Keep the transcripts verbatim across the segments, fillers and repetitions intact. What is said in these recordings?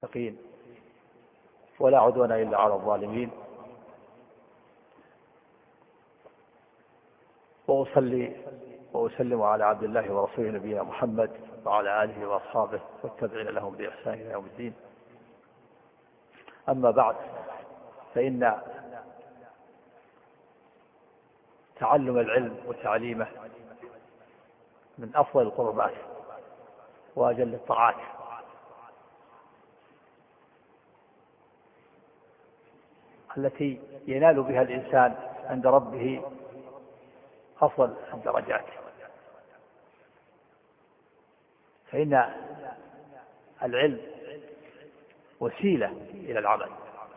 المتقين ولا عدوان إلا على الظالمين، وأصلي وأسلم على عبد الله ورسوله نبينا محمد وعلى آله وأصحابه والتابعين لهم بإحسان إلى يوم الدين. أما بعد، فإن تعلم العلم وتعليمه من أفضل القربات وأجل الطاعات، التي ينال بها الإنسان عند ربه أفضل الدرجات. فإن العلم وسيلة إلى العمل،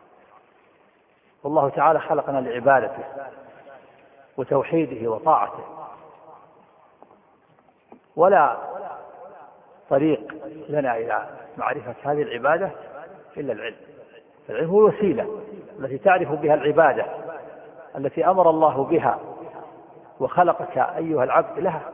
والله تعالى خلقنا لعبادته وتوحيده وطاعته، ولا طريق لنا إلى معرفة هذه العبادة إلا العلم. العلم هو الوسيلة التي تعرف بها العبادة التي أمر الله بها وخلقك أيها العبد لها.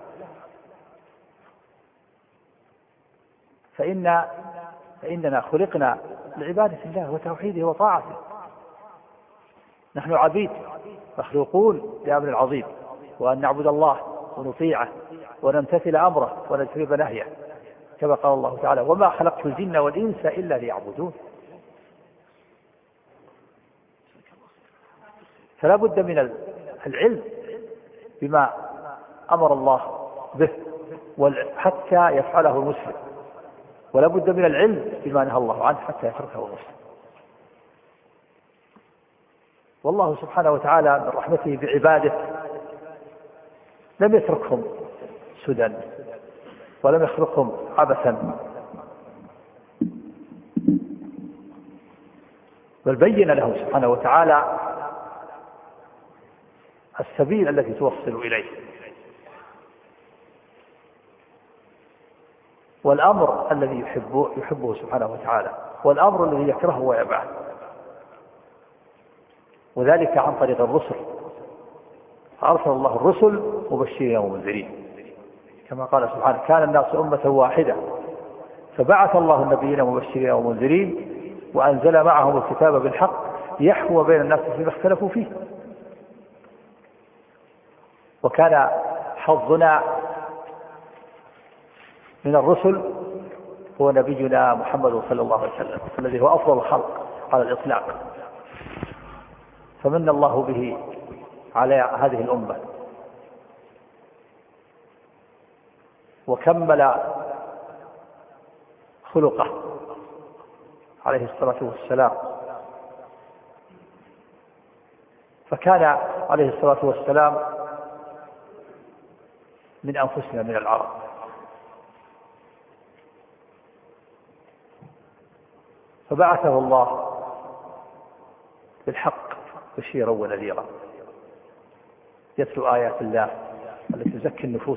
فإن فإننا خلقنا لعبادة الله وتوحيده وطاعته. نحن عبيد مخلوقون لأمر العظيم، وأن نعبد الله ونطيعه ونمتثل أمره ونجتنب نهيه، كما قال الله تعالى: وما خلقت الجن والإنس إلا ليعبدون. فلا بد من العلم بما أمر الله به حتى يفعله المسلم، ولا بد من العلم بما نهى الله عنه حتى يتركه المسلم. والله سبحانه وتعالى من رحمته بعباده لم يتركهم سدى ولم يخلقهم عبثا، بل بين لهم سبحانه وتعالى السبيل التي توصل إليه، والأمر الذي يحبه, يحبه سبحانه وتعالى، والأمر الذي يكرهه ويبعه، وذلك عن طريق الرسل. أرسل الله الرسل مبشرين ومنذرين، كما قال سبحانه: كان الناس أمة واحدة فبعث الله النبيين مبشرين ومنذرين وأنزل معهم الكتاب بالحق ليحكم بين الناس فيما اختلفوا فيه. وكان حظنا من الرسل هو نبينا محمد صلى الله عليه وسلم، الذي هو أفضل الخلق على الإطلاق، فمن الله به على هذه الأمة وكمل خلقه عليه الصلاة والسلام. فكان عليه الصلاة والسلام من أنفسنا من العرب، فبعثه الله بالحق بشيرا ونذيرا، يتلو آيات الله التي تزكي النفوس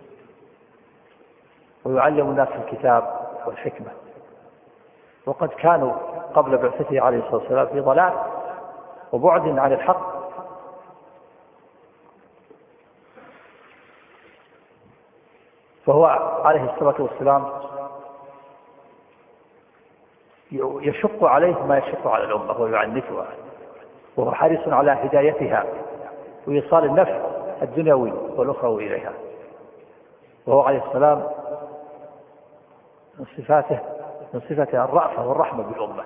ويعلم الناس الكتاب والحكمة. وقد كانوا قبل بعثته عليه الصلاة والسلام في ضلال وبعد عن الحق، فهو عليه الصلاة والسلام يشق عليه ما يشق على الأمة ويعنفها، وهو حريص على هدايتها وإيصال النفع الدنيوي والأخروي إليها. وهو عليه السلام من صفاته من صفاته الرأفة والرحمة بالأمة.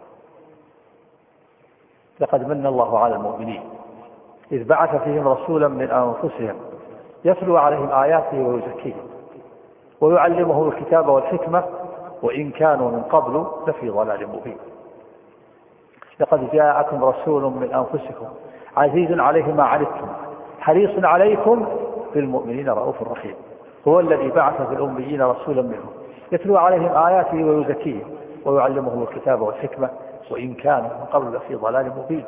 لقد من الله على المؤمنين إذ بعث فيهم رسولا من أنفسهم يتلو عليهم آياته ويزكيهم ويعلمهم الكتاب والحكمة وإن كانوا من قبل لفي ضلال مبين. لقد جاءكم رسول من أنفسكم عزيز عليه ما عنتم حريص عليكم بالمؤمنين رؤوف رحيم. هو الذي بعث في الأميين رسولا منهم يتلو عليهم آياته ويزكيهم ويعلمهم الكتاب والحكمة وإن كانوا من قبل لفي ضلال مبين.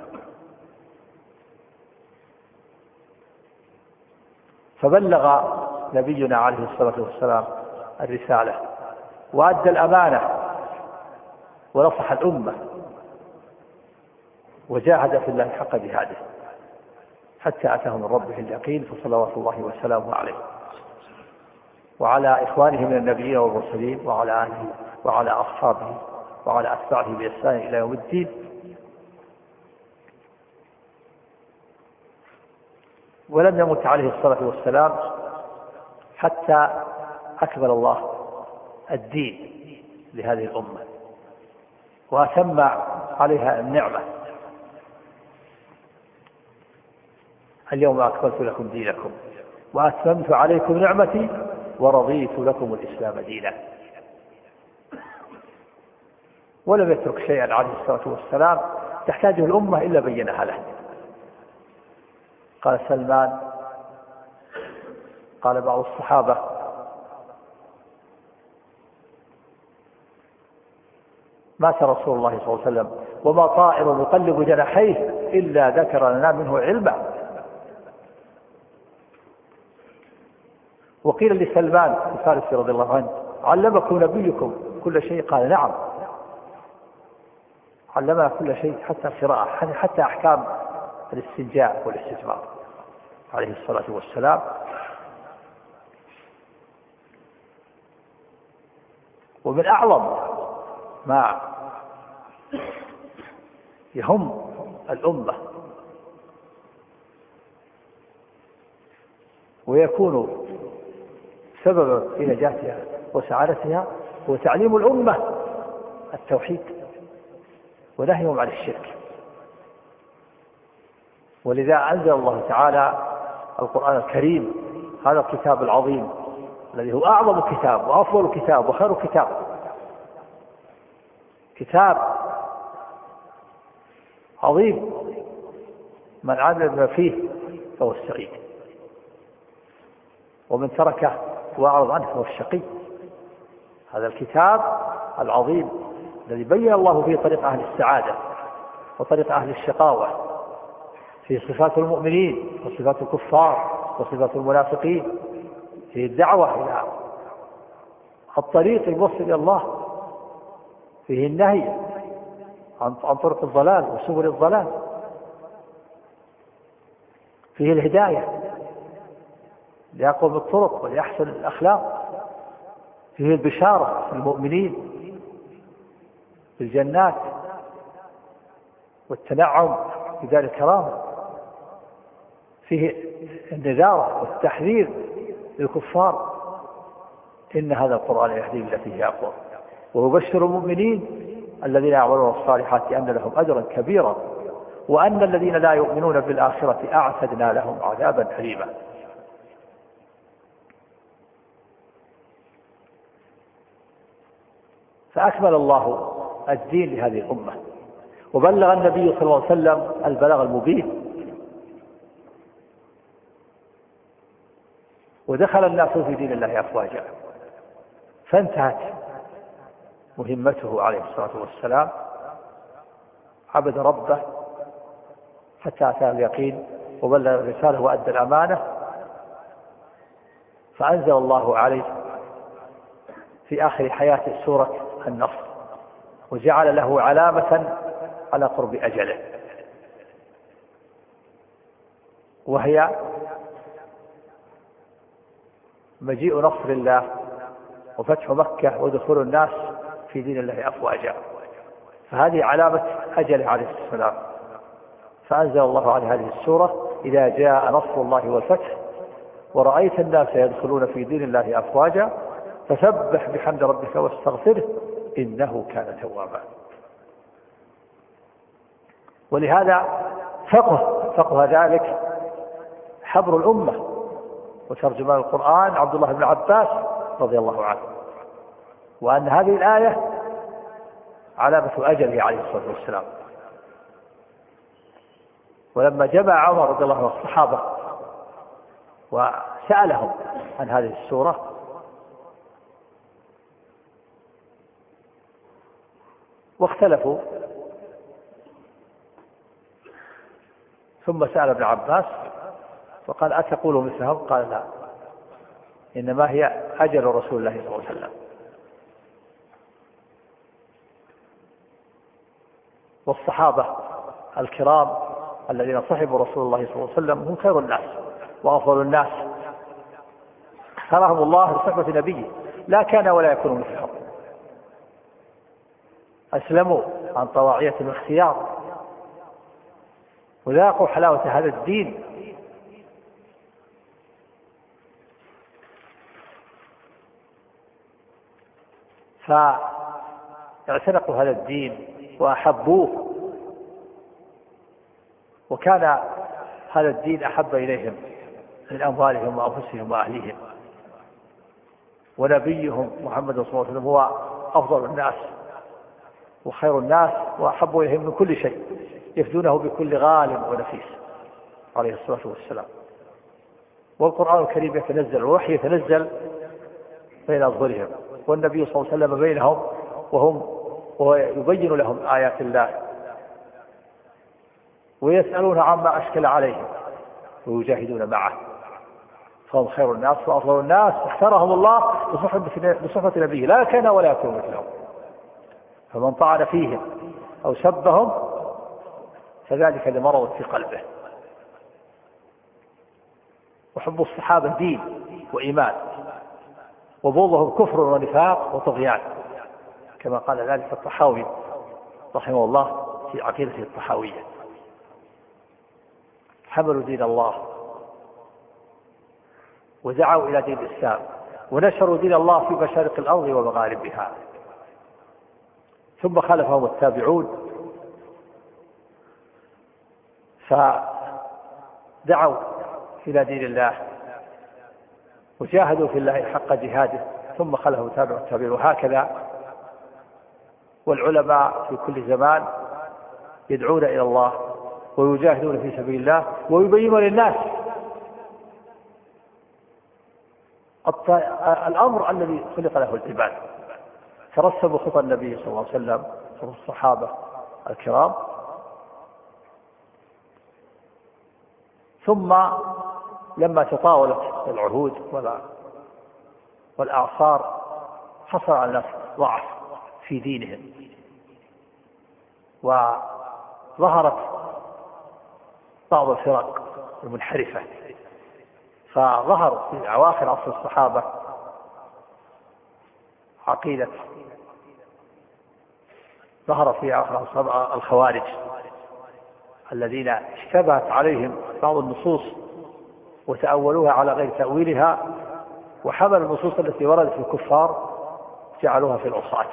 فبلغ نبينا عليه الصلاة والسلام الرسالة وأدى الأمانة ونصح الأمة وجاهد في الله حق جهاده حتى أتاه من ربه اليقين، فصلوات الله وسلامه عليه وعلى إخوانه من النبيين والمرسلين وعلى آله وعلى أصحابه وعلى أتباعه بإحسان إلى يوم الدين. ولم يمت عليه الصلاة والسلام حتى أكمل الله الدين لهذه الأمة وأتم عليها النعمة. اليوم أكملت لكم دينكم وأتممت عليكم نعمتي ورضيت لكم الإسلام دينا. ولم يترك شيئا عليه الصلاة والسلام تحتاجه الأمة إلا بينها له. قال سلمان، قال بعض الصحابة: مات رسول الله صلى الله عليه وسلم وما طائر يقلب جناحيه إلا ذكر لنا منه علما. وقيل لسلمان الفارسي رضي الله عنه: علمكم نبيكم كل شيء؟ قال: نعم، علمنا كل شيء حتى القراءة، حتى أحكام الاستنجاء والاستجمار عليه الصلاة والسلام. ومن أعظم ما يهم الأمة ويكون سببا في نجاتها وسعادتها هو تعليم الأمة التوحيد ونهيهم عن الشرك. ولذا أنزل الله تعالى القرآن الكريم، هذا الكتاب العظيم الذي هو أعظم كتاب وأفضل كتاب وخير كتاب، كتاب عظيم من عمل بما فيه فهو السعيد، ومن تركه وأعرض عنه فهو الشقي. هذا الكتاب العظيم الذي بين الله فيه طريق أهل السعادة وطريق أهل الشقاوة، في صفات المؤمنين وصفات الكفار وصفات المنافقين، في الدعوة إلى الطريق الموصل إلى الله، فيه النهي عن طرق الضلال وسبل الضلال، فيه الهداية لأقوم الطرق ولأحسن الأخلاق، فيه البشارة للمؤمنين بالجنات والتنعم بدار الكرامة، فيه النذارة والتحذير للكفار. إن هذا القرآن يهدي التي هي أقوم ويبشر المؤمنين الذين يعملون الصالحات أن لهم أجرا كبيرا وأن الذين لا يؤمنون بالآخرة أعتدنا لهم عذابا أليما. فأكمل الله الدين لهذه الأمة وبلغ النبي صلى الله عليه وسلم البلاغ المبين، ودخل الناس في دين الله أفواجا، فانتهت مهمته عليه الصلاة والسلام، عبد ربه حتى أتاه اليقين وبلغ الرسالة وأدى الأمانة، فأنزل الله عليه في آخر حياته سورة النصر وجعل له علامة على قرب أجله، وهي مجيء نصر الله وفتح مكة ودخول الناس في دين الله أفواجا. فهذه علامة أجله عليه السلام، فأنزل الله عليه هذه السورة: إذا جاء نصر الله والفتح ورأيت الناس يدخلون في دين الله أفواجا فسبح بحمد ربك واستغفره إنه كان توابا. ولهذا فقه فقه ذلك حبر الأمة وترجمان القرآن عبد الله بن عباس رضي الله عنه، وأن هذه الآية علامة أجله عليه الصلاة والسلام. ولما جمع عمر رضي الله عنه الصحابة وسألهم عن هذه السورة واختلفوا، ثم سأل ابن عباس فقال: أتقول مثلهم؟ قال: لا، إنما هي أجل رسول الله صلى الله عليه وسلم. والصحابة الكرام الذين صحبوا رسول الله صلى الله عليه وسلم هم خير الناس وأفضل الناس، اختارهم الله لصحبة نبيه، لا كان ولا يكون مثلهم. أسلموا عن طواعية الاختيار وذاقوا حلاوة هذا الدين. فاعتنقوا هذا الدين وأحبوه، وكان هذا الدين أحب إليهم من أموالهم وأنفسهم وأهليهم. ونبيهم محمد صلى الله عليه وسلم هو أفضل الناس وخير الناس وأحب إليهم من كل شيء، يفدونه بكل غال ونفيس عليه الصلاة والسلام. والقرآن الكريم يتنزل، والوحي يتنزل بين أظهرهم، والنبي صلى الله عليه وسلم بينهم وهم ويبين لهم آيات الله، ويسألون عما أشكل عليهم ويجاهدون معه، فهم خير الناس وأفضل الناس، اختارهم الله بصفة نبيه لا كان ولا يكون مثلهم. فمن طعن فيهم أو سبهم فذلك لمرض في قلبه. وحب الصحابة دين وإيمان، وبغضهم كفر ونفاق وطغيان، كما قال ذلك الطحاوي رحمه الله في عقيدته الطحاوية. حملوا دين الله ودعوا إلى دين الإسلام ونشروا دين الله في مشارق الأرض ومغاربها. ثم خلفهم التابعون فدعوا إلى دين الله وجاهدوا في الله حق جهاده، ثم خلفهم تابعوا التابعون، وهكذا. والعلماء في كل زمان يدعون إلى الله ويجاهدون في سبيل الله ويبينون للناس الأمر الذي خلق له العباد. ترسموا خطى النبي صلى الله عليه وسلم والصحابة الكرام، ثم لما تطاولت العهود والأعصار حصل على الناس ضعف في دينهم، وظهرت بعض الفرق المنحرفة. فظهر في أواخر عصر الصحابة عقيدة ظهر في أواخر عصر الخوارج الذين اشتبهت عليهم بعض النصوص وتأولوها على غير تأويلها، وحمل النصوص التي وردت في الكفار جعلوها في العصاة،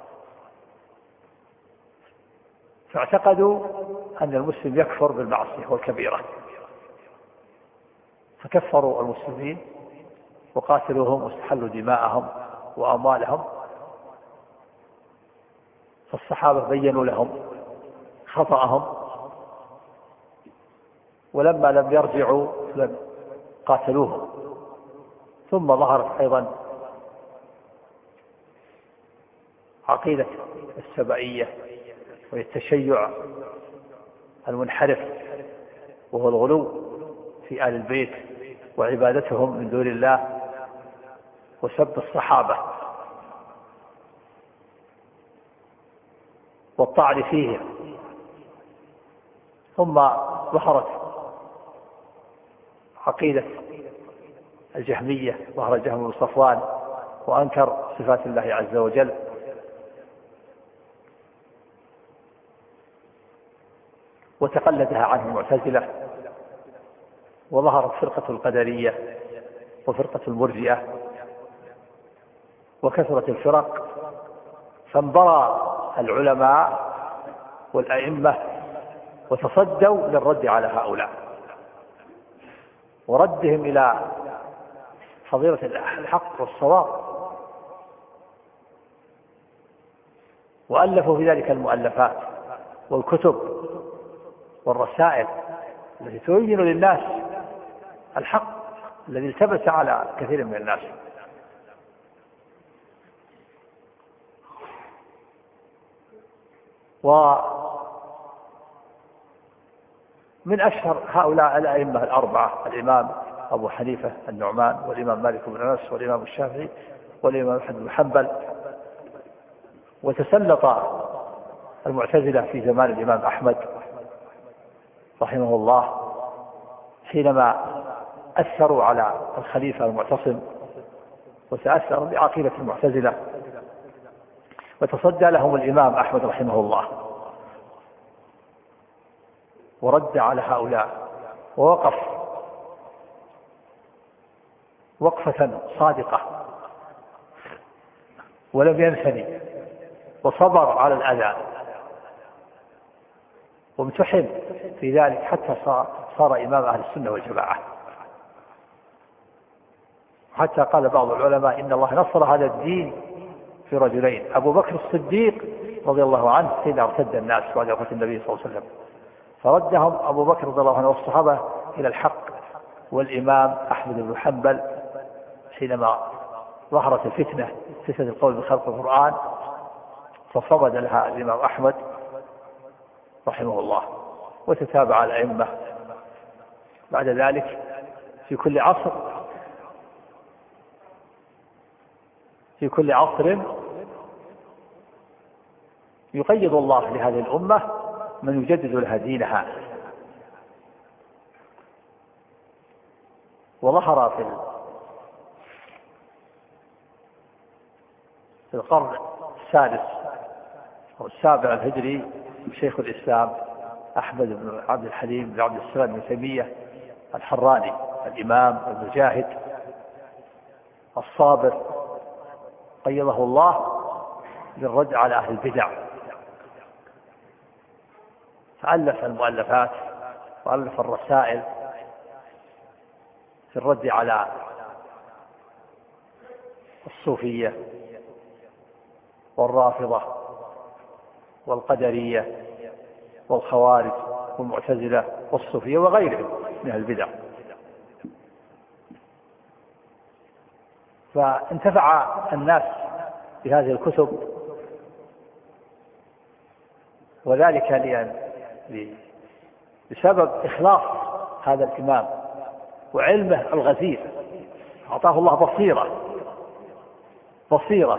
فاعتقدوا أن المسلم يكفر بالمعصية والكبيرة، فكفروا المسلمين وقاتلوهم واستحلوا دماءهم وأموالهم. فالصحابة بينوا لهم خطأهم، ولما لم يرجعوا لم قاتلوهم. ثم ظهرت أيضا عقيدة السبعية وهي التشيع المنحرف، وهو الغلو في آل البيت وعبادتهم من دون الله وسب الصحابة والطعن فيهم. ثم ظهرت عقيدة الجهمية، ظهر جهم بن صفوان وأنكر صفات الله عز وجل. وتقلدها عنه المعتزلة، وظهرت فرقة القدرية وفرقة المرجئة، وكثرت الفرق. فانبرى العلماء والأئمة وتصدوا للرد على هؤلاء وردهم إلى فضيلة الحق والصواب، وألفوا في ذلك المؤلفات والكتب والرسائل التي تبين للناس الحق الذي التبس على كثير من الناس. ومن أشهر هؤلاء الأئمة الأربعة الإمام أبو حنيفة النعمان، والإمام مالك بن أنس، والإمام الشافعي، والإمام أحمد بن حنبل. وتسلط المعتزلة في زمان الإمام أحمد رحمه الله حينما أثروا على الخليفة المعتصم وتأثروا بعقيدة المعتزلة، وتصدى لهم الإمام أحمد رحمه الله ورد على هؤلاء، ووقف وقفة صادقة ولم ينثني، وصبر على الأذى وامتحن في ذلك حتى صار, صار إمام أهل السنة والجماعة. حتى قال بعض العلماء إن الله نصر هذا الدين في رجلين: أبو بكر الصديق رضي الله عنه حين ارتد الناس بعد وفاة النبي صلى الله عليه وسلم، فردهم أبو بكر رضي الله عنه والصحابة إلى الحق، والإمام أحمد بن حنبل حينما ظهرت الفتنة فتنة القول بخلق القرآن فصمد لها الإمام أحمد رحمه الله. وتتابع الأئمة بعد ذلك في كل عصر في كل عصر يقيض الله لهذه الأمة من يجدد لها دينها. وظهر في في القرن السادس أو السابع الهجري شيخ الإسلام أحمد بن عبد الحليم بن عبد السلام بن تيمية الحراني، الإمام المجاهد الصابر، قيضه الله للرد على أهل البدع، فألف المؤلفات وألف الرسائل في الرد على الصوفية والرافضة والقدرية والخوارج والمعتزلة والصوفية وغيرهم من البدع. فانتفع الناس بهذه الكتب، وذلك لأن بسبب إخلاص هذا الإمام وعلمه الغزير. أعطاه الله بصيرة بصيرة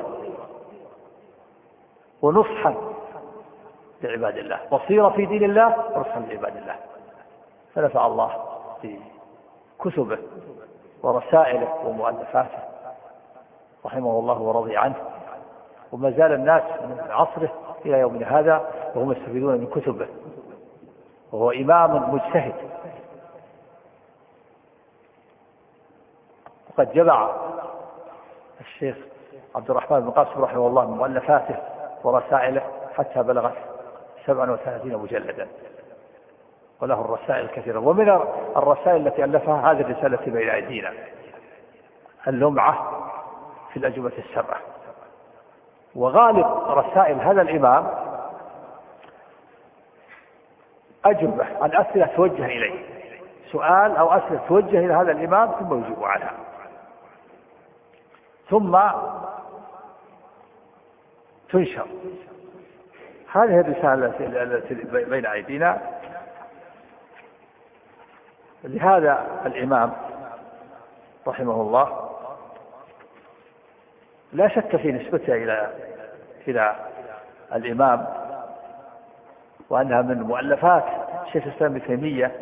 ونصحا لعباد الله، بصيرة في دين الله ونصحا لعباد الله. فنفع الله في كتبه ورسائله ومؤلفاته رحمه الله ورضي عنه، وما زال الناس من عصره إلى يومنا هذا وهم يستفيدون من كتبه، وهو إمام مجتهد. وقد جمع الشيخ عبد الرحمن بن قاسم رحمه الله من مؤلفاته ورسائله حتى بلغت سبعا وثلاثين مجلدا، وله الرسائل كثيرة. ومن الرسائل التي ألفها هذه الرسالة بين أيدينا، اللمعة في الأجوبة السبعة. وغالب رسائل هذا الإمام أجوبة عن أسئلة توجه إليه، سؤال أو أسئلة توجه إلى هذا الإمام ثم يجيب عنها. ثم تنشر هذه الرسالة التي بين أيدينا لهذا الإمام رحمه الله. لا شك في نسبتها إلى إلى الإمام، وأنها من مؤلفات شيخ الإسلام ابن تيمية،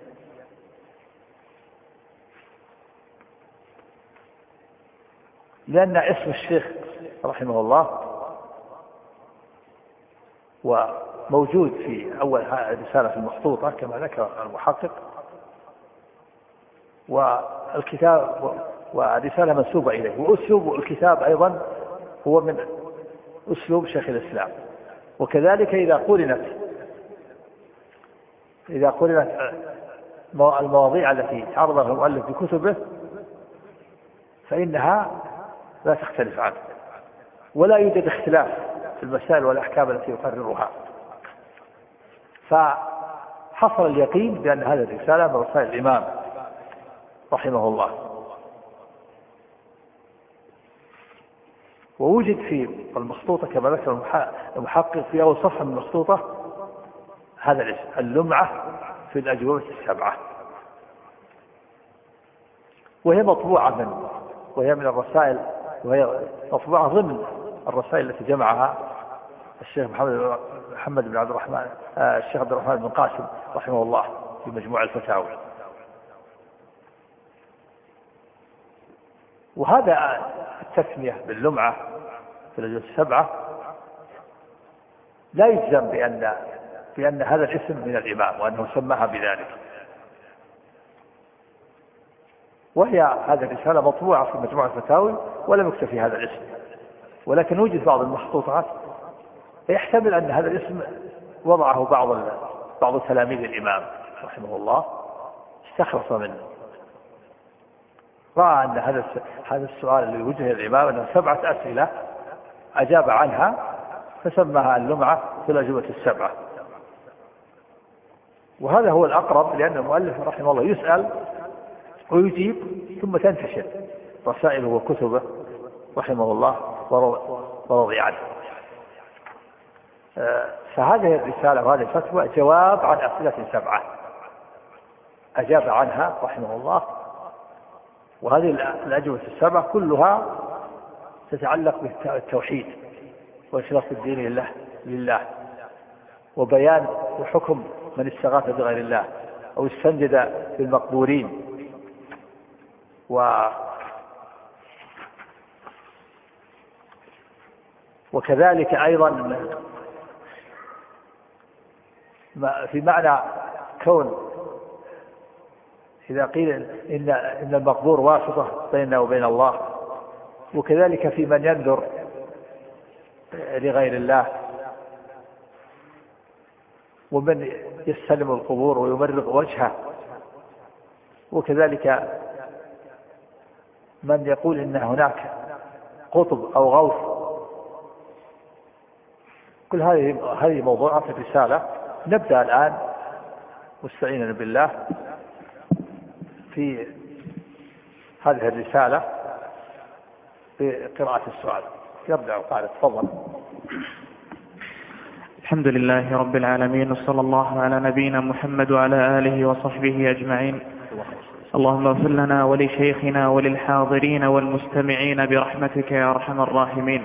لأن اسم الشيخ رحمه الله وموجود في أول رسالة المخطوطة كما ذكر المحقق، والكتاب ورسالة منسوبة إليه. وأسلوب الكتاب أيضا هو من أسلوب شيخ الإسلام. وكذلك إذا قرنت إذا قرنت المواضيع التي تعرضها المؤلف بكتبه فإنها لا تختلف عنه، ولا يوجد اختلاف في المسائل والأحكام التي يقررها. فحصل اليقين بأن هذه الرسالة من رسائل الإمام رحمه الله. ووجد في المخطوطة كما ذكر المحقق في أول صفحة من المخطوطة هذا الاسم، اللمعة في الأجوبة السبعة، وهي مطبوعة من وهي من الرسائل وهي مطبوعة ضمن الرسائل التي جمعها الشيخ محمد محمد بن عبد الرحمن الشيخ عبد الرحمن بن قاسم رحمه الله في مجموع الفتاوى. وهذا التسمية باللمعة في الأجوبة السبعة لا يجزم بأن بأن هذا الاسم من الإمام وأنه سماها بذلك. وهي هذه الرسالة مطبوعة في مجموعة الفتاوي ولم يكتب في هذا الاسم، ولكن وجد بعض المخطوطات يحتمل أن هذا الاسم وضعه بعض بعض تلاميذ الإمام رحمه الله، استخلص منه، رأى أن هذا هذا السؤال اللي وجه الإمام أنه سبعة أسئلة أجاب عنها فسماها اللمعة في الأجوبة السبعة. وهذا هو الأقرب، لأن المؤلف رحمه الله يسأل ويجيب ثم تنتشر رسائله وكتبه رحمه الله ورضي عنه. فهذه الرسالة وهذه الفتوى جواب عن أسئلة سبعة أجاب عنها رحمه الله، وهذه الأجوبة السبعة كلها تتعلق بالتوحيد وإخلاص الدين لله لله وبيان وحكم من استغاث بغير الله أو استنجد بالمقبورين، و وكذلك أيضا في معنى كون إذا قيل إن إن المقبور واسطة بيننا وبين الله، وكذلك في من ينذر لغير الله ومن يستلم القبور ويمرغ وجهه، وكذلك من يقول إن هناك قطب أو غوث. كل هذه هذه موضوعات الرسالة. نبدأ الآن مستعينا بالله في هذه الرسالة بقراءة السؤال. يبدأ قال تفضل. الحمد لله رب العالمين، وصلى الله على نبينا محمد وعلى آله وصحبه أجمعين. اللهم اغفر لنا ولشيخنا وللحاضرين والمستمعين برحمتك يا أرحم الراحمين.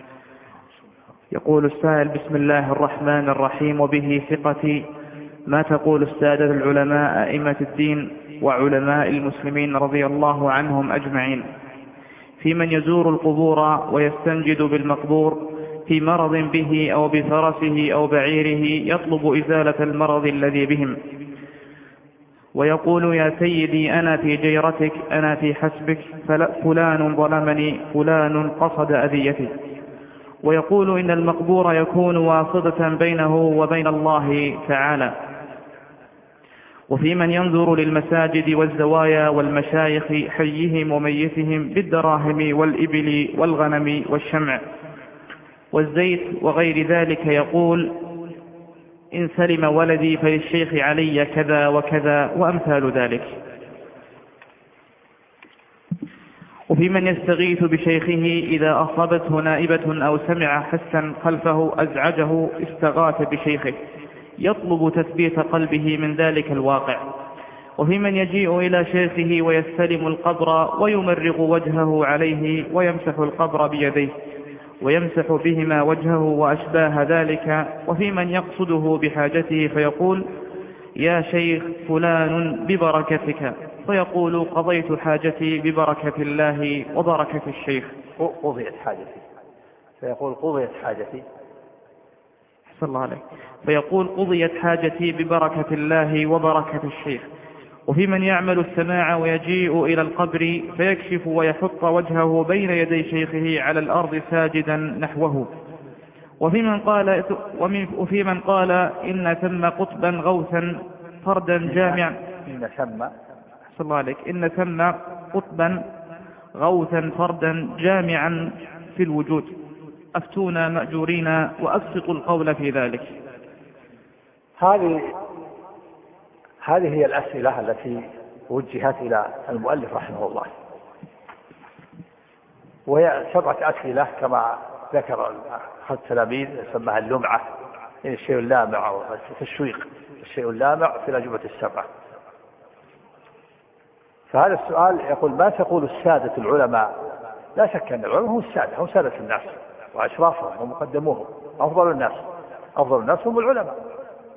يقول السائل: بسم الله الرحمن الرحيم، وبه ثقتي، ما تقول السادة العلماء أئمة الدين وعلماء المسلمين رضي الله عنهم أجمعين في من يزور القبور ويستنجد بالمقبور في مرض به أو بفرسه أو بعيره يطلب إزالة المرض الذي بهم، ويقول: يا سيدي أنا في جيرتك، أنا في حسبك، فلان ظلمني، فلان قصد أذيتي. ويقول إن المقبور يكون واسطة بينه وبين الله تعالى. وفي من ينظر للمساجد والزوايا والمشايخ حيهم وميتهم بالدراهم والإبل والغنم والشمع والزيت وغير ذلك يقول: إن سلم ولدي فللشيخ علي كذا وكذا وأمثال ذلك. وفي من يستغيث بشيخه إذا أصابته نائبة أو سمع حسا خلفه أزعجه استغاث بشيخه يطلب تثبيت قلبه من ذلك الواقع. وفي من يجيء إلى شيخه ويستلم القبر ويمرغ وجهه عليه ويمسح القبر بيديه ويمسح بهما وجهه وأشباه ذلك. وفي من يقصده بحاجته فيقول: يا شيخ فلان ببركتك، فيقول: قضيت حاجتي ببركة الله وبركة الشيخ. قضيت حاجتي، فيقول: قضيت حاجتي أحسن الله عليك، فيقول: قضيت حاجتي ببركة الله وبركة الشيخ. وفي من يعمل السماع ويجيء إلى القبر فيكشف ويحط وجهه بين يدي شيخه على الأرض ساجدا نحوه. وفي من قال وفي من قال إن ثم قطبا غوثا فردا جامعا إن ثم أحسن الله عليك إن ثم قطبا غوثا فردا جامعا في الوجود، أفتونا مأجورين وأبسطوا القول في ذلك. هذه هذه هي الأسئلة التي وجهت إلى المؤلف رحمه الله، وهي سبعة أسئلة كما ذكر التلاميذ، سماها اللمعة، يعني الشيء اللامع أو التشويق، الشيء اللامع في الأجوبة السبعة. فهذا السؤال يقول: ما تقول السادة العلماء؟ لا شك أن العلماء هم السادة، هم سادة الناس وأشرافهم ومقدموهم، أفضل الناس أفضل الناس هم العلماء،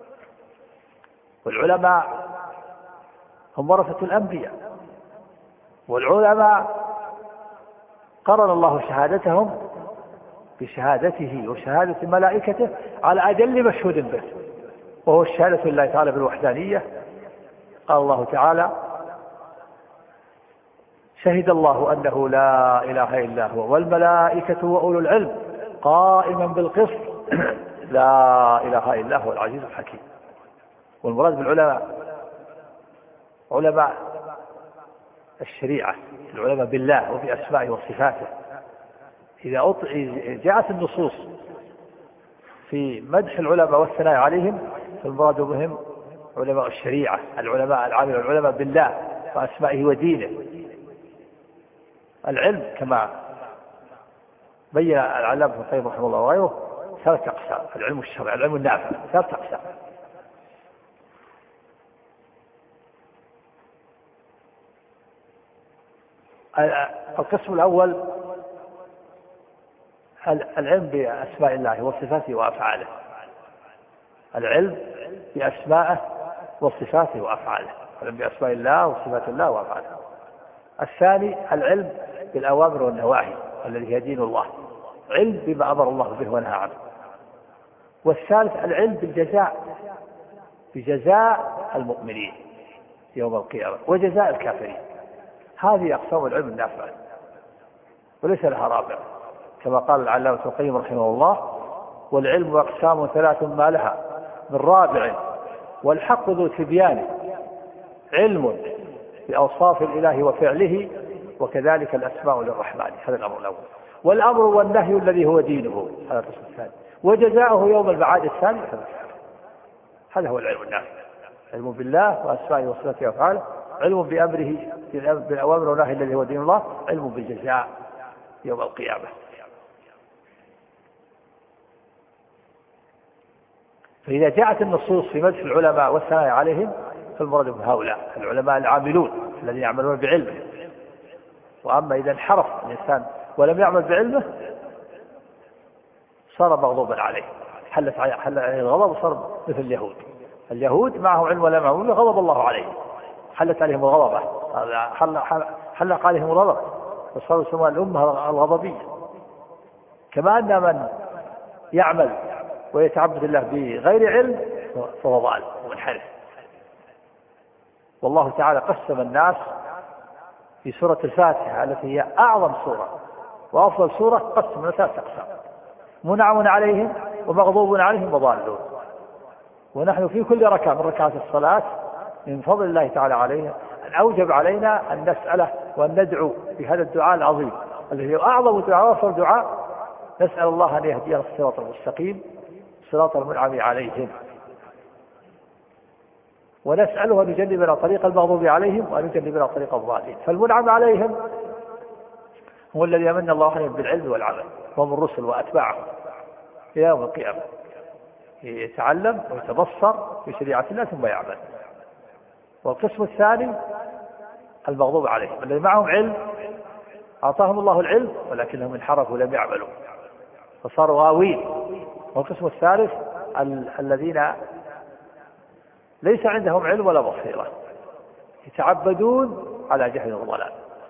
والعلماء هم ورثة الأنبياء، والعلماء قرن الله شهادتهم بشهادته وشهادة ملائكته على أجل مشهود به، وهو الشهادة لله تعالى بالوحدانية. قال الله تعالى: شهد الله أنه لا إله إلا هو والملائكة وأولو العلم قائما بالقسط لا إله إلا هو العزيز الحكيم. والمراد بالعلماء علماء الشريعة، العلماء بالله وبأسمائه وصفاته. إذا جاءت النصوص في مدح العلماء والثناء عليهم فالمراد بهم علماء الشريعة، العلماء العاملون، العلماء بالله وأسمائه ودينه. العلم كما بين العلامة ابن القيم رحمه الله وغيره ثلاث أقسام: العلم الشرعي، العلم النافع، ثلاث أقسام. القسم الأول العلم بأسماء الله وصفاته وأفعاله، العلم بأسمائه وصفاته وأفعاله، العلم بأسماء الله وصفات الله وأفعاله. الثاني العلم بالأوامر والنواهي الذي هي دين الله، علم بما أمر الله به ونهى عنه. والثالث العلم بالجزاء، بجزاء المؤمنين يوم القيامة وجزاء الكافرين. هذه أقسام العلم النافع وليس لها رابع، كما قال العلامة ابن القيم رحمه الله: والعلم أقسام ثلاث ما لها من رابع والحق ذو تبيان، علم بأوصاف الإله وفعله وكذلك الأسماء للرحمن. هذا الأمر الأول. والأمر والنهي الذي هو دينه، هذا القسم الثاني. وجزاؤه يوم المعاد الثاني. هذا هو العلم النافع: علم بالله وأسمائه وصفاته وأفعاله، علم بأمره بالأوامر والنهي الذي هو دين الله، علم بالجزاء يوم القيامة. فإذا جاءت النصوص في مدح العلماء والثناء عليهم فالمراد بهم هؤلاء العلماء العاملون الذين يعملون بعلمه. وأما إذا انحرف الإنسان ولم يعمل بعلمه صار مغضوبا عليه، حلت حل عليه الغضب وصار مثل اليهود. اليهود معهم علم ولا معهم غضب الله عليه، حلت عليهم الغضبة، حل حلق عليهم الغضب وصاروا يسمون الأمة الغضبية. كما أن من يعمل ويتعبد الله بغير علم فهو ضال ومنحرف. والله تعالى قسم الناس في سورة الفاتحة التي هي أعظم سورة وأفضل سورة، قسم ثلاث أقسام: منعم عليهم ومغضوب عليهم وضالون. ونحن في كل ركعة من ركعات الصلاة من فضل الله تعالى علينا أن أوجب علينا أن نسأله وأن ندعو بهذا الدعاء العظيم الذي هو أعظم دعاء وأفضل دعاء. نسأل الله أن يهدينا الصراط المستقيم صراط المنعم عليهم، ونسأله أن يجنبنا طريق المغضوب عليهم وأن يجنبنا طريق الضالين. فالمنعم عليهم هو الذي يمن الله عليهم بالعلم والعمل، وهم الرسل وأتباعهم إلى يوم القيامة، يتعلم ويتبصر في شريعة الله ثم يعمل. والقسم الثاني المغضوب عليهم الذي معهم علم، أعطاهم الله العلم ولكنهم انحرفوا ولم يعملوا فصاروا غاوين. والقسم الثالث ال- الذين ليس عندهم علم ولا بصيرة، يتعبدون على جهل وضلال.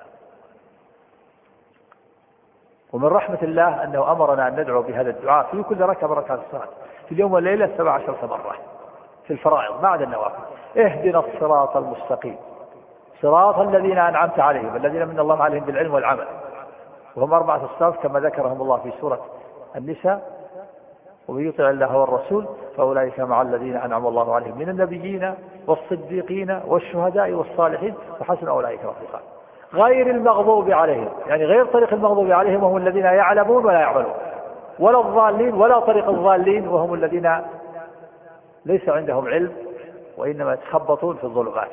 ومن رحمة الله أنه أمرنا أن ندعو بهذا الدعاء في كل ركعة من ركعات الصلاة في اليوم والليلة سبع عشرة مرة في الفرائض بعد النوافل: اهدنا الصراط المستقيم صراط الذين أنعمت عليهم الذين من الله عليهم بالعلم والعمل. وهم أربعة أصناف كما ذكرهم الله في سورة النساء: ومن يطع الله والرسول فأولئك مع الذين أنعم الله عليهم من النبيين والصديقين والشهداء والصالحين وحسن أولئك رفيقا. غير المغضوب عليهم، يعني غير طريق المغضوب عليهم وهم الذين يعلمون ولا يعملون، ولا الضالين ولا طريق الضالين وهم الذين ليس عندهم علم وإنما يتخبطون في الظلمات.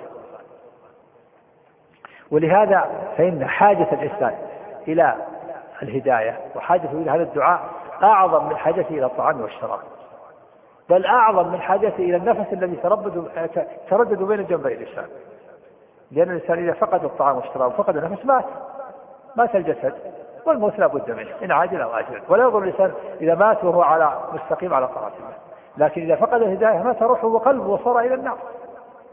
ولهذا فإن حاجة الإنسان إلى الهداية وحاجة إلى هذا الدعاء أعظم من حاجته إلى الطعام والشراب، بل أعظم من حاجته إلى النفس الذي تردد بين جنبي الإنسان. لأن الإنسان إذا فقد الطعام والشراب وفقد النفس مات مات الجسد، والموت لا بد منه إن عاجل أو آجل. ولا يضر الإنسان إذا مات وهو على مستقيم على طاعة الله، لكن إذا فقد الهداية مات روحه وقلبه وصار إلى النار.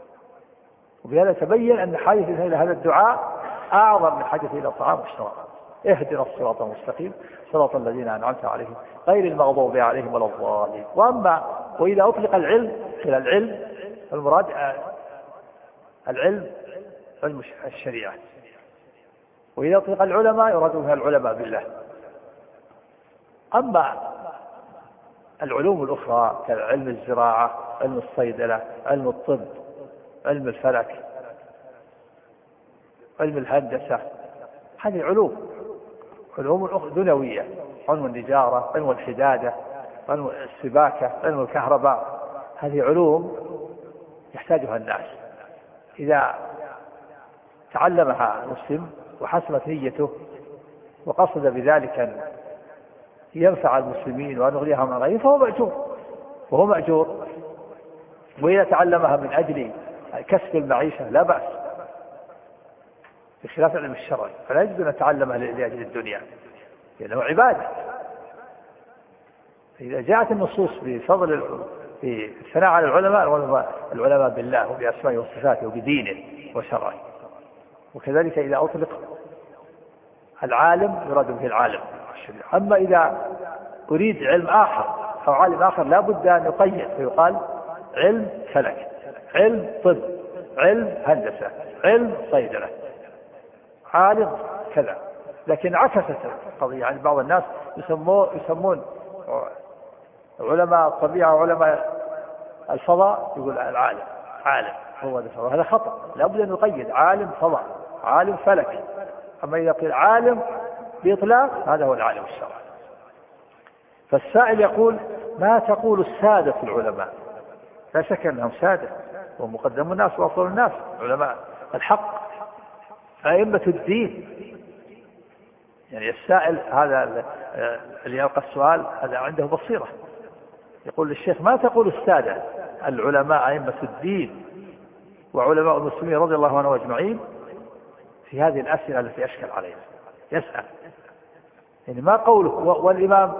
وبهذا تبين أن حاجة إلى هذا الدعاء أعظم من حاجة إلى الطعام والشراب. اهدنا الصراط المستقيم صراط الذين أنعمت عليهم غير المغضوب عليهم ولا الضالين. وأما وإذا أطلق العلم إلى العلم المراد العلم علم الشريعة، وإذا أطلق العلماء يراد بها العلماء بالله. أما العلوم الأخرى كعلم الزراعة، علم الصيدلة، علم الطب، علم الفلك، علم الهندسة، هذه علوم علوم دنيوية، علم النجارة، علم الحدادة، علم السباكة، علم الكهرباء، هذه علوم يحتاجها الناس. إذا تعلمها المسلم وحسنت نيته وقصد بذلك أن ينفع المسلمين وأن يغنيهم عن غيره فهو مأجور وهو مأجور. وإذا تعلمها من أجل كسب المعيشة لا بأس، بخلاف العلم الشرعي فلا يجوز أن نتعلمها لأجل الدنيا لأنه عبادة. إذا جاءت النصوص بفضل في الثناء على العلماء العلماء بالله وبأسمائه وصفاته وبدينه وشرعه. وكذلك إذا أطلق العالم يراد به العالم. أما إذا أريد علم آخر أو عالم آخر لا بد أن يقيد فيقال علم فلك، علم طب، علم هندسة، علم صيدلة، عالم كذا. لكن عكست القضية، يعني بعض الناس يسمون يسمون علماء الطبيعة وعلماء الفضاء يقول العالم عالم هو الفضاء، هذا خطأ. لا بد أن يقيد عالم فضاء، عالم فلك. أما إذا قيل عالم بإطلاق هذا هو العالم الشرعي. فالسائل يقول ما تقول السادة العلماء؟ لا شك أنهم سادة ومقدم الناس وأفضل الناس، علماء الحق أئمة الدين. يعني السائل هذا اللي يلقى السؤال هذا عنده بصيرة. يقول للشيخ ما تقول السادة العلماء أئمة الدين وعلماء المسلمين رضي الله عنهم أجمعين في هذه الأسئلة التي أشكل عليها؟ يسأل يعني ما قوله. والإمام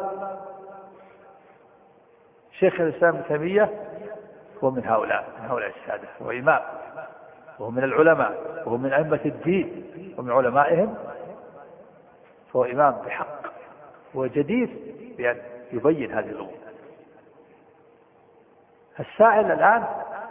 شيخ الإسلام ابن تيمية هو من هؤلاء من هؤلاء السادة، هو إمام وهو من العلماء وهو من أئمة الدين ومن علمائهم، فهو إمام بحق وجدير بأن يبين هذه الأمور. السائل الآن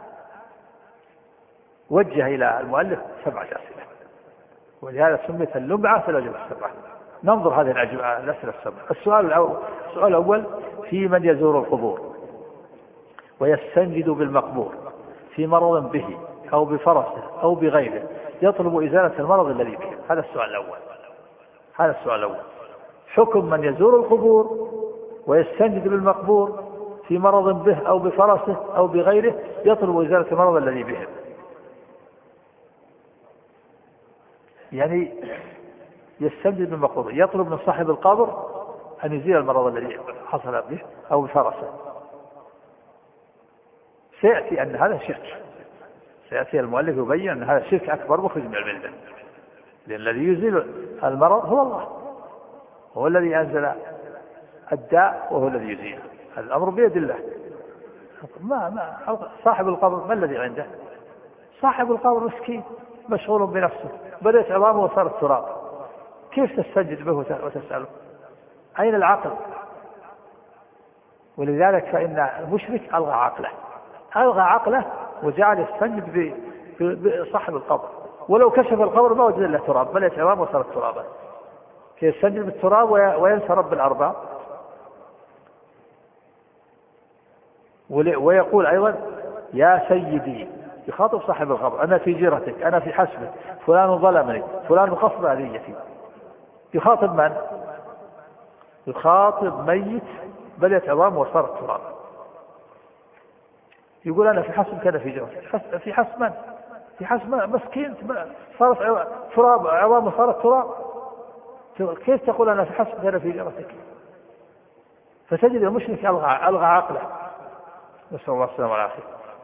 وجه إلى المؤلف سبعة أسئلة، ولهذا سميت اللمعة في الأجوبة السبعة. ننظر هذه الأسئلة السبعة. السؤال الأول السؤال الأول في من يزور القبور ويستنجد بالمقبور في مرض به أو بفرسه أو بغيره يطلب إزالة المرض الذي به. هذا السؤال الأول. هذا السؤال الأول حكم من يزور القبور ويستنجد بالمقبور في مرض به أو بفرسه أو بغيره يطلب إزالة المرض الذي به. يعني يستنجد بالمقبور يطلب من صاحب القبر أن يزيل المرض الذي حصل به أو بفرسه. سيأتي أن هذا شرك، سيأتي المؤلف يبين أن هذا شرك أكبر مخرج من الملة، لأن الذي يزيل المرض هو الله، هو الذي أنزل الداء وهو الذي يزيله. الأمر بيد الله. ما ما صاحب القبر ما الذي عنده؟ صاحب القبر مسكين مشغول بنفسه، بدأت عظامه وصارت تراب، كيف تستنجد به وتسأله؟ أين العقل؟ ولذلك فإن المشرك ألغى عقله ألغى عقله وجعل يستنجد بصاحب القبر، ولو كشف القبر ما وجد إلا تراب، بدأت عظامه وصارت ترابا، كيف يستنجد بالتراب وينسى رب الأرباب. ويقول أيضا يا سيدي، يخاطب صاحب القبر، أنا في جيرتك، أنا في حسبك، فلان ظلمني، فلان قصد أذيتي. يخاطب من؟ يخاطب ميت بليت عظامه وصارت تراب. يقول أنا في حسبك، أنا في جيرتك. في حسب من؟ في حسب مسكين صارت تراب، عظامه صارت تراب. كيف تقول أنا في حسبك أنا في جيرتك؟ فتجد المشرك ألغى ألغى عقله، نسأل الله السلامة والعافية.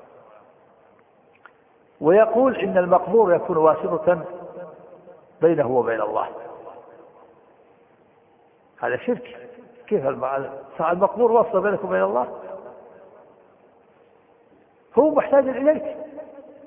ويقول إن المقبور يكون واسطة بينه وبين الله. هذا شرك. كيف المقبور واسطة بينك وبين الله؟ هو محتاج إليك،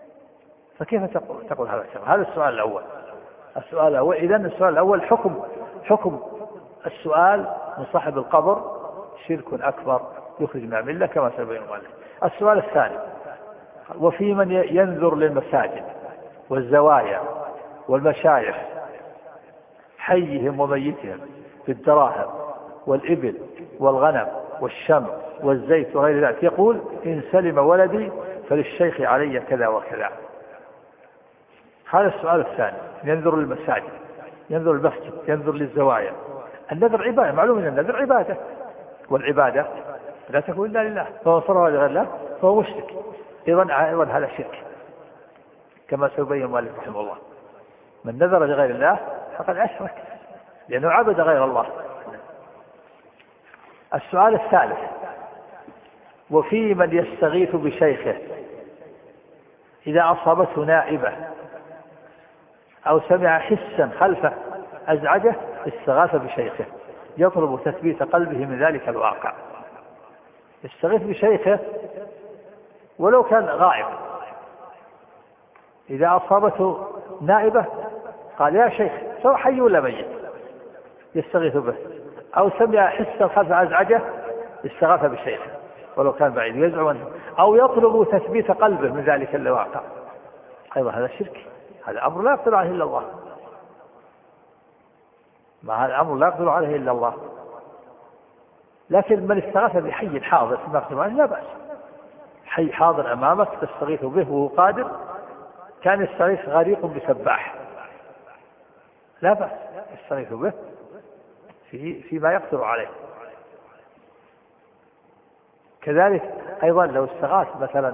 فكيف تقول, تقول هذا الكلام؟ هذا السؤال الأول. السؤال الأول إذن السؤال الأول حكم حكم السؤال من صاحب القبر شرك أكبر يخرج من الملة كما سيبين المؤلف. السؤال الثاني: وفي من ينذر للمساجد والزوايا والمشايخ حيهم وميتهم بالدراهم والإبل والغنم والشمع والزيت وغير ذلك، يقول: إن سلم ولدي فللشيخ علي كذا وكذا. هذا السؤال الثاني: ينذر للمساجد، ينذر المسجد، ينذر للزوايا. النذر عبادة، معلوم أن النذر عبادة، والعبادة لا تكون إلا لله، فهو صرها لغير الله فهو مشرك. أيضا هذا شرك كما سيبين المؤلف رحمه الله. من نذر لغير الله فقد أشرك لأنه عبد غير الله. السؤال الثالث: وفي من يستغيث بشيخه إذا أصابته نائبة أو سمع حسا خلفه أزعجه استغاث بشيخه، يطلب تثبيت قلبه من ذلك الواقع. يستغيث بشيخه ولو كان غائب، إذا أصابته نائبة قال: يا شيخ، سواء حي ولا ميت، يستغيث به. أو سمع حسا خلفه أزعجه استغاث بشيخه ولو كان بعيد، يزعم أنه، أو يطلب تثبيت قلبه من ذلك الواقع. أيضا هذا شرك، هذا أمر لا يقدر عليه إلا الله. ما هذا أمر لا يقدر عليه إلا الله. لكن من استغاث بحي حاضر في مقدمه لا بأس. حي حاضر أمامك تستغيث به وهو قادر، كان يستغيث غريق بسباح لا بأس، يستغيث به في فيما يقدر عليه. كذلك أيضا لو استغاث مثلا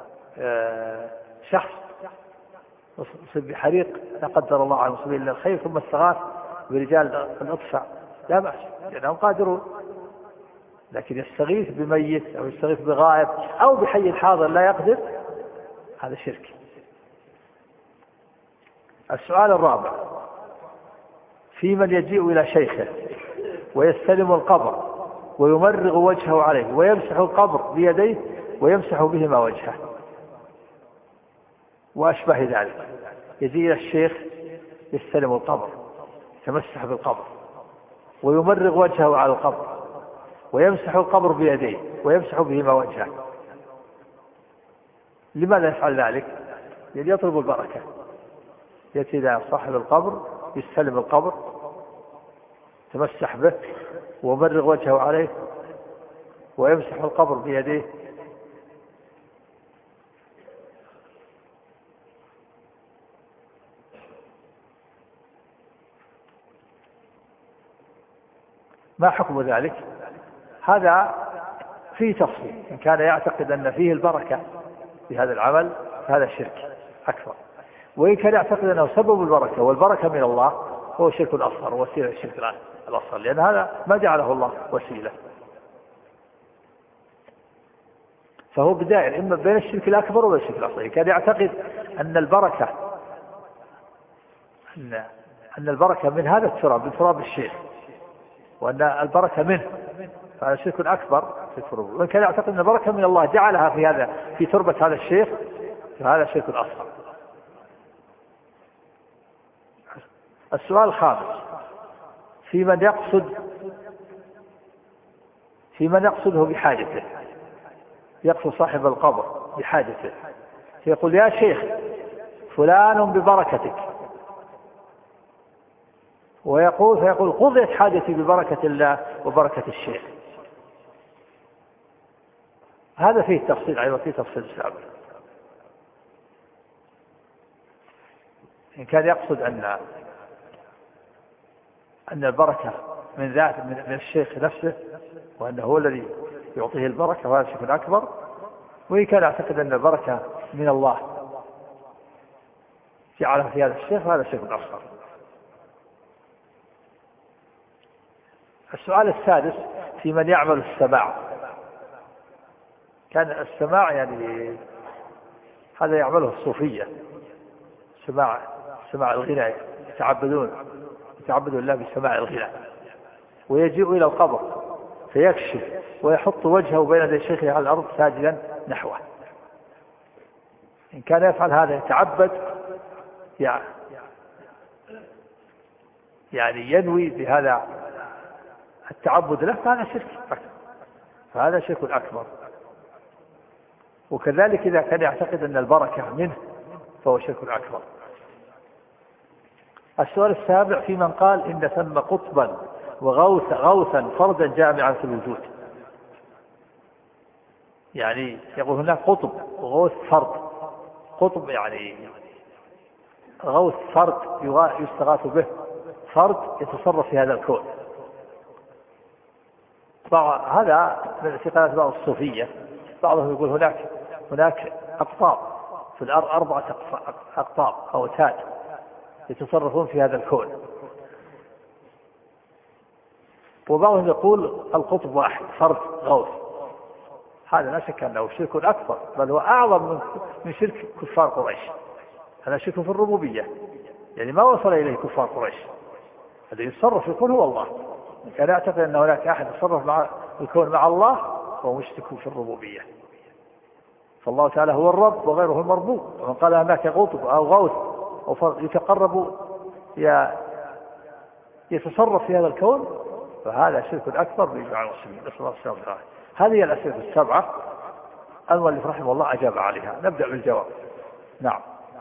شخص أصيب بحريق لا قدر الله على المصيبين إلا الخير، ثم استغاث برجال الإطفاء لا بأس لأنهم قادرون. لكن يستغيث بميت أو يستغيث بغائب أو بحي حاضر لا يقدر، هذا شرك. السؤال الرابع: في من يجيء إلى شيخه ويستلم القبر ويمرغ وجهه عليه ويمسح القبر بيديه ويمسح بهما وجهه وأشبه ذلك. يجيء إلى الشيخ يستلم القبر، يتمسح بالقبر ويمرغ وجهه على القبر ويمسح القبر بيديه ويمسح بهما وجهه. لماذا يفعل ذلك؟ يعني يطلب البركة. يأتي إلى صاحب القبر يستلم القبر، تمسح به ومرغ وجهه عليه ويمسح القبر بيديه ما حكم ذلك؟ هذا فيه تفصيل. إن كان يعتقد أن فيه البركة في هذا العمل فهذا شرك أكبر، وإن كان يعتقد أنه سبب البركة والبركة من الله هو شرك أصغر وسيلة الشرك الأصغر، لأن هذا ما جعله الله وسيلة، فهو بدائر إما بين الشرك الأكبر وبين الشرك الأصغر. كان يعتقد أن البركة أن أن البركة من هذا التراب، من تراب الشيخ، وأن البركة منه، فهذا شرك أكبر في التراب. وإن كان يعتقد أن البركة من الله جعلها في هذا في تربة هذا الشيخ فهذا شرك أصغر. السؤال الخامس: في من يقصد في من يقصده بحاجته، يقصد صاحب القبر بحاجته، فيقول: يا شيخ فلان ببركتك، ويقول فيقول: قضيت حاجتي ببركة الله وبركة الشيخ. هذا فيه تفصيل، أيضا فيه تفصيل سابق. إن كان يقصد أن أن البركة من ذات من الشيخ نفسه وأنه هو الذي يعطيه البركة وهذا شيء أكبر، وإن كان يعتقد أن البركة من الله جعلها في هذا الشيخ وهذا شيء أصغر. السؤال السادس: في من يعمل السماع. كان السماع يعني هذا يعمله الصوفية، سماع سماع الغناء، يتعبدون يتعبدون الله بسماع الغناء، ويجيء إلى القبر فيكشف ويحط وجهه بين يدي شيخه على الأرض ساجدا نحوه. إن كان يفعل هذا يتعبد يعني يعني ينوي بهذا التعبد له، فهذا شرك أكبر، فهذا شرك أكبر. وكذلك إذا كان يعتقد أن البركة منه فهو شرك أكبر. السؤال السابع في من قال إن ثم قطبا وغوث غوثا فردا جامعا في الوجود، يعني يقول هناك قطب وغوث فرد. قطب يعني غوث فرد يستغاث به، فرد يتصرف في هذا الكون. هذا من اعتقادات بعض الصوفية. بعضهم يقول هناك هناك أقطاب في الأرض، أربعة أقطاب أو أوتاد يتصرفون في هذا الكون. وبعضهم يقول القطب واحد فرد غوث. هذا لا شك أنه شرك أكبر، بل هو أعظم من شرك كفار قريش. هذا شرك في الربوبية، يعني ما وصل إليه كفار قريش. الذي يتصرف في الكون هو الله. من كان يعتقد أن هناك أحد يتصرف مع الكون مع الله فهو مشرك في الربوبية. فالله تعالى هو الرب وغيره المربوب. ومن قال هناك قطب أو غوث أو فرد يتقرب يتصرف في هذا الكون فهذا شرك أكبر بإجماع المسلمين. نسأل الله السلامة والعافية. هذه الأسئلة السبعة المؤلف رحمه الله أجاب عليها. نبدأ بالجواب. نعم.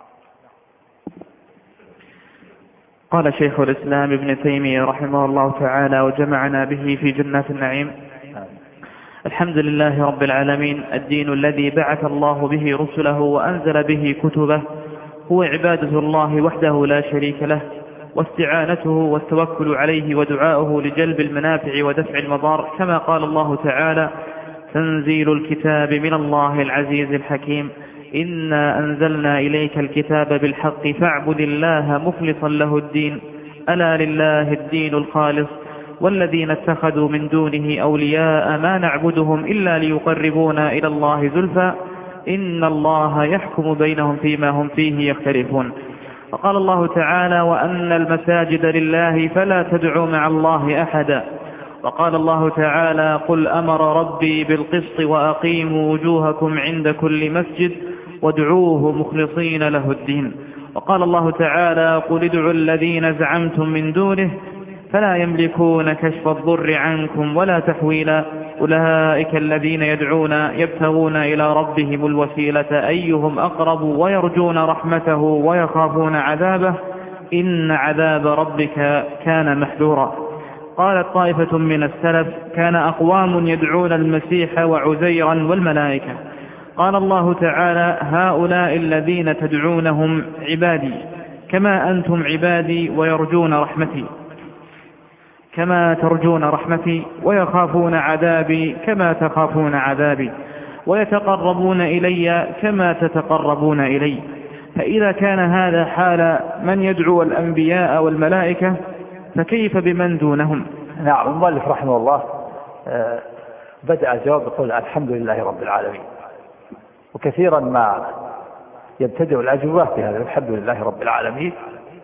قال شيخ الإسلام ابن تيمية رحمه الله تعالى وجمعنا به في جنات النعيم: الحمد لله رب العالمين. الدين الذي بعث الله به رسله وأنزل به كتبه هو عبادة الله وحده لا شريك له، واستعانته والتوكل عليه ودعاؤه لجلب المنافع ودفع المضار، كما قال الله تعالى: تنزيل الكتاب من الله العزيز الحكيم. إنا أنزلنا إليك الكتاب بالحق فاعبد الله مخلصا له الدين، ألا لله الدين الخالص، والذين اتخذوا من دونه أولياء ما نعبدهم إلا ليقربونا إلى الله زلفى إن الله يحكم بينهم فيما هم فيه يختلفون. وقال الله تعالى: وأن المساجد لله فلا تدعوا مع الله أحدا. وقال الله تعالى: قل أمر ربي بالقسط وأقيموا وجوهكم عند كل مسجد وادعوه مخلصين له الدين. وقال الله تعالى: قل ادعوا الذين زعمتم من دونه فلا يملكون كشف الضر عنكم ولا تحويلا، أولئك الذين يدعون يبتغون إلى ربهم الوسيلة أيهم أقرب ويرجون رحمته ويخافون عذابه إن عذاب ربك كان محذورا. قالت طائفة من السلف: كان أقوام يدعون المسيح وعزيرا والملائكة. قال الله تعالى: هؤلاء الذين تدعونهم عبادي كما أنتم عبادي ويرجون رحمتي كما ترجون رحمتي ويخافون عذابي كما تخافون عذابي ويتقربون إلي كما تتقربون إلي. فإذا كان هذا حال من يدعو الأنبياء والملائكة فكيف بمن دونهم؟ نعم. المؤلف رحمه الله بدأ الجواب يقول: الحمد لله رب العالمين. وكثيرا ما يبتدئ الأجوبة بهذا: الحمد لله رب العالمين.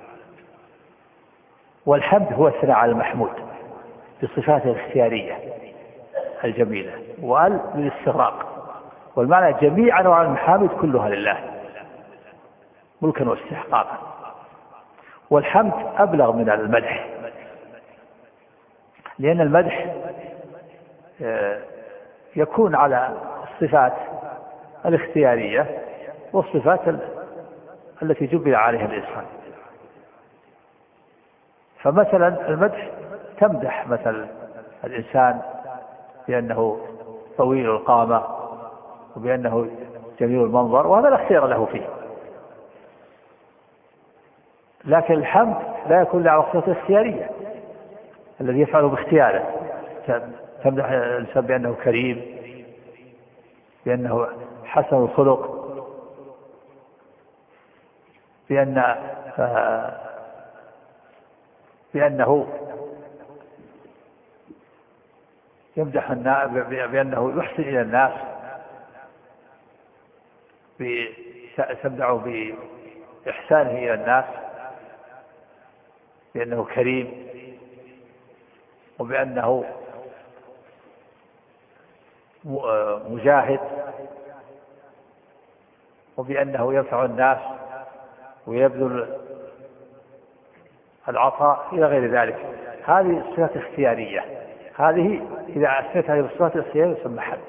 والحمد هو الثناء على المحمود بصفاته الاختيارية الجميلة، وال للاستغراق، والمعنى جميع أنواع المحامد كلها لله ملكا واستحقاقا. والحمد أبلغ من المدح، لأن المدح يكون على الصفات الاختيارية والصفات التي جبل عليها الإنسان. فمثلا المدح تمدح مثل الإنسان بأنه طويل القامة وبأنه جميل المنظر، وهذا لا اختيار له فيه. لكن الحمد لا يكون له صفة اختيارية الذي يفعله باختياره. تمدح الإنسان بأنه كريم، بأنه حسن الخلق، بأن بأنه يمدح الناس، بأنه يحسن إلى الناس، تمدحه بإحسانه إلى الناس، بأنه كريم، وبأنه مجاهد، وبأنه ينفع الناس ويبذل العطاء إلى غير ذلك. هذه الصفات اختيارية، هذه إذا أثبت هذه الصفات الاختيارية يسمى حمد.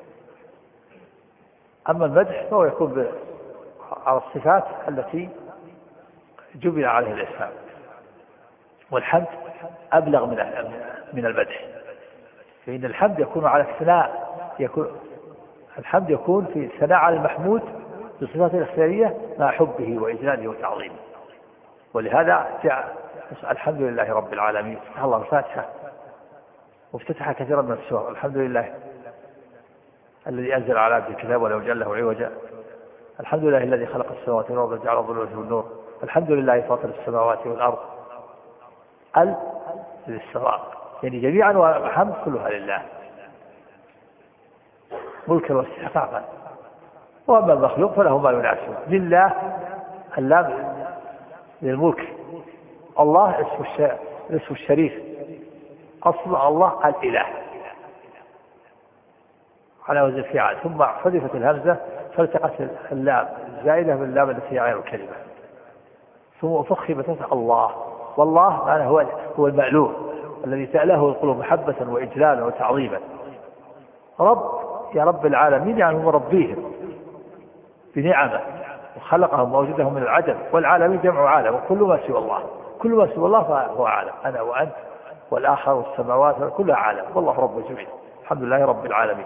أما المدح فهو يكون على الصفات التي جبل عليها الإسلام، والحمد أبلغ من من المدح، فإن الحمد يكون على الثناء، يكون الحمد يكون في الثناء على المحمود بالصفات الاختيارية مع حبه وإجلاله وتعظيمه. ولهذا جاء الحمد لله رب العالمين، افتتح الله الفاتحة وافتتح كثيرا من السور. الحمد لله الذي أنزل على عبده الكتاب ولو جله عوجا، الحمد لله الذي خلق السماوات والأرض وجعل الظلمات والنور، الحمد لله فاطر السماوات والأرض. ال للسراء، يعني جميعا والحمد كلها لله ملكا واستحقاقا. وأما المخلوق فله ما يناسبه. لله اللام للملك، الله اسم الشريف، أصل الله الإله على وزن فعال، ثم حذفت الهمزة فالتقت اللام الزائدة من اللام التي هي غير الكلمة، ثم فخمت الله. والله معناه هو هو المألوه الذي تأله القلوب محبة وإجلالا وتعظيما. رب يا رب العالمين، يعني هو ربيهم بنعمه وخلقهم ووجدهم من العدم، والعالمين جمع عالم، وكل ما سوى الله، كل ما سوى الله فهو عالم، أنا وأنت والآخر والسماوات كلها عالم، والله رب الجميع. الحمد لله رب العالمين.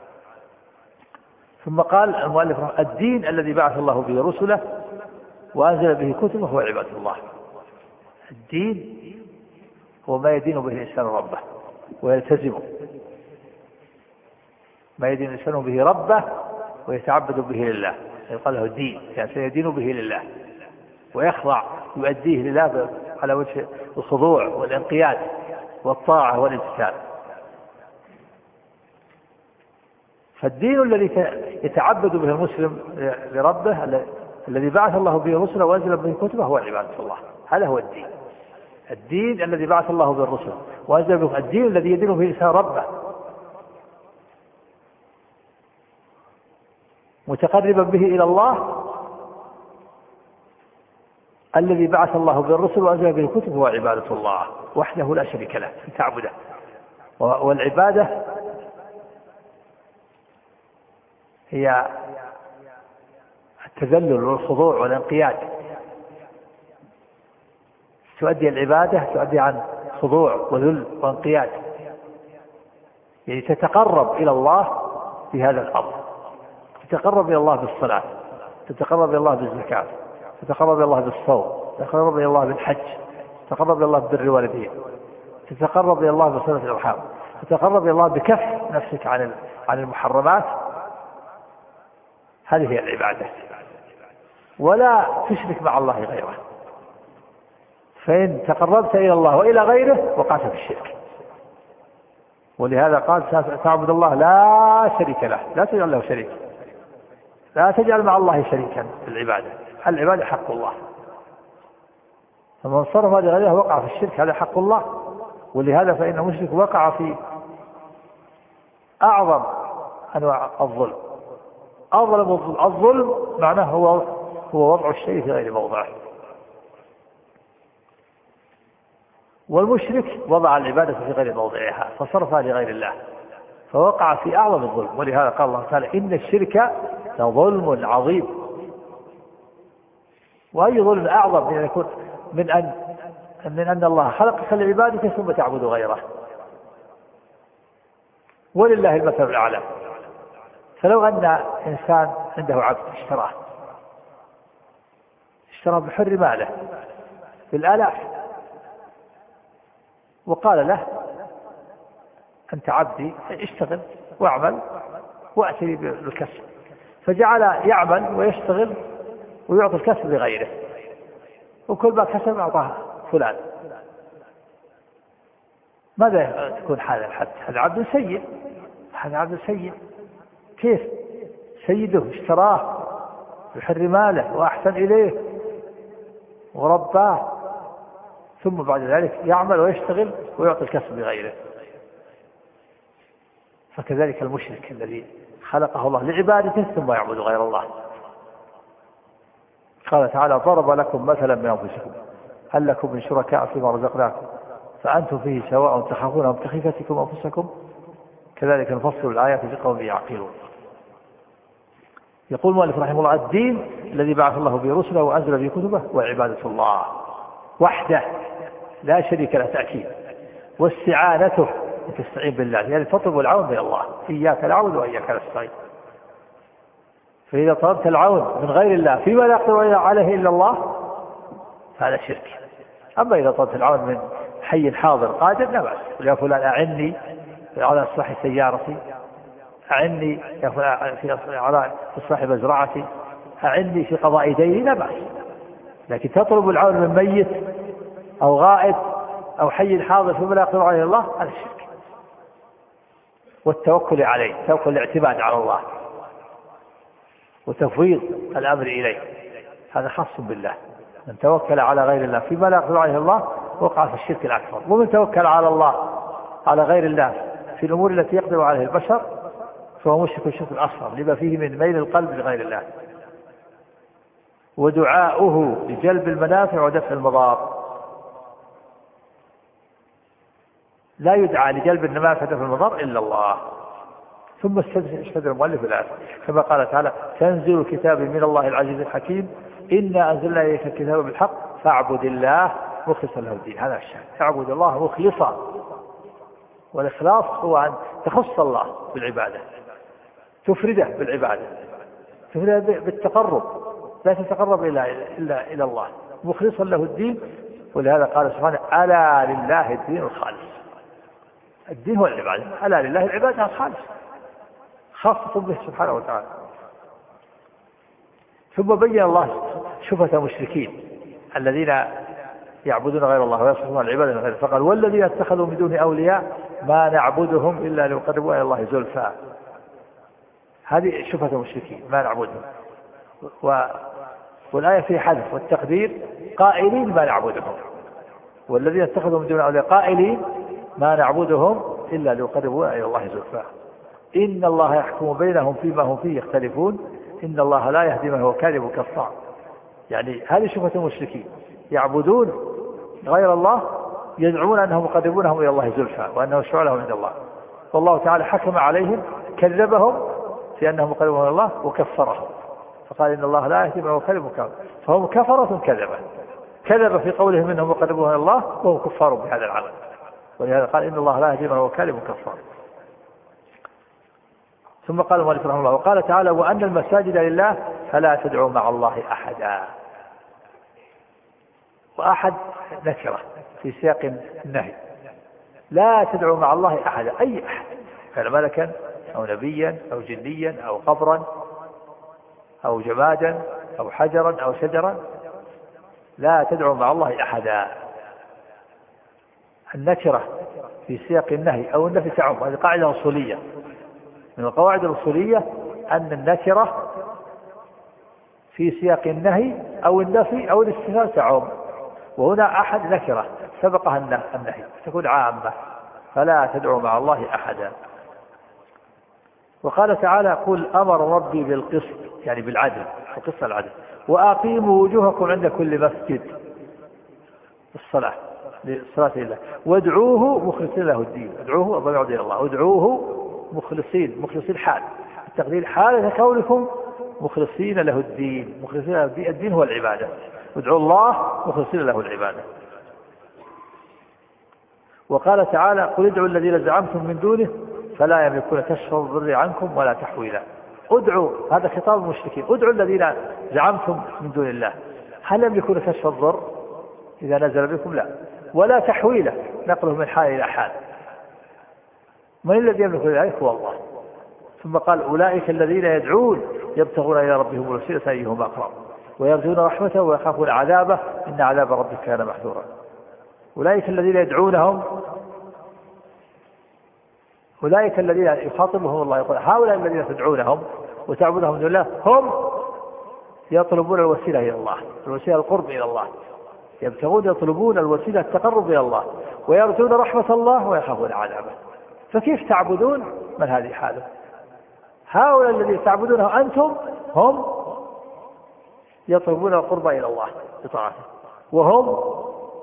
ثم قال المؤلف الدين الذي بعث الله به رسله وأنزل به كتبه هو عبادة الله. الدين هو ما يدين به الإنسان ربه ويلتزمه، ما يدين الإنسان به ربه ويتعبد به لله، يقال له الدين، يعني سيدين به لله ويخضع يؤديه لله على وجه الخضوع والانقياد والطاعة والامتثال. فالدين الذي يتعبد به المسلم لربه الذي بعث الله به رسله وأنزل به كتبه هو عبادة الله، هذا هو الدين. الدين الذي بعث الله به الرسل وأنزل به، الدين الذي يدين به الإنسان ربه متقربا به إلى الله، الذي بعث الله به الرسل وأنزل به الكتب هو عبادة الله وحده لا شريك له في تعبده. والعبادة هي التذلل والخضوع والانقياد، تؤدي العبادة تؤدي عن خضوع وذل وانقياد، يعني تتقرب إلى الله بهذا الأمر، تتقرب إلى الله بالصلاة، تتقرب إلى الله بالزكاة، تتقرب إلى الله بالصوم، تتقرب إلى الله بالحج، تتقرب إلى الله ببر الوالدين، تتقرب إلى الله بصلة الأرحام، تتقرب إلى الله بكف نفسك عن عن المحرمات. هذه هي العبادة، ولا تشرك مع الله غيره، فإن تقربت إلى الله وإلى غيره وقعت في الشرك. ولهذا قال تعبد الله لا شريك له، لا تجعل له شريك، لا تجعل مع الله شريكا في العبادة، العبادة حق الله، فمن صرف لغيره وقع في الشرك، هذا حق الله. ولهذا فإن المشرك وقع في أعظم أنواع الظلم. أظلم الظلم معناه هو هو وضع الشيء في غير موضعه، والمشرك وضع العبادة في غير موضعها فصرفها لغير الله فوقع في أعظم الظلم. ولهذا قال الله تعالى إن الشرك لظلم عظيم. وأي ظلم أعظم من أن يكون من أن من أن الله خلقك لعبادته ثم تعبد غيره. ولله المثل الأعلى. فلو أن إنسان عنده عبد اشتراه اشترى بحر ماله بالآلاف، وقال له أنت عبدي اشتغل واعمل وأتني بالكسب، فجعل يعمل ويشتغل ويعطي الكسب لغيره، وكل ما كسب أعطاه فلان. ماذا تكون حال الحد؟ هذا عبد سيء، هذا عبد سيء. كيف سيده اشتراه بحر ماله وأحسن إليه ورباه، ثم بعد ذلك يعمل ويشتغل ويعطي الكسب لغيره؟ فكذلك المشرك الذي خلقه الله لعبادته ثم يعبد غير الله. قال تعالى ضرب لكم مثلا من أنفسكم هل لكم من شركاء فيما رزقناكم فأنتم فيه سواء تخافونهم كخيفتكم أنفسكم كذلك نفصل الآيات لقوم يعقلون. يقول المؤلف رحمه الله: الدين الذي بعث الله به رسله وأنزل به كتبه وعبادة الله وحده لا شريك له تأكيد، واستعانته تستعين بالله، يعني تطلب العون من الله، إياك نعبد وإياك نستعين. فإذا طلبت العون من غير الله فيما لا يقدر عليه إلا الله فهذا شرك. أما إذا طلبت العون من حي حاضر قادر لا بأس، يا فلان أعني على إصلاح سيارتي، أعني يا فلان في على إصلاح مزرعتي، أعني في قضاء ديني، لا بأس. لكن تطلب العون من ميت أو غائب أو حي حاضر فيما لا يقدر عليه الله هذا الشرك. والتوكل عليه، توكل الاعتماد على الله وتفويض الأمر إليه، هذا خاص بالله. من توكل على غير الله فيما لا يقدر عليه الله وقع في الشرك الأكبر. ومن توكل على الله على غير الله في الأمور التي يقدر عليها البشر فهو مشرك الشرك الأصغر لما فيه من ميل القلب لغير الله. ودعاؤه لجلب المنافع ودفع المضار، لا يدعى لجلب المنافع ودفع المضار إلا الله. ثم استدل المؤلف الآية كما قال تعالى: تنزل الكتاب من الله العزيز الحكيم إنا أنزلنا إليك الكتاب بالحق فاعبد الله مخلصا له الدين. هذا الشيء، تعبد الله مخلصا، والإخلاص هو أن تخص الله بالعبادة، تفرده بالعبادة، تفرده بالتقرب، لا تتقرب إلا إلا إلى الله مخلصا له الدين. ولهذا قال سبحانه: ألا لله الدين الخالص. الدين هو العبادة، ألا لله العبادة الخالص خاصة به سبحانه وتعالى. ثم بين الله شبهة المشركين الذين يعبدون غير الله ويصرفون العبادة من غيره، فقال: والذين اتخذوا من دونه أولياء ما نعبدهم إلا ليقربونا إلى الله زلفى. هذه شبهة المشركين، ما نعبدهم. و... والآية في حذف والتقدير قائلين ما نعبدهم، والذين اتخذوا من دونه أولياء قائلين ما نعبدهم إلا ليقربونا إلى الله زلفى إن الله يحكم بينهم فيما هم فيه يختلفون إن الله لا يهدي من هو كاذب كفار. يعني هذه شبهة المشركين، يعبدون غير الله يدعون أنهم يقربونهم إلى الله زلفى وأنه يشفع لهم عند الله، والله تعالى حكم عليهم كذبهم في أنهم يقربون إلى الله وكفرهم، فقال إن الله لا يهدي من هو كاذب كفار. فهم كفرة كذبة، كذب في قولهم إنهم يقربون إلى الله وهم كفار بهذا العمل، ولهذا قال إن الله لا يهدي من هو كاذب كفار. ثم قال المؤلف رحمه الله: وقال تعالى: وأن المساجد لله فلا تدعوا مع الله أحدا. وأحد نكرة في سياق النهي، لا تدعوا مع الله أحدا، أي أحد كان ملكا أو نبيا أو جنيا أو قبرا أو جمادا أو حجرا أو شجرا، لا تدعوا مع الله أحدا. النكرة في سياق النهي أو النفي تعم، هذه قاعدة أصولية من القواعد الأصولية، أن النكرة في سياق النهي أو النفي أو الاستثناء تعم، وهنا أحد نكرة سبقها النهي تكون عامة، فلا تدعوا مع الله أحدا. وقال تعالى: قل أمر ربي بالقسط، يعني بالعدل، القسط العدل، وأقيموا وجوهكم عند كل مسجد، الصلاة للصلاة لله، وادعوه مخلصين له الدين. ادعوه الضمير يعود إلى الله، ادعوه مخلصين، مخلصين حال التقدير حالة كونكم مخلصين له الدين، مخلصين له الدين، الدين هو العبادة، ادعوا الله مخلصين له العبادة. وقال تعالى: قل ادعوا الذين زعمتم من دونه فلا يملكون كشف الضر عنكم ولا تحويلا. ادعوا، هذا خطاب المشركين، ادعوا الذين زعمتم من دون الله، هل يملكون كشف الضر إذا نزل بكم؟ لا، ولا تحويلا، نقله من حال إلى حال. من الذي يملك ذلك؟ هو الله. ثم قال: أولئك الذين يدعون يبتغون إلى ربهم الوسيلة أيهم أقرب ويرجون رحمته ويخافون عذابه إن عذاب ربك كان محذورا. أولئك الذين يدعونهم، أولئك الذين يخاطبهم الله يقول: هؤلاء الذين تدعونهم وتعبدهم دون الله هم يطلبون الوسيلة إلى الله، الوسيلة القرب إلى الله، يبتغون يطلبون الوسيلة التقرب إلى الله ويرجون رحمة الله ويخافون عذابه. فكيف تعبدون من هذه حاله؟ هؤلاء الذين تعبدونه أنتم هم يطلبون القرب إلى الله بطاعته، وهم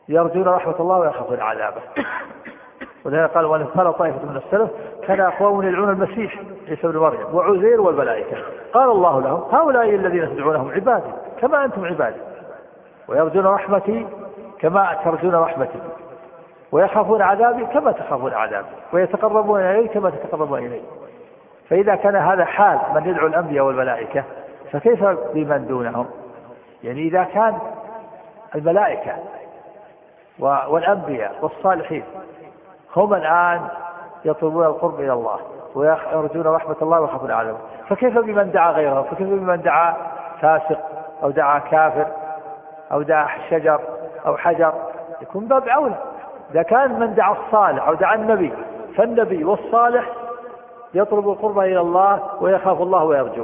يرجون رحمة الله ويخافون عذابه. ولذلك قال وإن قال طائفة من السلف كان أقوام يدعون المسيح عيسى ابن مريم وعزير والملائكة قال الله لهم هؤلاء الذين تدعونهم عبادي كما أنتم عبادي ويرجون رحمتي كما ترجون رحمتي ويخافون عذابي كما تخافون عذابي ويتقربون إلي كما تتقربون إلي. فإذا كان هذا حال من يدعو الأنبياء والملائكة فكيف بمن دونهم؟ يعني إذا كان الملائكة والأنبياء والصالحين هم الآن يطلبون القرب إلى الله ويرجون رحمة الله ويخافون عذابه، فكيف بمن دعا غيره؟ فكيف بمن دعا فاسق أو دعا كافر أو دعا شجر أو حجر؟ يكون باب أولى. إذا كان من دعا الصالح أو دعا النبي فالنبي والصالح يطلب القرب إلى الله ويخاف الله ويرجو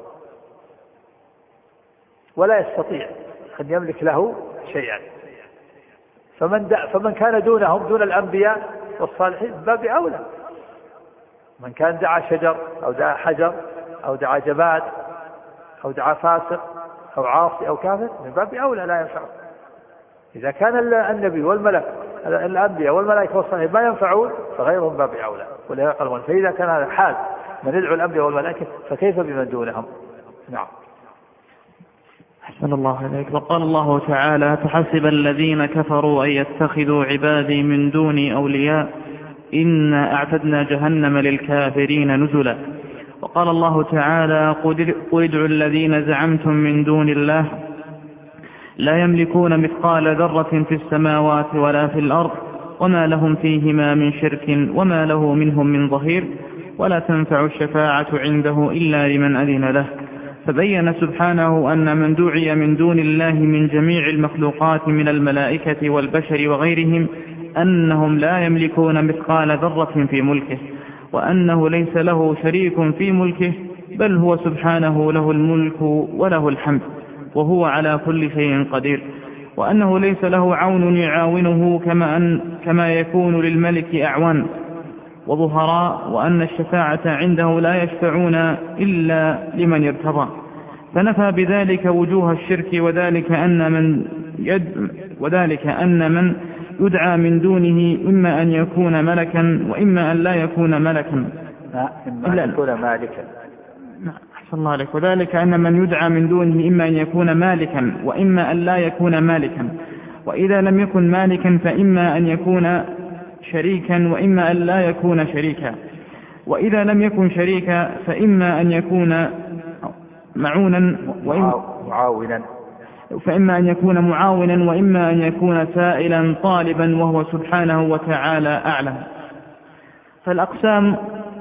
ولا يستطيع أن يملك له شيئا. فمن, فمن كان دونهم دون الأنبياء والصالحين باب أولى. من كان دعا شجر أو دعا حجر أو دعا جماد أو دعا فاسق أو عاصي أو كافر من باب أولى لا ينفع. إذا كان النبي والملك الأنبياء والملائكة والصالحين ما ينفعون فغيرهم باب أولى. ولهذا قال فإذا كان هذا حال من يدعو الأنبياء والملائكة فكيف بمن دونهم؟ نعم. أحسن الله عليك. وقال الله تعالى تحسب الذين كفروا أن يتخذوا عبادي من دوني أولياء إنا أعتدنا جهنم للكافرين نزلا. وقال الله تعالى قل ادعوا الذين زعمتم من دون الله لا يملكون مثقال ذرة في السماوات ولا في الأرض وما لهم فيهما من شرك وما له منهم من ظهير ولا تنفع الشفاعة عنده إلا لمن أذن له. فبين سبحانه أن من دعي من دون الله من جميع المخلوقات من الملائكة والبشر وغيرهم أنهم لا يملكون مثقال ذرة في ملكه وأنه ليس له شريك في ملكه بل هو سبحانه له الملك وله الحمد وهو على كل شيء قدير وأنه ليس له عون يعاونه كما, أن كما يكون للملك أعوان وظهراء وأن الشفاعة عنده لا يشفعون إلا لمن ارتضى. فنفى بذلك وجوه الشرك وذلك أن من يد وذلك أن من يدعى من دونه إما أن يكون ملكا وإما أن لا يكون ملكا إما أن يكون مالكا. أحسن الله عليك. وذلك أن من يدعى من دونه إما أن يكون مالكا وإما أن لا يكون مالكا وإذا لم يكن مالكا فإما أن يكون شريكا وإما أن لا يكون شريكا وإذا لم يكن شريكا فإما أن يكون معونا معاونا فإما أن يكون معاونا وإما أن يكون سائلا طالبا وهو سبحانه وتعالى أعلم. فالأقسام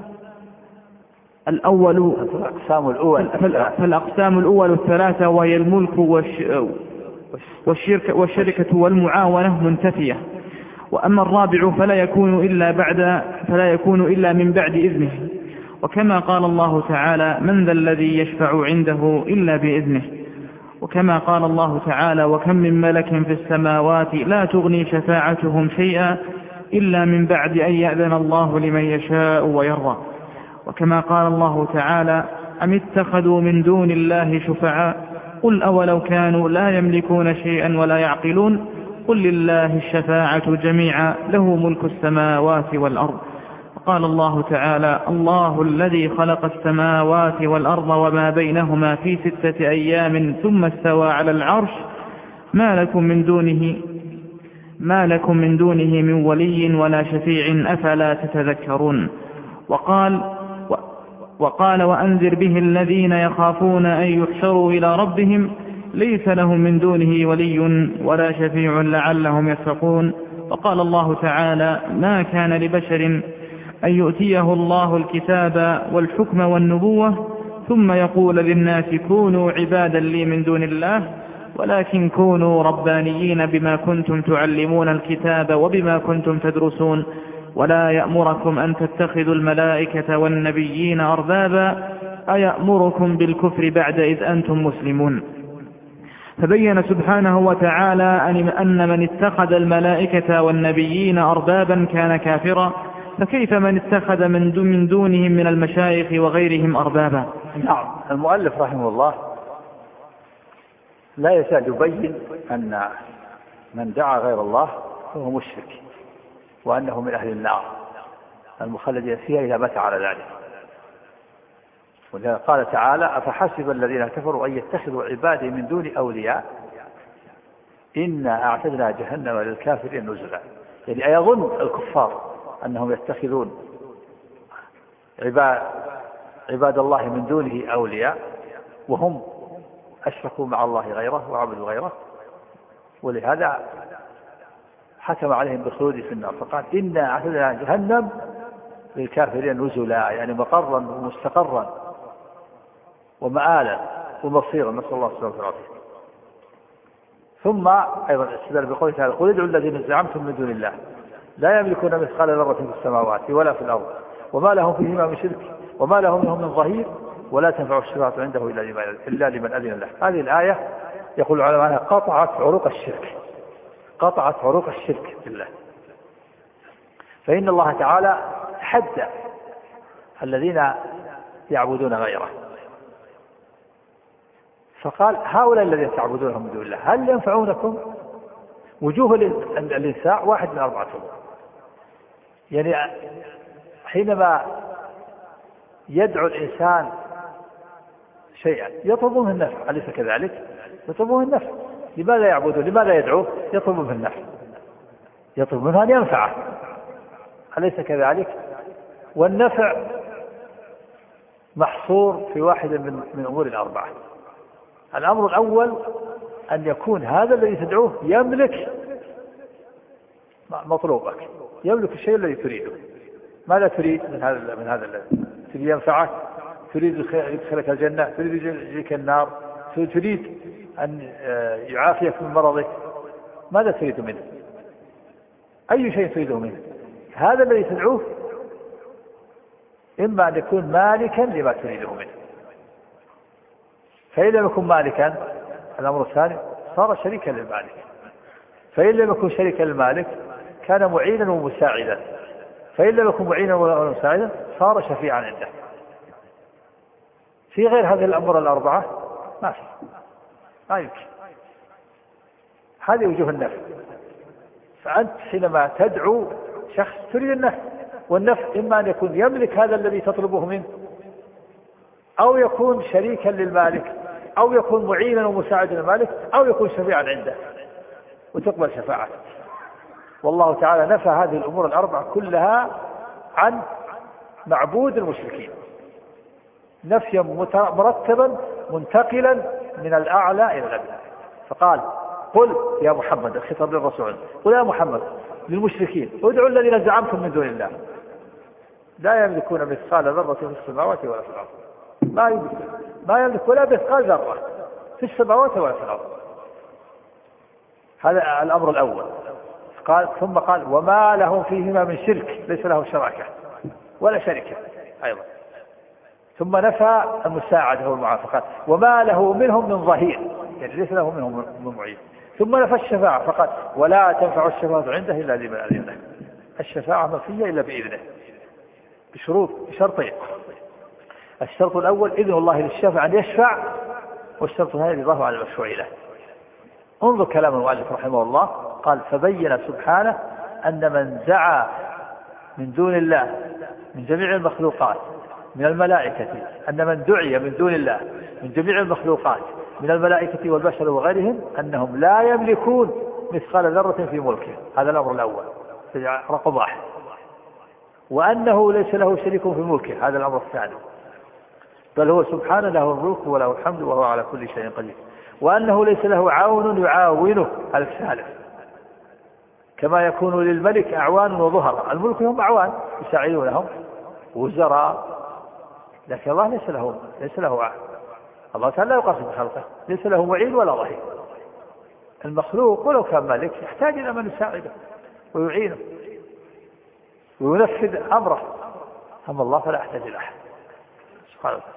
الأول فالأقسام الأول فالأقسام الأول الثلاثة وهي الملك والشركة, والشركة والمعاونة منتفية. وأما الرابع فلا يكون إلا بعد فلا يكون إلا من بعد إذنه وكما قال الله تعالى من ذا الذي يشفع عنده إلا بإذنه وكما قال الله تعالى وكم من ملك في السماوات لا تغني شفاعتهم شيئا إلا من بعد أن يأذن الله لمن يشاء ويرضى وكما قال الله تعالى أم اتخذوا من دون الله شفعاء قل أولو كانوا لا يملكون شيئا ولا يعقلون قل لله الشفاعة جميعا له ملك السماوات والأرض. قال الله تعالى الله الذي خلق السماوات والأرض وما بينهما في ستة أيام ثم استوى على العرش ما لكم من دونه ما لكم من دونه من ولي ولا شفيع أفلا تتذكرون. وقال وقال وأنذر به الذين يخافون أن يحشروا إلى ربهم ليس لهم من دونه ولي ولا شفيع لعلهم يتقون. وقال الله تعالى ما كان لبشر أن يؤتيه الله الكتاب والحكم والنبوة ثم يقول للناس كونوا عبادا لي من دون الله ولكن كونوا ربانيين بما كنتم تعلمون الكتاب وبما كنتم تدرسون ولا يأمركم أن تتخذوا الملائكة والنبيين أربابا أيأمركم بالكفر بعد إذ أنتم مسلمون. فبين سبحانه وتعالى أن من اتخذ الملائكة والنبيين أربابا كان كافرا فكيف من اتخذ من دونهم من المشايخ وغيرهم أربابا؟ نعم. المؤلف رحمه الله لا يزال يبين أن من دعا غير الله فهو مشرك وأنه من أهل النار المخلدين فيها إذا مات على ذلك. ولذلك قال تعالى أفحسب الذين كفروا أن يتخذوا عبادي من دون أولياء إنا أعتدنا جهنم للكافرين نزلا. يعني أيظن الكفار أنهم يتخذون عباد, عباد الله من دونه أولياء وهم أشركوا مع الله غيره وعبدوا غيره، ولهذا حكم عليهم بالخلود في النار فقال إنا أعتدنا جهنم للكافرين نزلا، يعني مقرا ومستقرا ومآلا ومصيرا، نسأل الله السلامة والعافية. ثم أيضا استدل بقوله تعالى قل ادعوا الذين زعمتم من دون الله لا يملكون مثقال ذرة في السماوات ولا في الأرض وما لهم فيهما من شرك وما لهم منهم من ظهير ولا تنفع الشفاعة عنده إلا لمن أذن له. هذه الآية يقول العلماء أنها قطعت عروق الشرك، قطعت عروق الشرك بالله. فإن الله تعالى حد الذين يعبدون غيره فقال هؤلاء الذين تعبدونهم من دون الله هل ينفعونكم؟ وجوه الإنفاع واحد من أربعة أمور. يعني حينما يدعو الإنسان شيئا يطلب منه النفع، أليس كذلك؟ يطلب منه النفع. لماذا يعبده؟ لماذا يدعوه؟ يطلب منه النفع، يطلب منه أن ينفعه، أليس كذلك؟ والنفع محصور في واحد من من أمور الأربعة. الأمر الأول أن يكون هذا الذي تدعوه يملك مطلوبك، يملك الشيء الذي تريده. ماذا تريد من هذا من هذا الذي تريد ينفعك؟ تريد يدخلك الجنة؟ تريد يجيك النار؟ تريد أن يعافيك من مرضك؟ ماذا تريد منه؟ أي شيء تريده منه؟ هذا الذي تدعوه إما أن يكون مالكا لما تريده منه، فإن لم يكن مالكا الأمر الثاني صار شريكا للمالك، فإن لم يكن شريكا للمالك كان معينا ومساعدا، فإن لم يكن معينا ومساعدا صار شفيعا عنده. في غير هذه الأمور الأربعة ما في، ما يمكن. هذه وجوه النفع. فأنت حينما تدعو شخص تريد النفع، والنفع إما أن يكون يملك هذا الذي تطلبه منه، أو يكون شريكا للمالك، أو يكون معينا ومساعدا للمالك، أو يكون شفيعا عنده وتقبل شفاعته. والله تعالى نفى هذه الأمور الأربعة كلها عن معبود المشركين نفيا مرتبا منتقلا من الأعلى إلى الأدنى. فقال قل يا محمد، الخطاب للرسول، قل يا محمد للمشركين ادعوا الذين زعمتم من دون الله لا يملكون مثقال ذرة في السماوات ولا في الأرض. ما يملك ما يملك ولا مثقال ذرة في السماوات ولا في الأرض. هذا الأمر الأول. قال ثم قال وما لهم فيهما من شرك، ليس له شراكة ولا شركة أيضا. ثم نفى المساعدة والمعافقة، وما له منهم من ظهير، يعني ليس له منهم من معين. ثم نفى الشفاعة فقال ولا تنفع الشفاعة عنده إلا لمن أذن له. الشفاعة منفية إلا بإذنه بشروط بشرطين. الشرط الأول إذن الله للشافع أن يشفع، والشرط الثاني رضاه على المشفوع له. انظر كلام المؤلف رحمه الله، قال فبين سبحانه أن من دعا من دون الله من جميع المخلوقات من الملائكة، أن من دعي من دون الله من جميع المخلوقات من الملائكة والبشر وغيرهم أنهم لا يملكون مثقال ذرة في ملكه. هذا الأمر الأول رقم واحد. وأنه ليس له شريك في ملكه، هذا الأمر الثاني. بل هو سبحانه له الملك وله الحمد وهو على كل شيء قدير. وأنه ليس له عون يعاونه، هذا الثالث. كما يكون للملك أعوان وظهر، الملك هم أعوان يساعدونهم وزراء، لكن الله ليس له ليس له عون. الله تعالى لا يقاسم بخلقه، ليس له معين ولا ظهير. المخلوق ولو كان ملك يحتاج إلى من يساعده ويعينه وينفذ أمره، أما الله فلا يحتاج إلى أحد سبحانه وتعالى.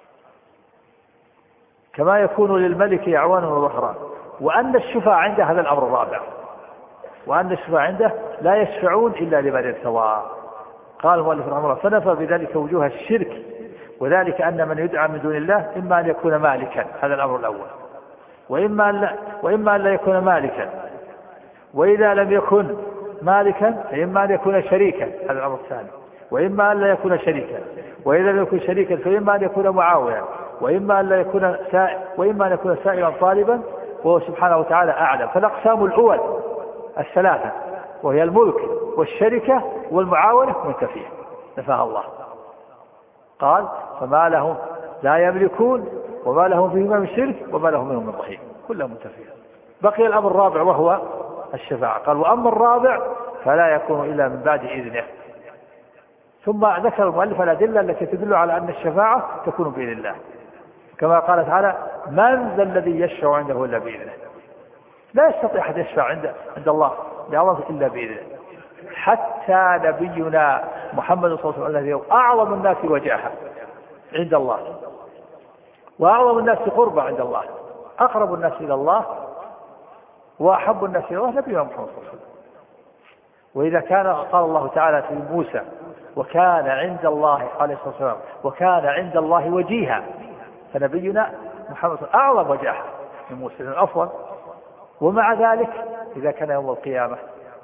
كما يكون للملك أعوان وظهران. وأن الشفاعة عنده، هذا الأمر الرابع، وأن الشفاعة عنده لا يشفعون إلا لمن ارتضى. قال المؤلف رحمه الله فنفى بذلك وجوه الشرك، وذلك أن من يدعى من دون الله إما أن يكون مالكا، هذا الأمر الأول، وإما أن لا, وإما أن لا يكون مالكا وإذا لم يكن مالكا فإما أن يكون شريكا، هذا الأمر الثاني، وإما أن لا يكون شريكا، وإذا لم يكن شريكا فإما أن يكون معاويا، وإما أن لا يكون سائل، وإما أن يكون سائلا طالبا، وهو سبحانه وتعالى أعلم. فالأقسام الأول الثلاثة وهي الملك والشركة والمعاونة منتفية نفاها الله. قال فما لهم لا يملكون وما لهم فيهما من شرك وما لهم منهم من ظهير، كلها منتفية. بقي الأمر الرابع وهو الشفاعة. قال وأما الرابع فلا يكون إلا من بعد إذنه. ثم ذكر المؤلف الأدلة التي تدل على أن الشفاعة تكون بإذن الله، كما قال تعالى من ذا الذي يشفع عنده إلا بإذنه. لا يستطيع أحد يشفع عند عند الله لله إلا بإذنه. حتى نبينا محمد صلى الله عليه وسلم الذي أعظم الناس وجاهه عند الله وأعظم الناس قربا عند الله، أقرب الناس إلى الله وأحب الناس إلى الله نبينا محمد صلى الله عليه وسلم. وإذا كان قال الله تعالى في موسى وكان عند الله عليه الصلاة والسلام وكان عند الله وجيها، فنبينا محمد صلى الله عليه وسلم أعظم وجاهه من موسى الأفضل. ومع ذلك إذا كان يوم القيامة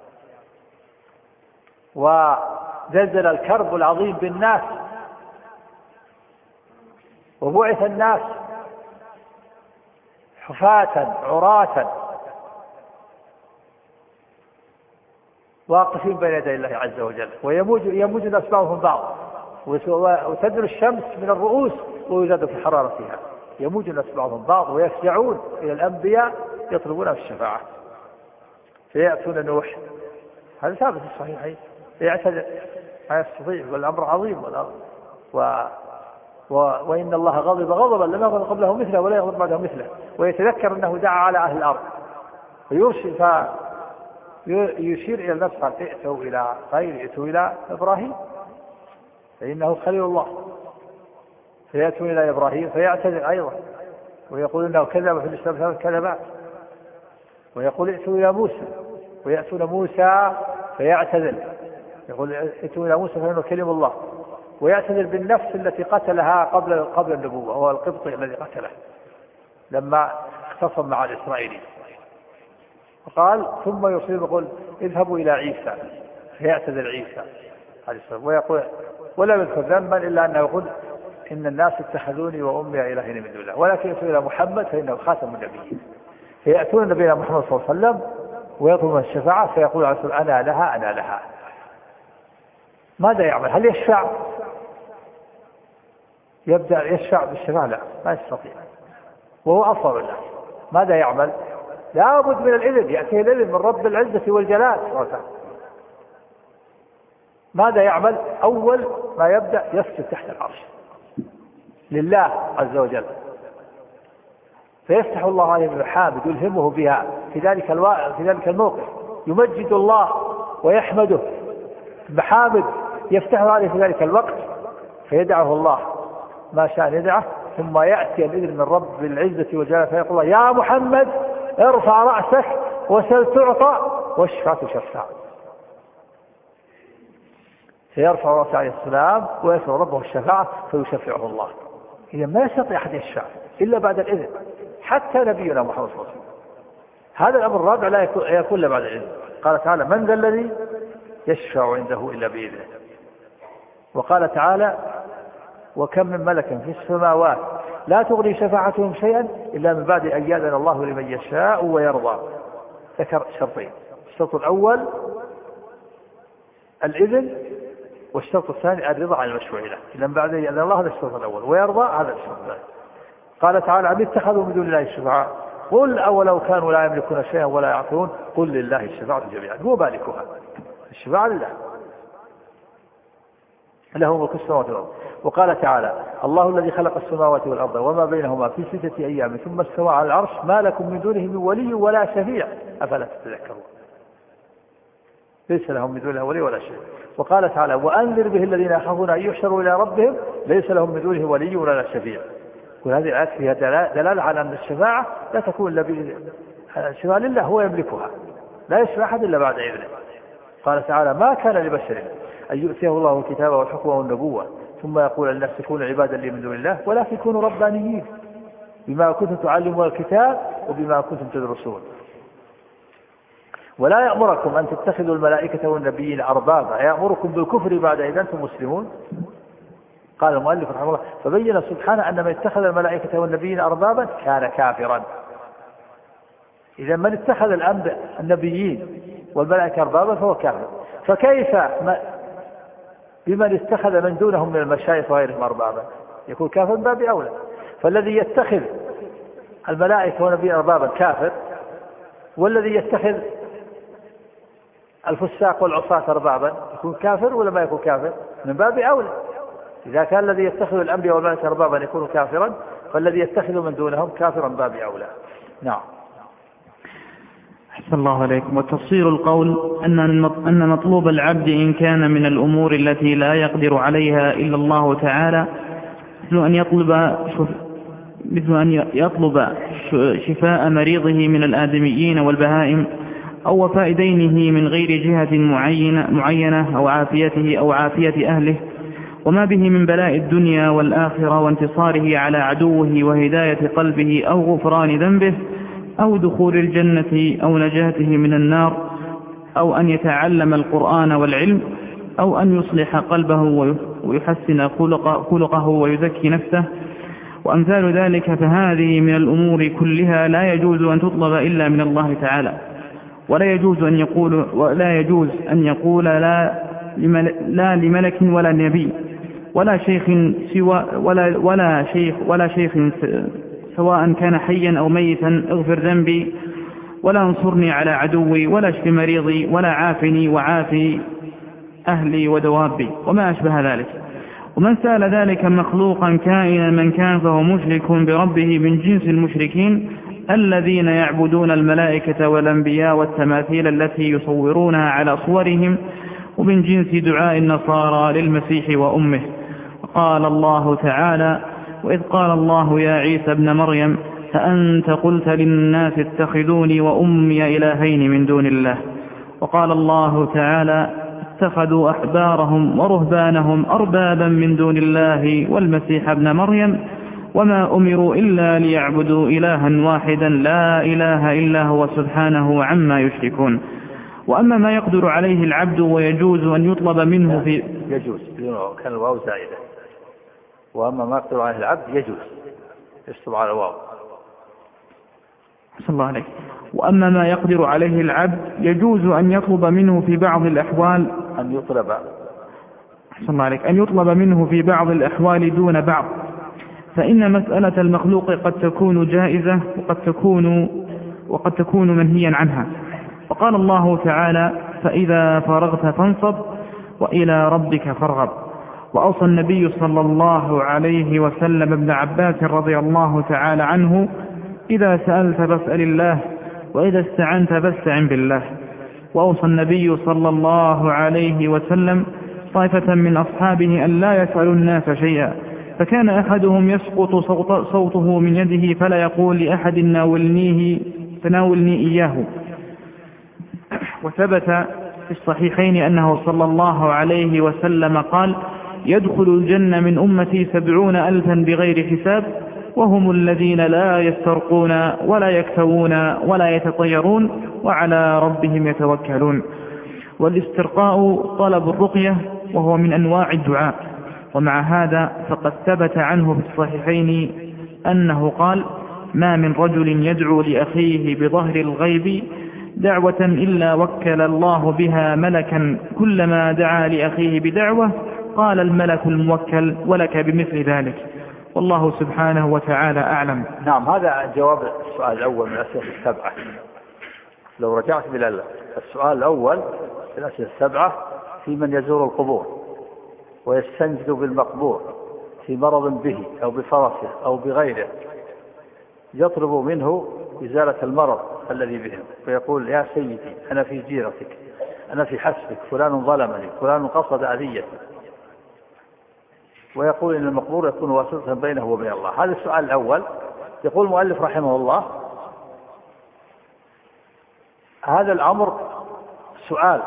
وزلزل الكرب العظيم بالناس وبعث الناس حفاة عراة واقفين بين يدي الله عز وجل، ويموج يموج الناس بعضهم بعض، وتدنو الشمس من الرؤوس ويزاد في حرارتها، يموج الناس بعضهم بعض ويفزعون إلى الأنبياء يطلبون في الشفاعة، فيأتون نوح، هذا ثابت في الصحيحين، يعتذر ما يستطيع والأمر عظيم و... و... وإن الله غضب غضبا لم يغضب قبله مثله ولا يغضب بعده مثله، ويتذكر أنه دعا على أهل الأرض ويرشد فيشير إلى النفس قال ائتوا إلى غير ائتوا إلى إبراهيم فإنه خليل الله، فيأتون إلى إبراهيم فيعتذر أيضا ويقول إنه كذب في الإسلام ثلاث كذبات، ويقول ائتوا إلى موسى ويأتون موسى فيعتذر يقول ائتوا إلى موسى فإنه كلم الله، ويعتذر بالنفس التي قتلها قبل قبل النبوة وهو القبطي الذي قتله لما اختصم مع الإسرائيلي. وقال ثم يصيب يقول اذهبوا إلى عيسى فيعتذر عيسى عليه السلام ويقول ولا يذكر ذنبا إلا أنه يقول إن الناس اتخذوني وأمي إلهين من دون الله، ولكن يأتون إلى محمد فإنه خاتم النبيين، فيأتون نبينا محمد صلى الله عليه وسلم ويطلب الشفاعة فيقول عليه السلام أنا لها أنا لها. ماذا يعمل؟ هل يشفع؟ يبدأ يشفع بالشفاعة؟ لا، ما يستطيع وهو أفضل الناس. ماذا يعمل؟ لا بد من الإذن، يأتيه الإذن من رب العزة والجلال. ماذا يعمل؟ أول ما يبدأ يسجد تحت العرش لله عز وجل، فيفتح الله عليه بالحامد يلهمه بها في ذلك الوا... في ذلك الموقف، يمجد الله ويحمده بحامد يفتحه عليه في ذلك الوقت، فيدعه الله ما شاء يدعه، ثم يأتي الإذن من رب العزة والجلال فيقول الله يا محمد ارفع رأسك وسل تعطى واشفع تشفع، فيرفع رأسه عليه السلام ويسأل ربه الشفاعة فيشفعه الله. إذا ما يستطيع أحد يشفع إلا بعد الإذن، حتى نبينا محمد صلى الله عليه وسلم. هذا الأمر الرابع لا يكون إلا بعد الإذن. قال تعالى من ذا الذي يشفع عنده إلا بإذنه. وقال تعالى وكم من ملك في السماوات لا تغني شفاعتهم شيئا إلا من بعد أن يأذن الله لمن يشاء ويرضى. ذكر شرطين، الشرط الأول الإذن، والشرط الثاني الرضا عن المشروع له، إلا من بعد أن يأذن الله هذا الشرط الأول، ويرضى هذا الشرط الثاني. قال تعالى أم اتخذوا من دون الله الشفعاء قل أولو كانوا لا يملكون شيئا ولا يعقلون قل لله الشفاعة جميعا هو مالكها، الشفاعة لله له ملك السماوات والأرض. وقال تعالى الله الذي خلق السماوات والأرض وما بينهما في ستة أيام ثم استوى على العرش ما لكم من دونه من ولي ولا شفيع أفلا تتذكرون. ليس لهم من دونه ولي ولا شفيع. وقال تعالى وأنذر به الذين يخافون أن يحشروا إلى ربهم ليس لهم من دونه ولي ولا شفيع. كل هذه الآيات فيها دلالة على أن الشفاعة لا تكون إلا بإذن، الشفاعة لله هو يملكها، لا يشفع أحد إلا بعد إذنه. قال تعالى ما كان لبشر أن يؤتيه الله الكتاب والحكم والنبوة ثم يقول للناس كونوا عبادا لي من دون الله ولكن كونوا ربانيين بما كنتم تعلمون الكتاب وبما كنتم تدرسون. ولا يأمركم أن تتخذوا الملائكة والنبيين أربابا، يأمركم بالكفر بعد إذا أنتم مسلمون. قال المؤلف رحمه الله: فبين سبحانه أن من اتخذ الملائكة والنبيين أربابا كان كافرا. إذا من اتخذ النبيين والملائكة أربابا فهو كافر، فكيف بمن اتخذ من دونهم من المشايخ وغيرهم أربابا؟ يكون كافر من باب أولى. فالذي يتخذ الملائكة والنبيين أربابا كافر، والذي يتخذ الفساق والعصاة أربابا يكون كافر ولا ما يكون كافر؟ من باب أولى. إذا كان الذي يتخذ الأنبياء والملائكة أربابا يكون كافرا، فالذي يتخذ من دونهم كافرا من باب أولى. نعم. أحسن الله عليكم. وتفسير القول أن مطلوب العبد إن كان من الأمور التي لا يقدر عليها إلا الله تعالى، مثل أن يطلب مثل أن يطلب شفاء مريضه من الآدميين والبهائم، أو وفاء دينه من غير جهة معينة, معينة أو عافيته أو عافية أهله، وما به من بلاء الدنيا والآخرة، وانتصاره على عدوه، وهداية قلبه، أو غفران ذنبه، أو دخول الجنة، أو نجاته من النار، أو أن يتعلم القرآن والعلم، أو أن يصلح قلبه ويحسن خلقه ويزكي نفسه، وأمثال ذلك، فهذه من الأمور كلها لا يجوز أن تطلب إلا من الله تعالى، ولا يجوز أن يقول ولا يجوز أن يقول لا لا لملك ولا نبي ولا شيخ سوى ولا ولا شيخ ولا شيخ سواء كان حيا أو ميتا: اغفر ذنبي، ولا انصرني على عدوي، ولا اشف مريضي، ولا عافني وعافي أهلي ودوابي، وما أشبه ذلك. ومن سأل ذلك مخلوقا كائنا من كان فهو مشرك بربه من جنس المشركين الذين يعبدون الملائكة والأنبياء والتماثيل التي يصورونها على صورهم، ومن جنس دعاء النصارى للمسيح وأمه. قال الله تعالى: وإذ قال الله يا عيسى ابن مريم أأنت قلت للناس اتخذوني وأمي إلهين من دون الله. وقال الله تعالى: اتخذوا أحبارهم ورهبانهم أربابا من دون الله والمسيح ابن مريم وما أمروا إلا ليعبدوا إلها واحدا لا إله إلا هو سبحانه عما يشركون. وأما ما يقدر عليه العبد ويجوز أن يطلب منه في يجوز كان الواو زائدة. وأما ما يقدر عليه العبد يجوز يشتب على الواو. صلى الله عليه. وأما ما يقدر عليه العبد يجوز أن يطلب منه في بعض الأحوال أن يطلب صلى الله عليه أن يطلب منه في بعض الأحوال دون بعض، فإن مسألة المخلوق قد تكون جائزة وقد تكون وقد تكون منهيا عنها. وقال الله تعالى: فإذا فرغت فانصب وإلى ربك فارغب. وأوصى النبي صلى الله عليه وسلم ابن عباس رضي الله تعالى عنه: إذا سألت فاسأل الله، وإذا استعنت فاستعن بالله. وأوصى النبي صلى الله عليه وسلم طائفة من أصحابه أن لا يسألوا الناس شيئا، فكان أحدهم يسقط صوت صوته من يده فلا يقول لأحد ناولنيه تناولني إياه. وثبت في الصحيحين أنه صلى الله عليه وسلم قال: يدخل الجنة من أمتي سبعون ألفا بغير حساب، وهم الذين لا يسترقون ولا يكتوون ولا يتطيرون وعلى ربهم يتوكلون. والاسترقاء طلب الرقية، وهو من أنواع الدعاء. ومع هذا فقد ثبت عنه في الصحيحين أنه قال: ما من رجل يدعو لأخيه بظهر الغيب دعوة إلا وكل الله بها ملكا، كلما دعا لأخيه بدعوة قال الملك الموكل: ولك بمثل ذلك. والله سبحانه وتعالى أعلم. نعم، هذا جواب السؤال الأول من الأسئلة السبعة. لو رجعت إلى السؤال الأول من الأسئلة السبعة في من يزور القبور ويستنجد بالمقبور في مرض به أو بفرسه أو بغيره، يطلب منه إزالة المرض الذي بهم، فيقول: يا سيدي أنا في جيرتك، أنا في حسبك، فلان ظلمني، فلان قصد أذيتي، ويقول إن المقبور يكون واسطة بينه وبين الله. هذا السؤال الأول. يقول المؤلف رحمه الله: هذا الأمر سؤال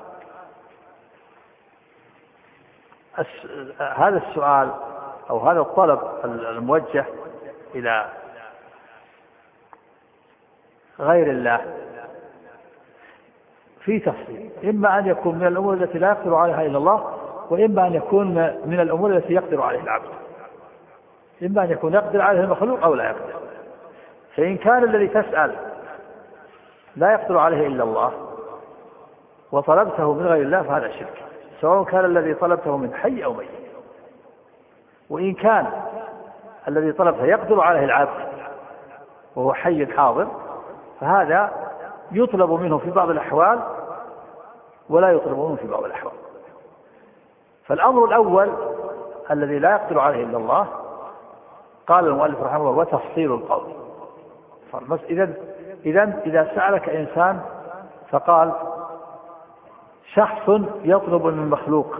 هذا السؤال أو هذا الطلب الموجه إلى غير الله في تفصيل، إما أن يكون من الأمور التي لا يقدر عليها إلا الله، وإما أن يكون من الأمور التي يقدر عليها العبد، إما أن يكون يقدر عليها المخلوق أو لا يقدر. فإن كان الذي تسأل لا يقدر عليه إلا الله وطلبته من غير الله فهذا شرك، سواء كان الذي طلبته من حي أو ميت. وإن كان الذي طلبته يقدر عليه العبد وهو حي حاضر فهذا يطلب منه في بعض الأحوال ولا يطلب منه في بعض الأحوال. فالأمر الأول الذي لا يقدر عليه إلا الله قال المؤلف رحمه الله وتفصيل القول. إذن إذن إذا سألك إنسان فقال شخص يطلب من مخلوق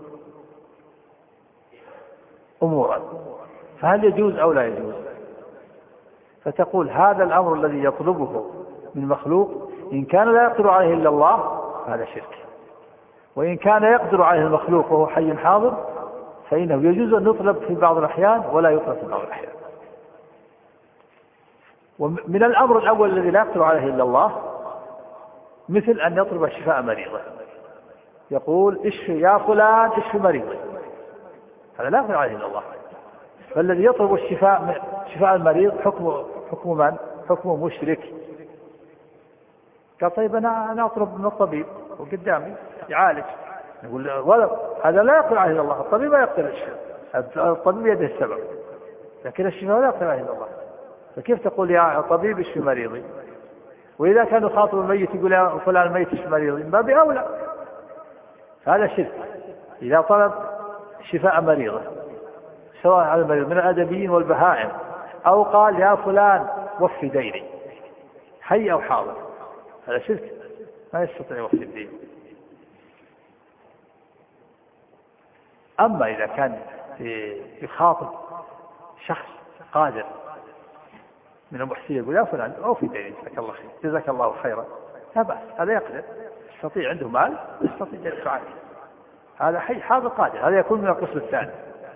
أمورا فهل يجوز أو لا يجوز؟ فتقول هذا الأمر الذي يطلبه من مخلوق إن كان لا يقدر عليه إلا الله هذا شرك، وإن كان يقدر عليه المخلوق وهو حي حاضر فإنه يجوز أن يطلب في بعض الأحيان ولا يطلب في بعض الأحيان. ومن الأمر الأول الذي لا يقدر عليه إلا الله مثل أن يطلب شفاء مريضه، يقول اشفي يا فلان اشفي مريضي، هذا لا يقدر عليه إلا الله. فالذي يطلب الشفاء شفاء المريض حكم حكم من؟ حكم مشرك. قال طيب أنا أنا أطلب من الطبيب وقدامي يعالج، يقول ولا هذا لا يقدر عليه إلا الله، الطبيب لا يقدر الشفاء، الطبيب يده السبب، لكن الشفاء لا يقدر عليه إلا الله. فكيف تقول يا طبيب اشفي مريضي؟ وإذا كان يخاطب الميت يقول يا فلان الميت اشفي مريضي ما بأولى، هذا شرك. إذا طلب شفاء مريضه سواء على المريض من الأدبيين والبهائم أو قال يا فلان وفي ديني حي أو حاضر هذا شرك، ما يستطيع يوفي الدين. أما إذا كان يخاطب شخص قادر من المحسنين يقول يا فلان أوفي ديني جزاك الله خير جزاك الله خيرا لا بأس، هذا يقدر يستطيع عنده مال يستطيع أن يفعل، هذا حي حاضر قادر، هذا يكون من القسم الثاني.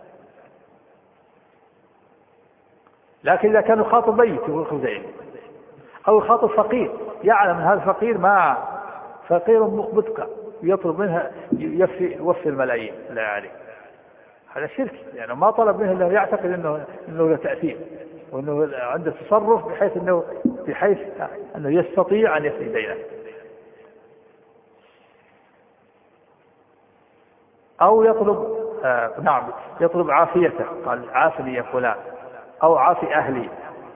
لكن إذا كان يخاطب ميت يقول خذين، أو يخاطب فقير يعلم أن هذا الفقير ما فقير مبتقى يطلب منها يوفي يوفي الملايين لا يعني هذا شرك، يعني ما طلب منه انه يعتقد انه انه له تأثير وانه عنده تصرف بحيث انه بحيث انه يستطيع ان يفي دينه. أو يطلب آه نعم يطلب عافيته، قال عافني يا فلان أو عافي أهلي،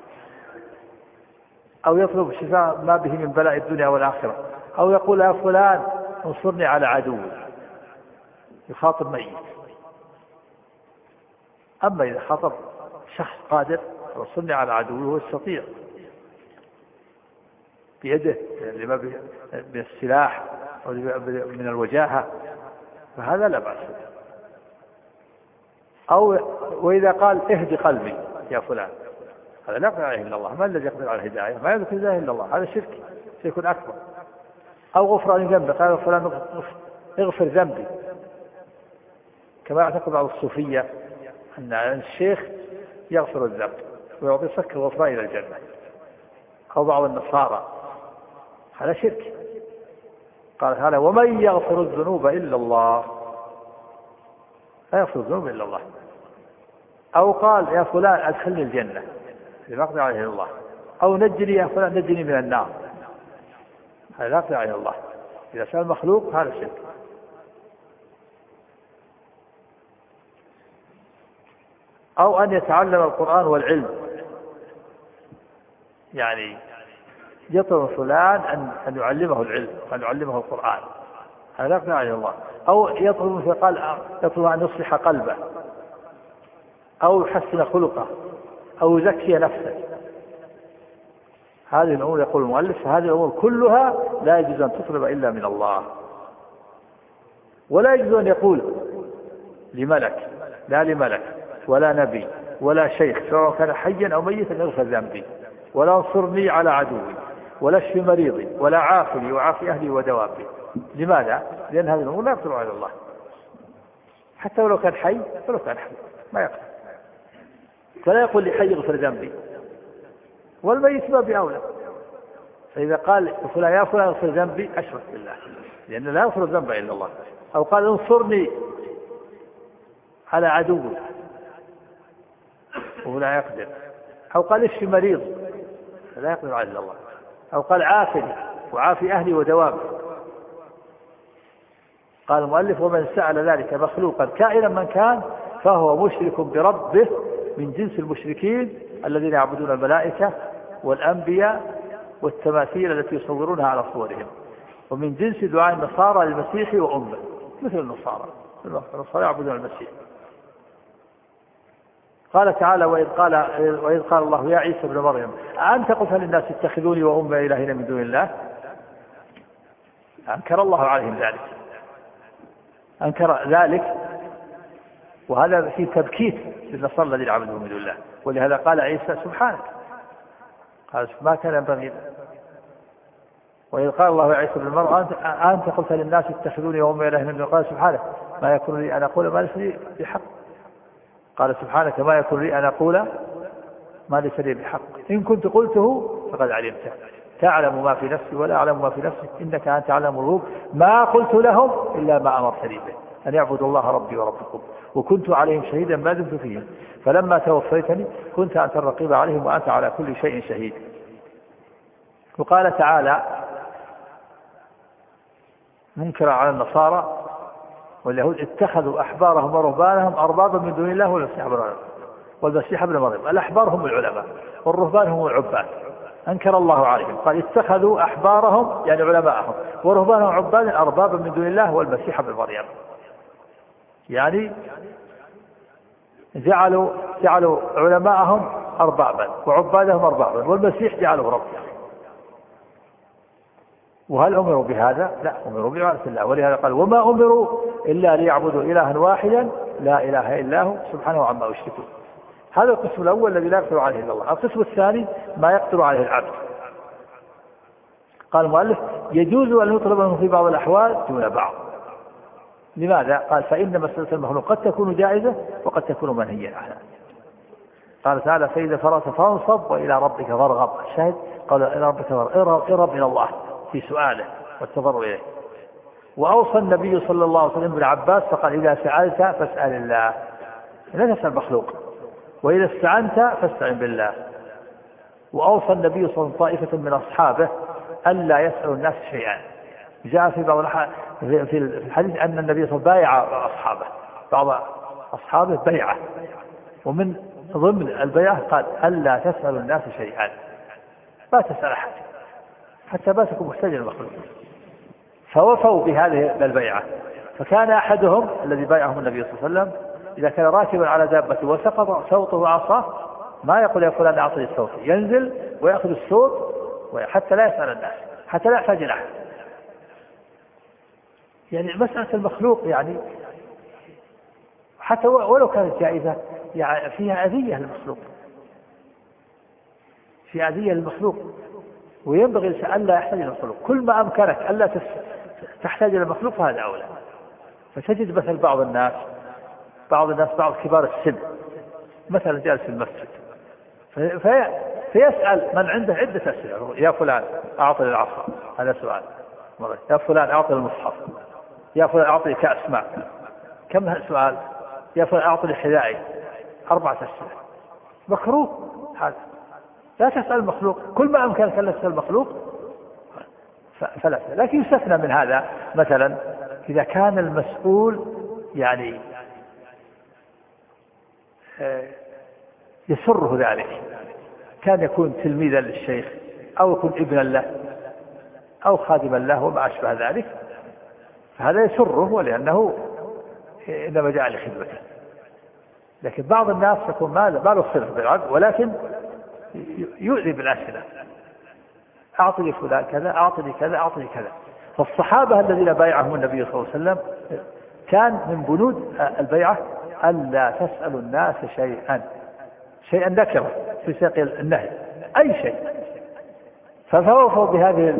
أو يطلب شفاء ما به من بلاء الدنيا والآخرة، أو يقول يا فلان انصرني على عدوي، يخاطب ميت. أما إذا خاطب شخص قادر انصرني على عدوي هو يستطيع بيده لما من السلاح أو من الوجاهة فهذا لا بأس. أو وإذا قال اهدي قلبي يا فلان هذا لا يقدر عليه إلا الله، ما الذي يقدر على الهداية؟ ما يقدر الهداية إلا الله، هذا شرك سيكون أكبر. أو غفران ذنبي، قال فلان اغفر ذنبي، كما يعتقد بعض الصوفية أن الشيخ يغفر الذنب ويعطي سك الغفران إلى الجنة، أو بعض النصارى، هذا شرك. قال هذا ومن يغفر الذنوب إلا الله، لا يغفر الذنوب إلا الله. أو قال يا فلان أدخلني الجنة، لا يقدر عليه الله. أو نجني يا فلان نجني من النار، هذا لا يقدر عليه الله. إذا سأل مخلوق هذا شرك. أو أن يتعلم القرآن والعلم، يعني يطلب فلان أن أن يعلمه العلم وأن يعلمه القرآن، هذا لا يقدر عليه الله. أو يطلب فقال يطلب أن يصلح قلبه، أو يحسن خلقه، أو يزكي نفسه. هذه الأمور يقول المؤلف هذه الأمور كلها لا يجوز أن تطلب إلا من الله، ولا يجوز أن يقول لملك، لا لملك ولا نبي ولا شيخ سواء كان حيا أو ميتا اغفر ذنبي، ولا انصرني على عدوي، ولا اشفي مريضي، ولا عافني وعافي أهلي ودوابي. لماذا؟ لأن هذه الأمور لا يقدر على الله، حتى ولو كان حي ولو كان حي ما يقدر. فلا يقول لحي اغفر ذنبي، والميت ما بأولى. فإذا قال فلان يا فلان اغفر ذنبي أشرك بالله، لأن لا يغفر الذنب إلا الله. أو قال انصرني على عدوي وهو لا يقدر. أو قال اشفي مريض فلا يقدر على الله. أو قال عافني وعافي أهلي ودوامي. قال المؤلف ومن سأل ذلك مخلوقا كائنا من كان فهو مشرك بربه من جنس المشركين الذين يعبدون الملائكة والأنبياء والتماثيل التي يصورونها على صورهم، ومن جنس دعاء النصارى للمسيح وأمه مثل النصارى. النصارى يعبدون المسيح. قال تعالى وإذ قال, وإذ قال الله يا عيسى ابن مريم أأنت قلت للناس اتخذوني وأمي إلهين من دون الله؟ أنكر الله عليهم ذلك، أنكر ذلك، وهذا في تبكيت للنصارى الذين يعبدون من دون الله. ولهذا قال عيسى سبحانك، قال ما كان ينبغي. وإذ قال الله يا عيسى ابن مريم أنت قلت للناس اتخذوني وأمي إلهين من دون الله؟ قال سبحانك ما يكون لي أن أقول ما ليس لي بحق. قال سبحانك ما يكون لي أن أقول ما ليس لي بحق، إن كنت قلته فقد علمته، تعلم ما في نفسي ولا أعلم ما في نفسك إنك أنت علام الغيوب، ما قلت لهم إلا ما أمرتني به أن يعبدوا الله ربي وربكم وكنت عليهم شهيدا ما دمت فيهم فلما توفيتني كنت أنت الرقيب عليهم وأنت على كل شيء شهيد. وقال تعالى منكرا على النصارى واليهود اتخذوا أحبارهم ورهبانهم أربابا من دون الله والمسيح ابن مريم والمسيح ابن مريم. الأحبار هم العلماء والرهبان هم العباد، أنكر الله عليهم. قال اتخذوا أحبارهم يعني علماءهم ورهبانهم عباد أربابا من دون الله والمسيح ابن مريم، يعني جعلوا جعلوا علماءهم أربابا وعبادهم أربابا والمسيح جعله رب. وهل أمروا بهذا؟ لا، أمروا بعبادة الله. ولهذا قال وما أمروا إلا ليعبدوا إلها واحدا لا إله إلا هو سبحانه عما يشركون. هذا القسم الأول الذي لا يقدر عليه إلا الله. القسم الثاني ما يقدر عليه العبد. قال المؤلف يجوز أن يطلب منه في بعض الأحوال دون بعض. لماذا؟ قال فإن مسألة المخلوق قد تكون جائزة وقد تكون منهيا عنها. قال تعالى فإذا فرغت فانصب وإلى ربك فارغب. الشاهد قال إلى ربك فارغب، ارغب إلى الله في سؤاله والتضرع إليه. وأوصى النبي صلى الله عليه وسلم بن عباس فقال إذا سألت فاسأل الله لا تسأل مخلوق، وإذا استعنت فاستعن بالله. وأوصى النبي صلى الله عليه وسلم طائفة من أصحابه ألا يسألوا الناس شيئا. جاء في بعض في الحديث أن النبي صلى الله عليه وسلم بايع أصحابه، بعض أصحابه بيعه، ومن ضمن البيعة قال ألا تسألوا الناس شيئا، لا تسأل أحد حتى باتكم محتاج المخلوق. فوفوا بهذه البيعة. فكان أحدهم الذي بايعهم النبي صلى الله عليه وسلم إذا كان راكبا على دابته وسقط صوته وعصاه ما يقول يا فلان أعطني الصوت، ينزل ويأخذ الصوت حتى لا يسأل الناس، حتى لا يحتاج إلى أحد. يعني مسألة المخلوق يعني حتى ولو كانت جائزة يعني فيها أذية للمخلوق، فيها أذية للمخلوق، وينبغي الإنسان لا يحتاج إلى المخلوق. كل ما أمكنك ألا تحتاج إلى المخلوق فهذا أولى. فتجد مثل بعض الناس بعض الناس بعض كبار السن مثلا جالس في المسجد في فيسأل من عنده عدة أسئلة، يا فلان أعطني العصا، هذا سؤال، يا فلان أعطني المصحف، يا فلان أعطني كأس ماء، كم سؤال، يا فلان أعطني حذائي، أربعة أسئلة. مكروه هذا، لا تسأل المخلوق. كل ما أمكنك أن تسأل المخلوق فلا. لكن يستثنى من هذا مثلا إذا كان المسؤول يعني يسره ذلك، كان يكون تلميذا للشيخ أو يكون ابنا له أو خادما له وما أشبه ذلك، فهذا يسره ولأنه إنما جاء لخدمته. لكن بعض الناس يكون ما له صلة بالعبد ولكن يؤذي بالأسئلة، أعطني فلان كذا، أعطني كذا، أعطني كذا. فالصحابة الذين بايعهم النبي صلى الله عليه وسلم كان من بنود البيعة ألا تسألوا الناس شيئا، شيئا نكرة في سياق النهي أي شيء. فوفوا بهذه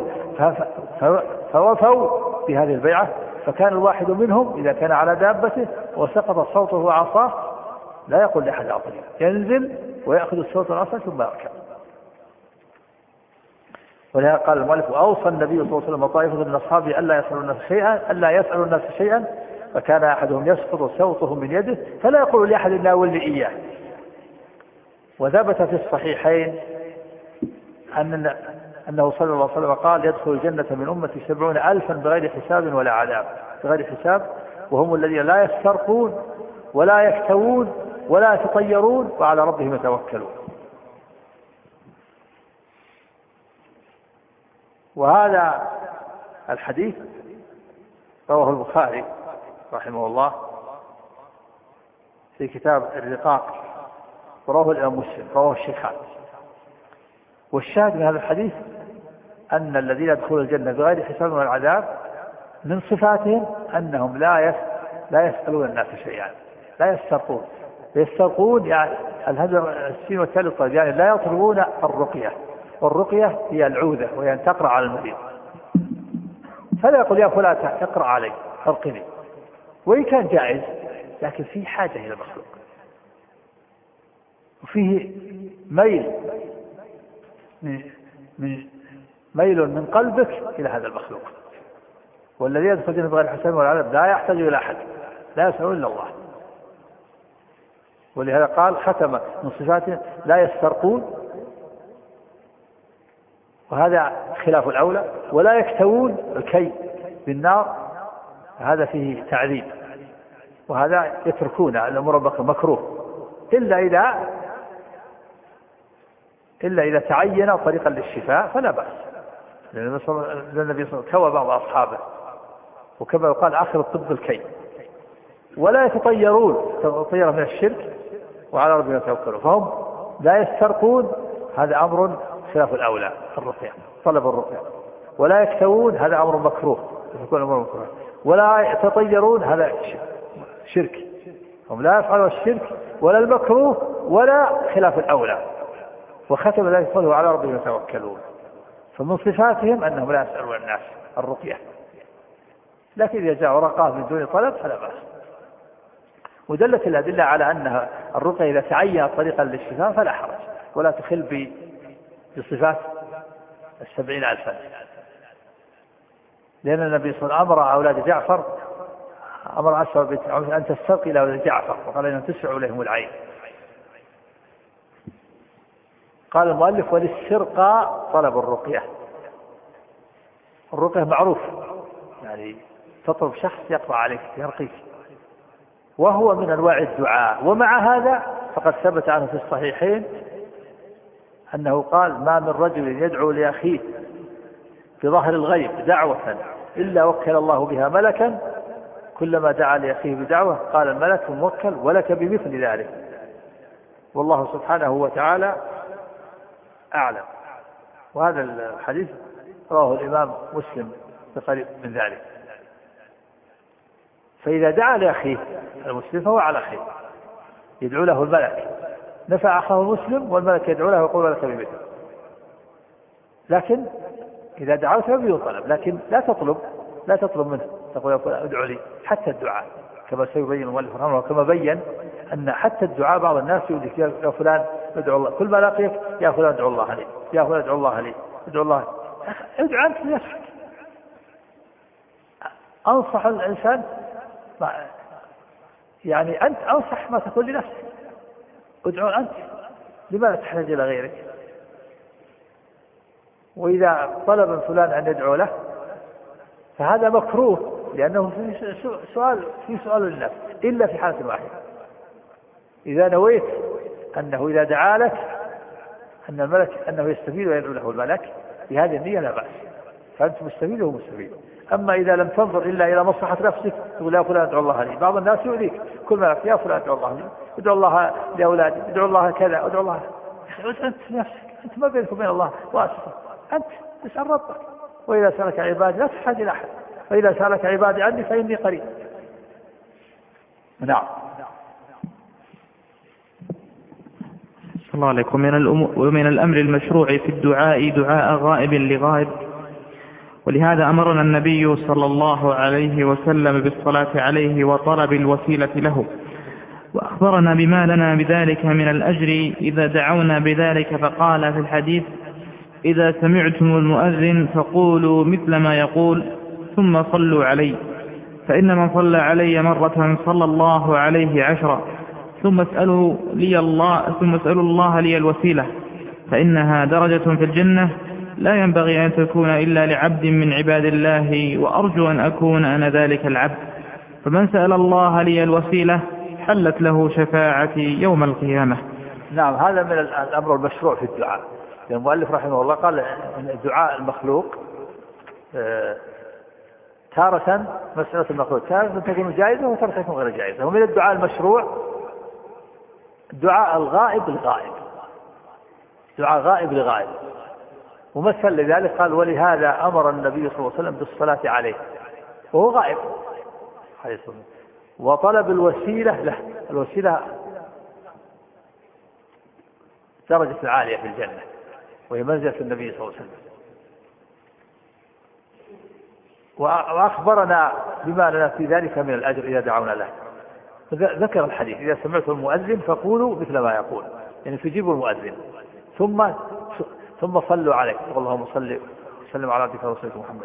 فوفوا بهذه البيعة. فكان الواحد منهم إذا كان على دابته وسقط صوته وعصاه لا يقول لأحد أعطني، ينزل ويأخذ الصوت والعصا ثم يركب. ولهذا قال المؤلف: أوصى النبي صلى الله عليه وسلم وطائفة من أصحابه ألا يسألوا الناس شيئا ألا يسألوا الناس شيئا فكان أحدهم يسقط صوته من يده فلا يقول لأحد إلا ولي إياه. وثبت في الصحيحين أن أنه صلى الله عليه وسلم قال: يدخل الجنة من أمتي سبعون ألفا بغير حساب ولا عذاب، بغير حساب، وهم الذين لا يسترقون ولا يكتوون ولا يتطيرون وعلى ربهم يتوكلون. وهذا الحديث رواه البخاري رحمه الله في كتاب الرقاق، ورواه الإمام مسلم، رواه الشيخان. والشاهد من هذا الحديث أن الذين يدخلون الجنة بغير حساب ولا عذاب من صفاتهم أنهم لا لا يسألون الناس شيئا، لا يسترقون. يسترقون يعني الهدر السين والثالث، يعني لا يطلبون الرقية، والرقية هي العوذة وهي أن تقرأ على المريض، فلا يقول: يا فلان اقرأ علي ارقني، وإن كان جائز لكن فيه حاجة إلى المخلوق، وفيه ميل من من ميل من قلبك إلى هذا المخلوق. والذي يدخل الجنة بغير حساب ولا عذاب لا يحتاج إلى أحد، لا يسأل إلا الله. ولهذا قال ختم من صفاته لا يسترقون، وهذا خلاف الأولى. ولا يكتوون، الكي بالنار هذا فيه تعذيب، وهذا يتركون الأمر مكروه إلا إذا إلا إذا تعين طريقا للشفاء فلا بأس. لأن النبي صلى الله عليه وسلم كوى بعض أصحابه، وكما يقال آخر الطب الكي. ولا يتطيرون، تطير من الشرك وعلى ربهم يتوكلون، فهم لا يسترقون، هذا أمر خلاف الأولى، الرقية، طلب الرقية. ولا يكتوون، هذا أمر مكروه، يكون أمر مكروه. ولا يتطيرون، هذا شرك، هم لا يفعلوا الشرك ولا المكروه ولا خلاف الأولى. وختم ذلك قوله: على ربهم يتوكلون. فمن صفاتهم أنهم لا يسألون الناس الرقية، لكن إذا جاء رقاه من دون طلب فلا بأس. ودلت الأدلة على أنها الرقية إذا تعين طريقا للشفاء فلا حرج، ولا تخل بصفات السبعين ألفا. لأن النبي صلى الله عليه وسلم أمر أولاد جعفر، أمر أسوأ بنت أن تسترقي إلى أولاد جعفر، وقال إنهم تسع لهم العين. قال المؤلف: وللسرقة طلب الرقية. الرقية معروف، يعني تطلب شخص يقرأ عليك يرقيك، وهو من أنواع الدعاء. ومع هذا فقد ثبت عنه في الصحيحين أنه قال: ما من رجل يدعو لأخيه بظهر الغيب دعوة إلا وكل الله بها ملكا، كلما دعا لأخيه بدعوة قال الملك موكل ولك بمثل ذلك، والله سبحانه وتعالى أعلم. وهذا الحديث رواه الإمام مسلم بقريب من ذلك. فإذا دعا لأخيه المسلم فهو على خير، يدعو له الملك، نفع أخاه المسلم والملك يدعو له ويقول لك بمثل. لكن إذا دعوت بدون طلب، لكن لا تطلب لا تطلب منه، تقول ادعو لي. حتى الدعاء كما سيبين المؤلف رحمه الله، كما بين أن حتى الدعاء بعض الناس يقول لك يا فلان ادعو الله، كل ما لاقيك يا فلان ادعو الله لي، يا فلان ادعو الله لي، ادعو الله. ادعو أنت لنفسك. أنصح الإنسان، يعني أنت أنصح ما تقول لنفسك، ادعو أنت، لماذا تحتاج إلى غيرك؟ وإذا طلب فلان أن يدعو له فهذا مكروه، لأنه في سؤال في سؤال للنفس، إلا في حالة واحدة: إذا نويت أنه إذا دعا لك أن الملك أنه يستفيد ويدعو له الملك، بهذه النية لا بأس، فأنت مستفيد وهو مستفيد. أما إذا لم تنظر إلا إلى مصلحة نفسك تقول يا فلان ادعو الله لي، بعض الناس يؤذيك، كل ما يا فلان ادعو الله لي، ادعو الله لأولادي، ادعو الله كذا، ادعو الله. أنت نفسك، أنت ما بينك وبين الله واسطة، أنت تسأل ربك. وإذا سألك عبادي لا تحتاج إلى أحد، وإذا سألك عبادي عني فإني قريب. نعم. صلى الله عليكم. ومن, ومن الأمر المشروع في الدعاء دعاء غائب لغائب، ولهذا أمرنا النبي صلى الله عليه وسلم بالصلاة عليه وطلب الوسيلة له، وأخبرنا بما لنا بذلك من الأجر إذا دعونا بذلك، فقال في الحديث: إذا سمعتم المؤذن فقولوا مثل ما يقول ثم صلوا علي، فإن من صلى علي مرة صلى الله عليه عشرا، ثم اسألوا لي الله ثم اسألوا الله لي الوسيلة فإنها درجة في الجنة لا ينبغي أن تكون إلا لعبد من عباد الله، وأرجو أن أكون أنا ذلك العبد. فمن سأل الله لي الوسيلة حلت له شفاعتي يوم القيامة. نعم، هذا من الأمر المشروع في الدعاء. المؤلف رحمه الله قال إن دعاء المخلوق تارة مسألة المخلوق تارة تكون جائزة وتارة تكون غير جائزة. ومن الدعاء المشروع دعاء الغائب الغائب، دعاء غائب لغائب. ومثل لذلك قال ولهذا أمر النبي صلى الله عليه وسلم بالصلاة عليه وهو غائب، وطلب الوسيلة له. الوسيلة درجة عالية في الجنة وهي منزلة النبي صلى الله عليه وسلم. وأخبرنا بما لنا في ذلك من الأجر إذا دعونا له. ذكر الحديث إذا سمعتم المؤذن فقولوا مثل ما يقول، يعني تجيبوا المؤذن ثم ثم صلوا عليه، اللهم صل وسلم على عبدك ورسولك محمد.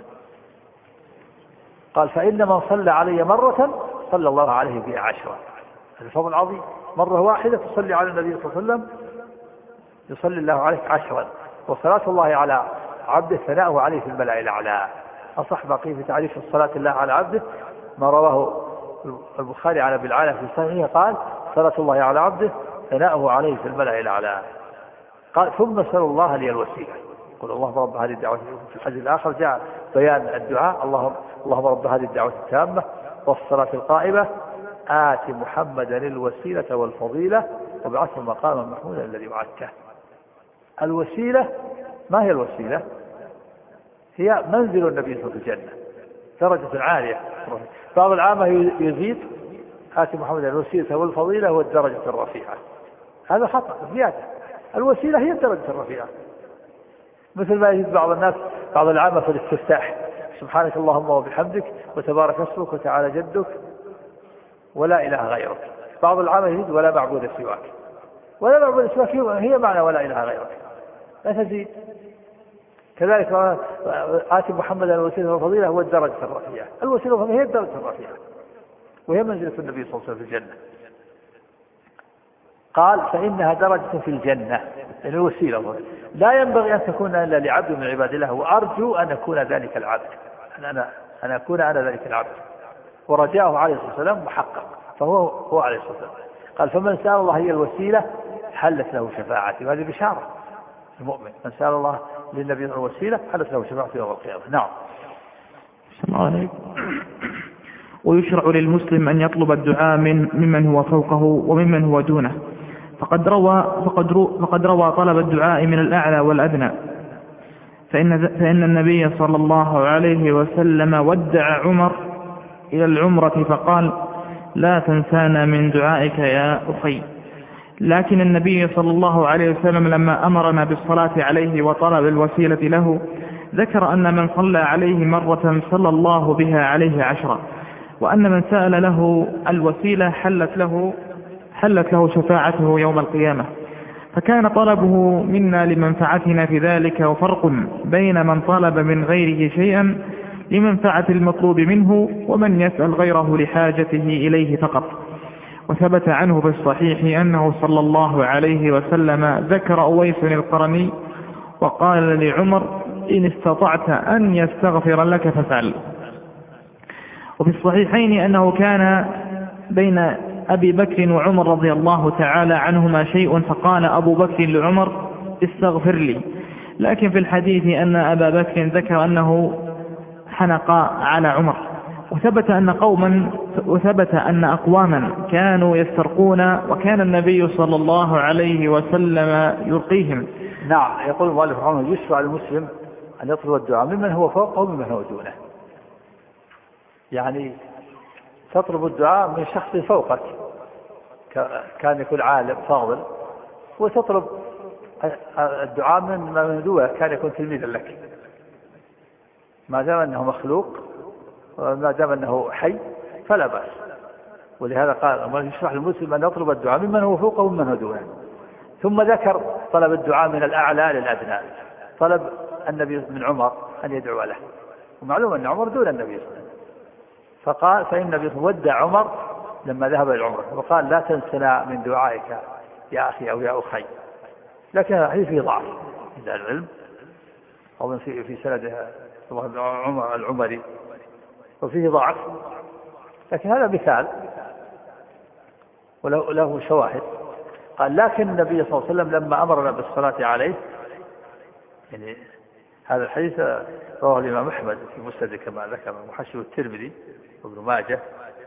قال فإن من صلى علي مرة صلى الله عليه بها عشرة. هذا فضل عظيم، مرة واحدة تصلي على النبي صلى الله عليه وسلم يصلي الله عليك عشرا. وصلاة الله على عبده ثناؤه عليه في الملأ الأعلى. أصح بقي في تعريف الصلاة الله على عبده ما رواه البخاري عن أبي العالى في صحيحه قال صلاة الله على عبده ثناؤه عليه في الملأ الأعلى. قال ثم سألوا الله لي الوسيلة. قل اللهم رب هذه الدعوة. في الحديث الآخر جاء بيان الدعاء اللهم اللهم رب هذه الدعوة التامة والصلاة القائمة آت محمدا الوسيلة والفضيلة وابعثه مقاما محمودا الذي وعدته. الوسيلة ما هي الوسيلة؟ هي منزل النبي صلى الله عليه وسلم في الجنة، درجة عالية. بعض العامة يزيد آت محمدا الوسيلة والفضيلة والدرجة الرفيعة، هذا خطأ زيادة. الوسيلة هي الدرجة الرفيعة، مثل ما يزيد بعض الناس بعض العامة في الاستفتاح سبحانك اللهم وبحمدك وتبارك اسمك وتعالى جدك ولا إله غيرك. بعض العامة يزيد ولا معبود سواك. ولا معبود سواك هي معنى ولا إله غيرك، لا تزيد. كذلك آت محمدا الوسيلة والفضيلة هو الدرجة الرفيعة. الوسيلة والفضيلة هي الدرجة الرفيعة وهي منزلة النبي صلى الله عليه وسلم في الجنة. قال فإنها درجة في الجنة، يعني الوسيلة لا ينبغي أن تكون إلا لعبد من عباد الله، وأرجو أن أكون ذلك العبد، أن أنا أن أكون أنا ذلك العبد. ورجاءه عليه الصلاة والسلام محقق، فهو هو عليه الصلاة والسلام. قال فمن سأل الله هي الوسيلة حلت له شفاعتي. وهذه بشارة المؤمن، من سأل الله للنبي الوسيلة حلت له شفاعتي يوم القيامة. نعم. السلام عليكم. ويشرع للمسلم أن يطلب الدعاء من ممن هو فوقه وممن هو دونه، فقد روى فقد روى, فقد روى طلب الدعاء من الأعلى والأدنى، فإن فإن النبي صلى الله عليه وسلم ودع عمر إلى العمرة فقال لا تنسانا من دعائك يا أخي. لكن النبي صلى الله عليه وسلم لما أمرنا بالصلاة عليه وطلب الوسيلة له ذكر أن من صلى عليه مرة صلى الله بها عليه عشرة، وأن من سأل له الوسيلة حلت له حلت له شفاعته يوم القيامة. فكان طلبه منا لمنفعتنا في ذلك، وفرق بين من طلب من غيره شيئا لمنفعة المطلوب منه ومن يسأل غيره لحاجته إليه فقط. وثبت عنه في الصحيح أنه صلى الله عليه وسلم ذكر أويس القرني وقال لعمر إن استطعت أن يستغفر لك فافعل. وفي الصحيحين أنه كان بين أبي بكر وعمر رضي الله تعالى عنهما شيء، فقال أبو بكر لعمر استغفر لي. لكن في الحديث أن أبا بكر ذكر أنه حنق على عمر. وثبت أن قوما وثبت أن أقواما كانوا يسترقون وكان النبي صلى الله عليه وسلم يرقيهم. نعم. يقول المؤلف رحمه الله يشرع المسلم أن يطلب الدعاء ممن هو فوقه وممن هو دونه، يعني تطلب الدعاء من شخص فوقك كان يكون عالم فاضل، وتطلب الدعاء من من دونه كان يكون تلميذا لك، ما دام أنه مخلوق وما دام أنه حي فلا بأس. ولهذا قال يشرع المسلم أن يطلب الدعاء ممن هو فوقه وممن هو دونه. ثم ذكر طلب الدعاء من الأعلى للأدنى، طلب النبي من عمر أن يدعو له، ومعلوم أن عمر دون النبي صلى الله عليه وسلم، فقال فإن النبي ودع عمر لما ذهب إلى العمرة وقال لا تنسنا من دعائك يا أخي أو يا أخي. لكن الحديث فيه ضعف عند العلم، أو في في سند عمر العمري وفيه ضعف، لكن هذا مثال وله له شواهد. قال لكن النبي صلى الله عليه وسلم لما أمرنا بالصلاة عليه، يعني هذا الحديث رواه الإمام أحمد في مسند كما ذكر محشي الترمذي وابن ماجه،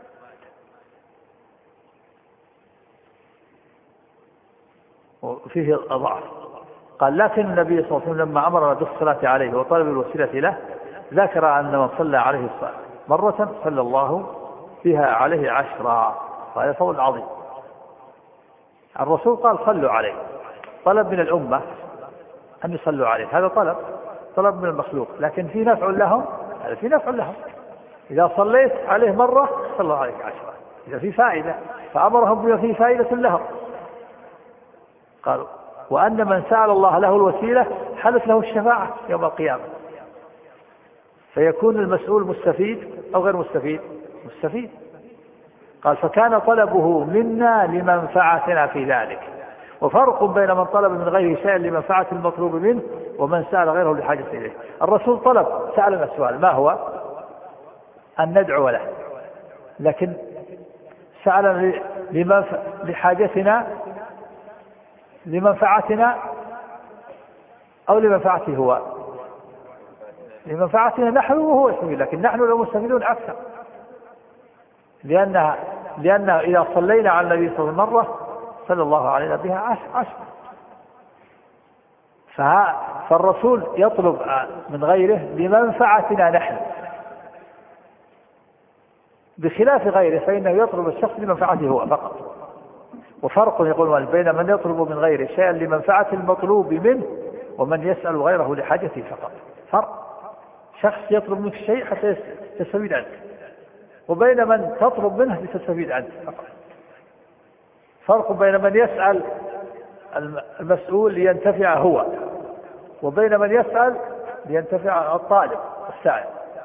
وفيه ضعف. قال لكن النبي صلى الله عليه وسلم لما أمرنا بالصلاة عليه وطلب الوسيلة له ذكر أن من صلى عليه الصلاة مرة صلى الله فيها عليه عشرا، وهذا فضل عظيم. الرسول قال صلوا عليه، طلب من الأمة أن يصلوا عليه، هذا طلب طلب من المخلوق، لكن في نفع لهم، هذا في نفع لهم. إذا صليت عليه مرة صلوا عليك عشرة، إذا في فائدة، فأمرهم بما فيه فائدة لهم. قالوا وأن من سأل الله له الوسيلة حلت له الشفاعة يوم القيامة، فيكون المسؤول مستفيد أو غير مستفيد؟ مستفيد. قال فكان طلبه منا لمنفعتنا في ذلك، وفرق بين من طلب من غيره شيئا لمنفعة المطلوب منه ومن سأل غيره لحاجة إليه. الرسول طلب سألنا السؤال ما هو؟ أن ندعو له، لكن سألنا لحاجتنا لمنفعتنا أو لمنفعته هو؟ لمنفعتنا نحن وهو يستفيد، لكن نحن المستفيدون أكثر، لأنها لأنها إذا صلينا على النبي صلى الله عليه وسلم مرة صلى الله علينا بها عشر عشر. فالرسول يطلب من غيره لمنفعتنا نحن، بخلاف غيره فإنه يطلب الشخص لمنفعته هو فقط. وفرق يقول بين من يطلب من غيره شيئا لمنفعة المطلوب منه ومن يسأل غيره لحاجته فقط. فرق، شخص يطلب منك شيء حتى يستفيد عنك، وبين من تطلب منه لتستفيد عنه فقط. فرق بين من يسأل المسؤول لينتفع هو، وبين من يسأل لينتفع الطالب السائل.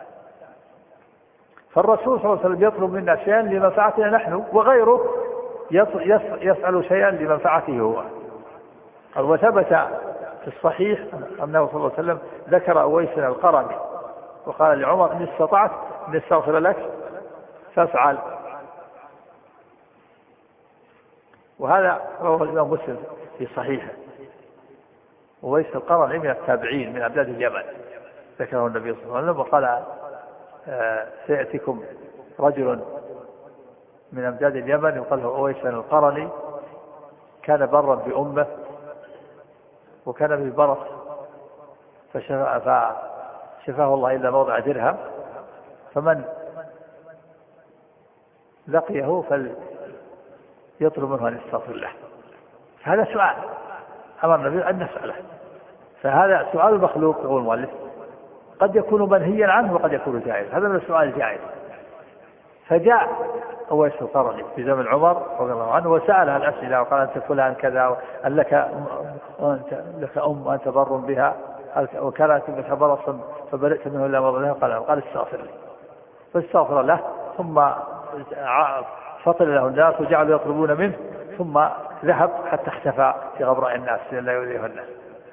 فالرسول صلى الله عليه وسلم يطلب منا شيئا لمنفعتنا نحن، وغيره يسأل شيئا لمنفعته هو. وثبت في الصحيح أنه صلى الله عليه وسلم ذكر أويسنا القرني وقال لعمر إن استطعت أن استغفر لك فافعل. وهذا رواه الإمام مسلم في صحيحه. أويس القرني من التابعين من أبناء اليمن، ذكره النبي صلى الله عليه وسلم وقال سيأتيكم رجل من أمجاد اليمن يقال له أويس القرني، كان برا بأمه وكان به برص فشفاه الله إلا موضع درهم، فمن لقيه فليطلب منه أن يستغفر له. هذا سؤال أمر النبي أن نسأله، فهذا سؤال المخلوق يقول المؤلف قد يكون منهيا عنه وقد يكون جائز، هذا من السؤال الجائز. فجاء أويس القرني في زمن عمر رضي الله عنه وسألها الأسئلة وقال أنت فلان كذا، هل لك لك أم وأنت بر بها، وكانت بك برصا فبرئت منه إلا مضى له؟ قال قال استغفر لي، فاستغفر له، ثم فطل له الناس وجعلوا يطلبون منه، ثم ذهب حتى اختفى في غبراء الناس لا يؤذيه الناس.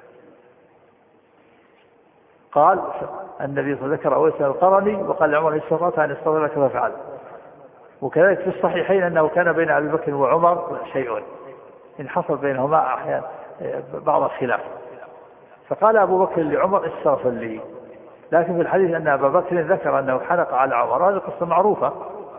قال النبي صلى الله عليه وسلم ذكر أويس القرني وقال لعمر استطعت أن استغفر لك فافعل. وكذلك في الصحيحين أنه كان بين أبي بكر وعمر شيء إن حصل بينهما أحيانا بعض الخلاف، فقال أبو بكر لعمر استغفر لي. لكن في الحديث أن أبا بكر ذكر أنه حنق على عمر، هذه قصة معروفة،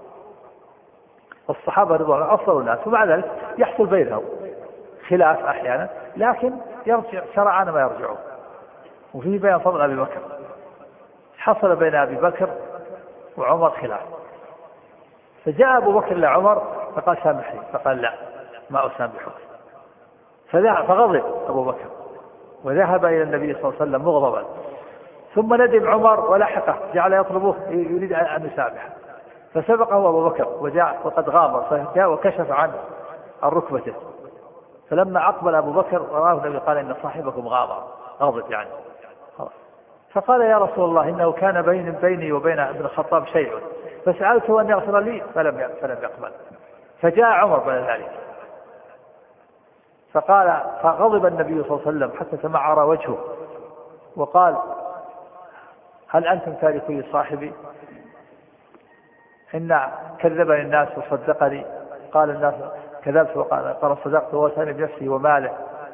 الصحابة رضي الله عنهم أفضل الناس، ومع ذلك يحصل بينهم خلاف أحيانا، لكن يرجع سرعان ما يرجعون. وفيه بيان فضل أبي بكر، حصل بين أبي بكر وعمر خلاف، فجاء أبو بكر لعمر فقال سامحني، فقال لا ما أسامحك، فغضب أبو بكر وذهب إلى النبي صلى الله عليه وسلم مغضبا، ثم ندم عمر ولحقه جعل يطلبه يريد أن يسامحه، فسبقه أبو بكر وجاء وقد غامر، فجاء وكشف عنه عن ركبته، فلما أقبل أبو بكر وراه النبي قال إن صاحبكم غامر، غضب يعني، فقال يا رسول الله إنه كان بين بيني وبين ابن الخطاب شيء فسألته أن يغفر لي فلم فلم يقبل. فجاء عمر بعد ذلك فقال فغضب النبي صلى الله عليه وسلم حتى تمعر وجهه وقال هل أنتم تاركوا لي صاحبي؟ إن كذبني الناس وصدقني. قال الناس كذبت وقال قال صدقت ووساني بنفسه وماله.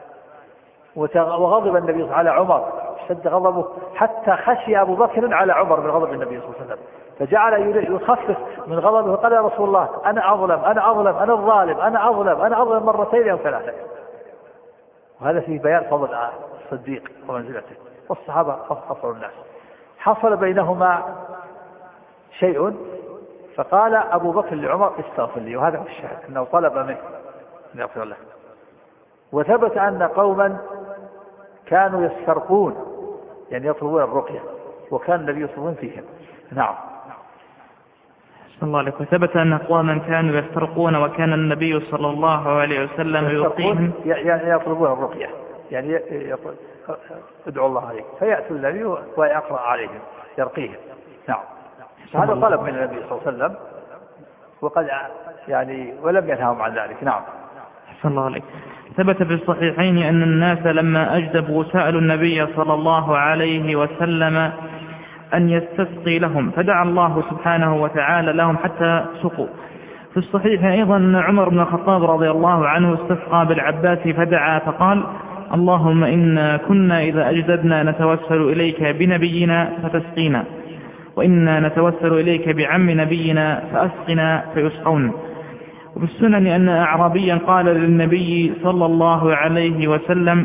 وغضب النبي صلى الله عليه وسلم على عمر اشتد غضبه حتى خشي أبو بكر على عمر من غضب النبي صلى الله عليه وسلم فجعل يخفف من غضبه وقال يا رسول الله أنا أظلم أنا أظلم أنا الظالم أنا أظلم أنا أظلم مرتين أو ثلاثة. وهذا فيه بيان فضل الصديق ومنزلته. والصحابة أفضل الناس. حصل بينهما شيء فقال أبو بكر لعمر استغفر لي وهذا هو الشاهد أنه طلب منه أن يغفر له. وثبت أن قوما كانوا يسترقون يعني يطلبون الرقية وكان النبي صلى الله عليه وسلم فيهم. نعم. صلى الله عليه وسلم. وثبت أن قوما كانوا يسترقون وكان النبي صلى الله عليه وسلم يرقيهم يعني يطلبون الرقية يعني ادعوا الله عليك فيأتوا النبي ويقرأ عليهم يرقيهم. نعم. هذا طلب من النبي صلى الله عليه وسلم وقد يعني ولم ينههم عن ذلك. نعم. صلى الله عليه. ثبت في الصحيحين أن الناس لما أجدبوا سألوا النبي صلى الله عليه وسلم أن يستسقي لهم فدعا الله سبحانه وتعالى لهم حتى سقوا. في الصحيح أيضا أن عمر بن الخطاب رضي الله عنه استسقى بالعباس فدعا فقال اللهم إنا كنا إذا أجدبنا نتوسل إليك بنبينا فتسقينا وإنا نتوسل إليك بعم نبينا فأسقنا فيسقون. وفي السنن أن أعرابيا قال للنبي صلى الله عليه وسلم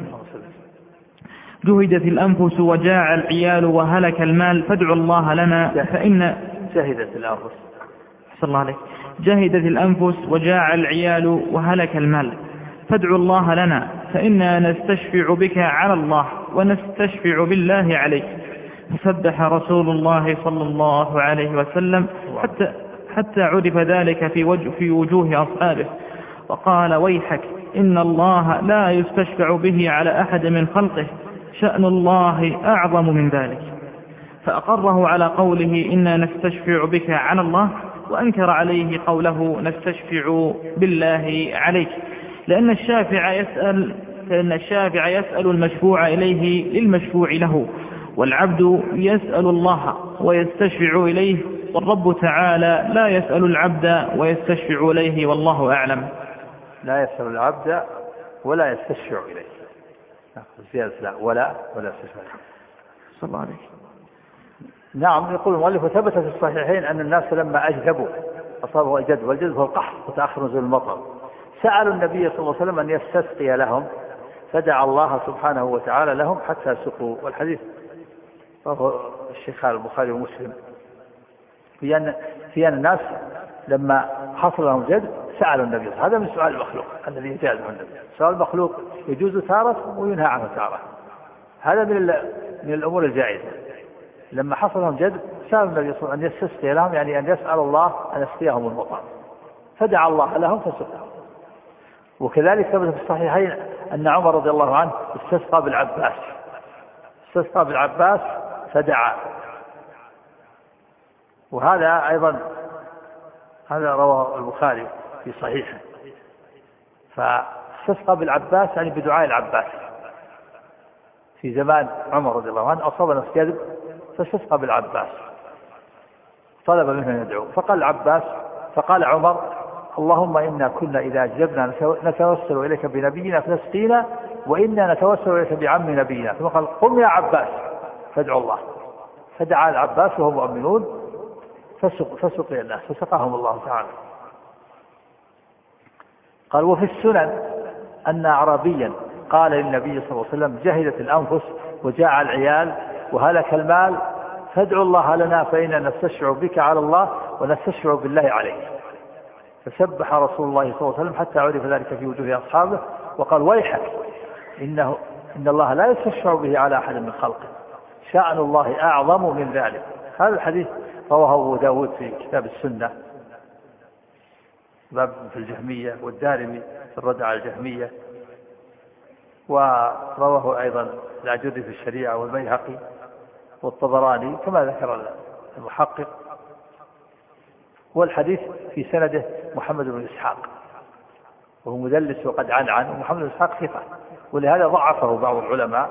جهدت الأنفس وجاع العيال وهلك المال فادعوا الله لنا فإن جهدت الأنفس صلى الله عليه جهدت الأنفس وجاع العيال وهلك المال فادعوا الله لنا فإنا نستشفع بك على الله ونستشفع بالله عليك. فسبح رسول الله صلى الله عليه وسلم حتى حتى عرف ذلك في وجه في وجوه أصحابه وقال ويحك إن الله لا يستشفع به على أحد من خلقه شأن الله أعظم من ذلك. فأقره على قوله إنا نستشفع بك على الله وأنكر عليه قوله نستشفع بالله عليك لأن الشافع يسأل لأن الشافع يسأل المشفوع إليه للمشفوع له والعبد يسأل الله ويستشفع إليه والرب تعالى لا يسأل العبد ويستشفع إليه والله أعلم. لا يسأل العبد ولا يستشفع إليه زيادة لا ولا ولا يستشفع صلى الله عليه. نعم. يقول المؤلف وثبت في الصحيحين أن الناس لما أجدبوا أصابه الجد والجد هو القحط وتأخر نزول المطر سألوا النبي صلى الله عليه وسلم أن يستسقي لهم فدعا الله سبحانه وتعالى لهم حتى سقوا. والحديث رواه الشيخان البخاري ومسلم في أن في أن الناس لما حصل لهم جد سألوا النبي. هذا من سؤال المخلوق الذي يجازه النبي. سؤال المخلوق يجوز تارة وينهى عنه تارة. هذا من من الأمور الجائزة. لما حصل لهم جد سألوا النبي صلى الله عليه وسلم أن يستسقي لهم يعني أن يسأل الله أن يسقيهم المطر فدعا الله لهم فسقوا. وكذلك ثبت في الصحيحين أن عمر رضي الله عنه استسقى بالعباس استسقى بالعباس فدعا. وهذا أيضا هذا رواه البخاري في صحيحه. فاستسقى بالعباس يعني بدعاء العباس في زمان عمر رضي الله عنه أصاب نفس كذب فاستسقى بالعباس طلب منه أن يدعو فقال العباس فقال عمر اللهم إنا كنا إذا أجبنا نتوسل إليك بنبينا فنسقينا وإنا نتوسل إليك بعم نبينا. ثم قال قم يا عباس فادعوا الله فدعا العباس وهم مؤمنون فسق فسقي الناس فسقاهم الله تعالى. قال وفي السنن أن أعرابيا قال للنبي صلى الله عليه وسلم جهدت الأنفس وجاع العيال وهلك المال فادعوا الله لنا فإنا نستشفع بك على الله ونستشفع بالله عليك. فسبح رسول الله صلى الله عليه وسلم حتى عرف ذلك في وجوه أصحابه وقال ويحك إنه إن الله لا يستشفع به على أحد من خلقه شأن الله أعظم من ذلك. هذا الحديث رواه أبو داود في كتاب السنة باب في الجهمية والدارمي في الرد على الجهمية ورواه أيضا العجوري في الشريعة والبيهقي والطبراني كما ذكر المحقق. والحديث في سنده محمد بن إسحاق وهو مدلس وقد عن عن ومحمد بن إسحاق ثقة، ولهذا ضعفه بعض العلماء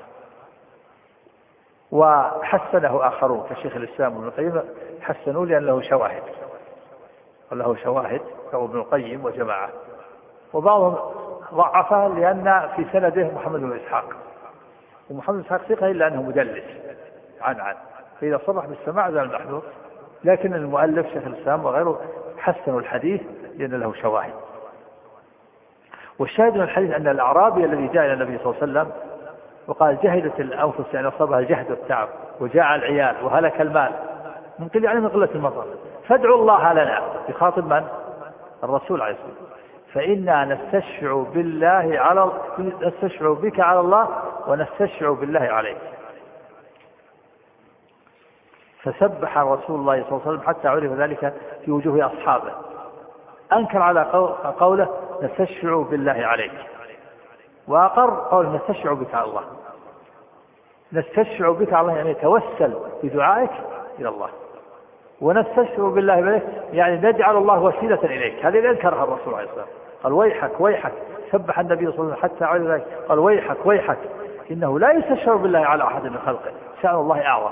وحسنه آخرون كشيخ الإسلام ابن القيم، حسنوه لأن له شواهد وله شواهد ابن القيم وجماعة، وبعضهم ضعفه لأن في سنده محمد بن إسحاق، ومحمد بن إسحاق ثقة إلا أنه مدلس عن عن، فإذا صرح بالسماع زال المحذوف. لكن المؤلف شيخ الإسلام وغيره حسنوا الحديث لأن له شواهد. والشاهد من الحديث أن الأعرابي الذي جاء إلى النبي صلى الله عليه وسلل وقال جهدت الأنفس يعني أصابها الجهد والتعب وجاع العيال وهلك المال، ممكن يعني من قلة المطر، فادعوا الله لنا، يخاطب من؟ الرسول عليه الصلاة والسلام، فإنا نستشفع بالله على نستشفع بك على الله ونستشفع بالله عليك. فسبح رسول الله صلى الله عليه وسلم حتى عرف ذلك في وجوه أصحابه، أنكر على قوله نستشفع بالله عليك، وأقر قوله نستشفع بك على الله. نستشفع بك على الله يعني توسل بدعائك إلى الله، ونستشفع بالله عليك يعني نجعل الله وسيلة إليك. هذه اللي أنكرها الرسول عليه الصلاة والسلام، قال ويحك ويحك، سبح النبي صلى الله عليه وسلم حتى عرف ذلك، قال ويحك ويحك إنه لا يستشفع بالله على أحد من خلقه، شأن الله أعظم.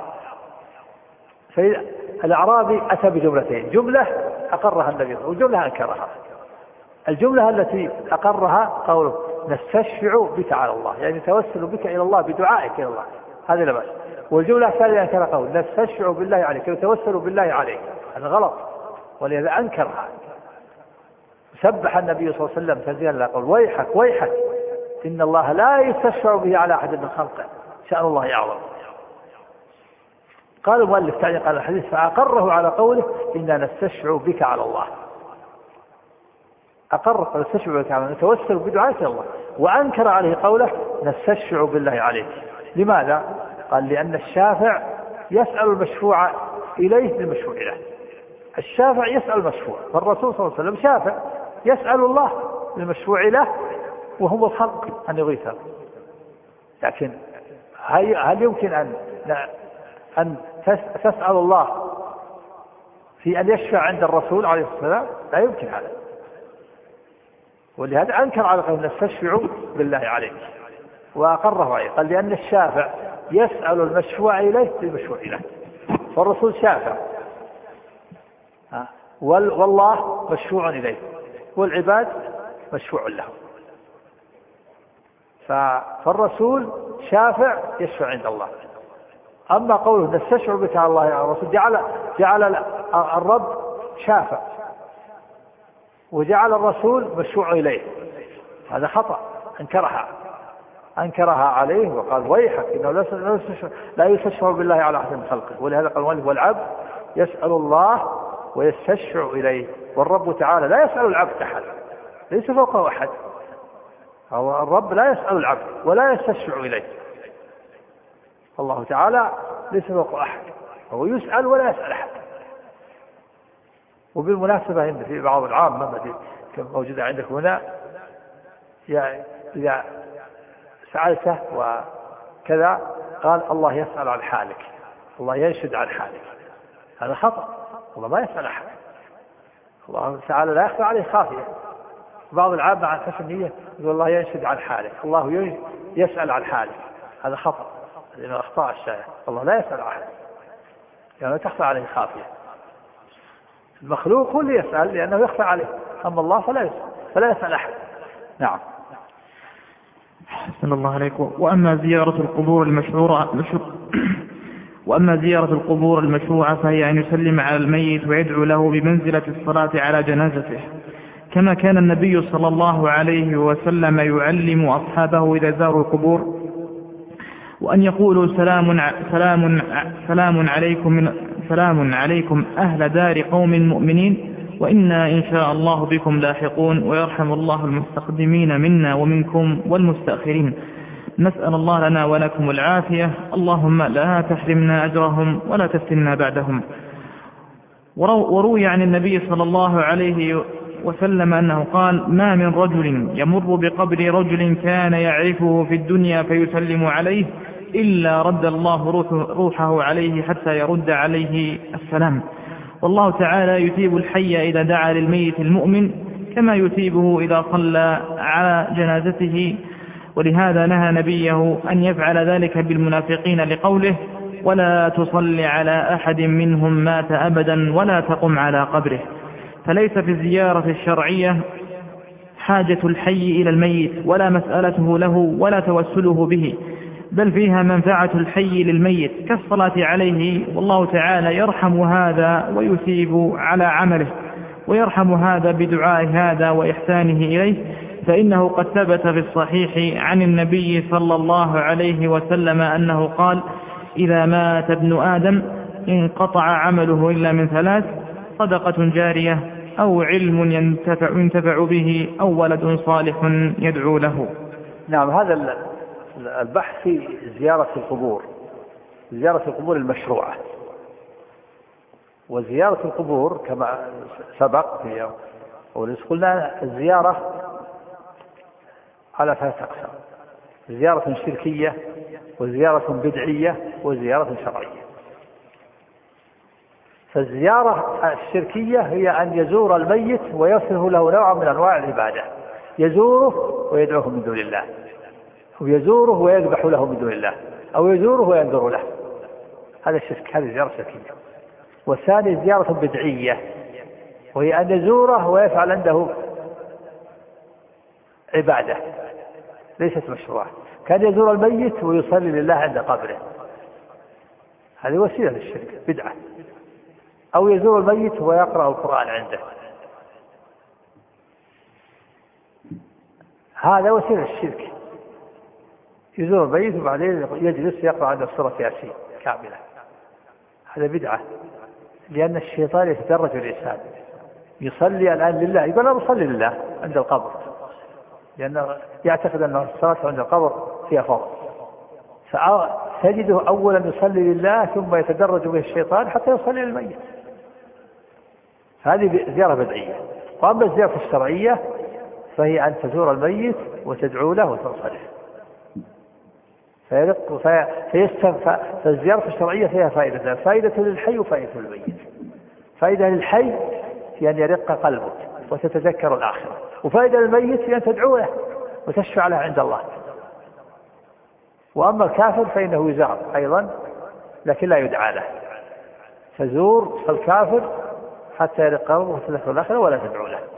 فالأعرابي أتى بجملتين، جملة أقرها النبي وجملة أنكرها. الجملة التي أقرها قوله نستشفع بك على الله يعني توسل بك إلى الله بدعائك إلى الله، هذا لا بأس. والجملة الثانية أنكر قول نستشفع بالله عليك يتوسل بالله عليك، هذا غلط، ولهذا أنكرها. سبح النبي صلى الله عليه وسلم تنزيها قول ويحك ويحك إن الله لا يستشفع به على أحد من خلقه، شأن الله أعظم. قال المؤلف تعليق على الحديث فأقره على قوله إنا نستشفع بك على الله، أقر نستشفع بك على الله نتوسل بدعائك الله، وأنكر عليه قوله نستشفع بالله عليك. لماذا؟ قال لأن الشافع يسأل المشفوع إليه للمشفوع له، الشافع يسأل المشفوع، فالرسول صلى الله عليه وسلم شافع يسأل الله للمشفوع له وهم الخلق أن يغيثه. لكن هل يمكن أن أن تسأل الله في أن يشفع عند الرسول عليه الصلاة والسلام؟ لا يمكن هذا، ولهذا أنكر على قول نستشفع بالله عليك وأقره عليه، قال لأن الشافع يسأل المشفوع إليه للمشفوع له، فالرسول شافع والله مشفوع إليه والعباد مشفوع له، فالرسول شافع يشفع عند الله. أما قوله نستشفع بك على الله يا رسول جعل جعل الرب شافع وجعل الرسول مشفوع إليه، هذا خطأ، أنكرها أنكرها عليه وقال ويحك إنه لا يستشفع بالله على أحد من خلقه. ولهذا قال المؤلف والعبد يسأل الله ويستشفع إليه، والرب تعالى لا يسأل العبد أحد، ليس فوقه أحد، هو الرب لا يسأل العبد ولا يستشفع إليه، الله تعالى ليس فوقه أحد، هو يسأل ولا يسأل أحد. وبالمناسبة إن في بعض العامة موجودة عندك هنا إذا سألته وكذا قال الله يسأل عن حالك، الله ينشد عن حالك، هذا خطأ، الله ما يسأل أحد، الله تعالى لا يخفى عليه خافية. بعض العامة عن حسن نية يقول الله ينشد عن حالك، الله يسأل عن حالك، هذا خطأ لأنه أخطاء الشاعر، الله لا يسأل أحد يعني لا تخفى عليه خافية، المخلوق هو اللي يسأل لأنه يخفى عليه، أما الله فلا يسأل فلا يسأل أحد. نعم. أحسن الله عليكم. وأما زيارة القبور المشروعة وأما زيارة القبور المشروعة فهي أن يسلم على الميت ويدعو له بمنزلة الصلاة على جنازته، كما كان النبي صلى الله عليه وسلم يعلم أصحابه إذا زاروا القبور، وأن يقولوا سلام سلام سلام عليكم من سلام عليكم أهل دار قوم مؤمنين وإنا إن شاء الله بكم لاحقون، ويرحم الله المستقدمين منا ومنكم والمستأخرين. نسأل الله لنا ولكم العافية، اللهم لا تحرمنا أجرهم ولا تفتنا بعدهم. وروي عن النبي صلى الله عليه وسلم أنه قال ما من رجل يمر بقبر رجل كان يعرفه في الدنيا فيسلم عليه إلا رد الله روحه, روحه عليه حتى يرد عليه السلام. والله تعالى يثيب الحي إذا دعا للميت المؤمن كما يثيبه إذا صلى على جنازته، ولهذا نهى نبيه أن يفعل ذلك بالمنافقين لقوله: ولا تصل على أحد منهم مات أبدا ولا تقم على قبره. فليس في الزيارة الشرعية حاجة الحي إلى الميت ولا مسألته له ولا توسله به، بل فيها منفعة الحي للميت كالصلاة عليه، والله تعالى يرحم هذا ويثيب على عمله، ويرحم هذا بدعاء هذا وإحسانه إليه، فإنه قد ثبت في الصحيح عن النبي صلى الله عليه وسلم أنه قال: إذا مات ابن آدم انقطع عمله إلا من ثلاث: صدقة جارية أو علم ينتفع, ينتفع به أو ولد صالح يدعو له. نعم، هذا البحث في زيارة القبور، زيارة القبور المشروعة. وزيارة القبور كما سبق في أول قلنا الزيارة على ثلاثة أقسام: زيارة شركية وزيارة بدعية وزيارة شرعية. فالزيارة الشركية هي أن يزور الميت ويصرف له نوع من أنواع العبادة، يزوره ويدعوه من دون الله، أو يزوره ويذبح له من دون الله، أو يزوره وينذر له. هذا الشرك، هذه زيارة شركية. والثاني زيارة بدعية، وهي أن يزوره ويفعل عنده عبادة ليست مشروعة، كان يزور الميت ويصلي لله عند قبره، هذه وسيلة للشرك، بدعة. أو يزور الميت ويقرأ القرآن عنده، هذا وسيلة للشرك. يزور الميت وبعدين يجلس يقرأ عنده سورة ياسين كاملة، هذا بدعة، لأن الشيطان يتدرج الإنسان، يصلي الآن لله، يقول أنا أصلي لله عند القبر، لأنه يعتقد أن الصلاة عند القبر فيها فضل، فتجده أولا يصلي لله ثم يتدرج به الشيطان حتى يصلي للميت. هذه زيارة بدعية. وأما الزيارة الشرعية فهي أن تزور الميت وتدعو له وتنصره. فيرق فيستنفع. فالزيارة الشرعية فيها فائدة، فائدة للحي وفائدة للميت. فائدة للحي في أن يرق قلبه وتتذكر الآخرة، وفائدة للميت في أن تدعو له وتشفع له عند الله. وأما الكافر فإنه يزار أيضا لكن لا يدعى له، فزور الكافر حتى يرق قلبه وتتذكر الآخرة ولا تدعو له.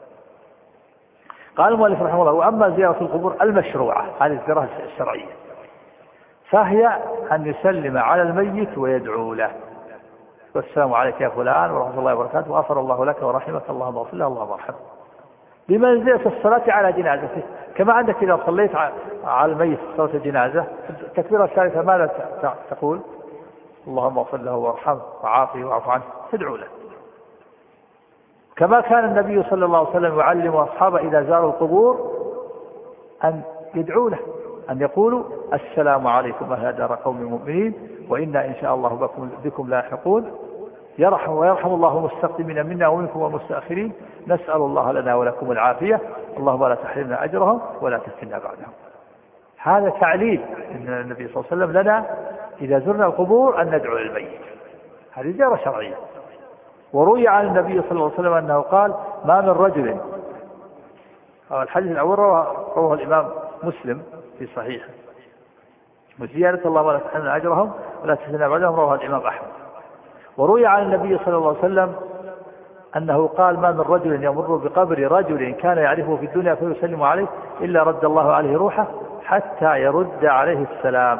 قال المؤلف رحمه الله: وأما زيارة القبور المشروعة، هذه الزيارة الشرعية، فهي أن يسلم على الميت ويدعو له: والسلام عليك يا فلان ورحمة الله وبركاته، وغفر الله لك ورحمك، اللهم اغفر له اللهم ارحمه، بمنزلة الصلاة على جنازته. كما عندك إذا صليت على الميت صلاة الجنازة التكبيرة الثالثة ماذا تقول؟ اللهم اغفر له وارحمه وعافه واعف عنه، تدعو له. كما كان النبي صلى الله عليه وسلم يعلم أصحابه إذا زاروا القبور أن يدعوا له، أن يقولوا: السلام عليكم أهل دار قوم مؤمنين وإنا إن شاء الله بكم, بكم لاحقون، يرحم ويرحم الله المستقدمين منا ومنكم والمستأخرين، نسأل الله لنا ولكم العافية، اللهم لا تحرمنا أجرهم ولا تفتنا بعدهم. هذا تعليم من النبي صلى الله عليه وسلم لنا إذا زرنا القبور أن ندعو للميت، هذه زيارة شرعية. وروي عن النبي صلى الله عليه وسلم أنه قال: ما من رجل، الحديث الأول رواه الإمام مسلم في صحيحه، وزيادة اللهم لا تحرمنا أجرهم ولا تفتنا بعدهم رواه الإمام أحمد. وروي عن النبي صلى الله عليه وسلم أنه قال: ما من رجل يمر بقبر رجل كان يعرفه في الدنيا فيسلم عليه إلا رد الله عليه روحه حتى يرد عليه السلام.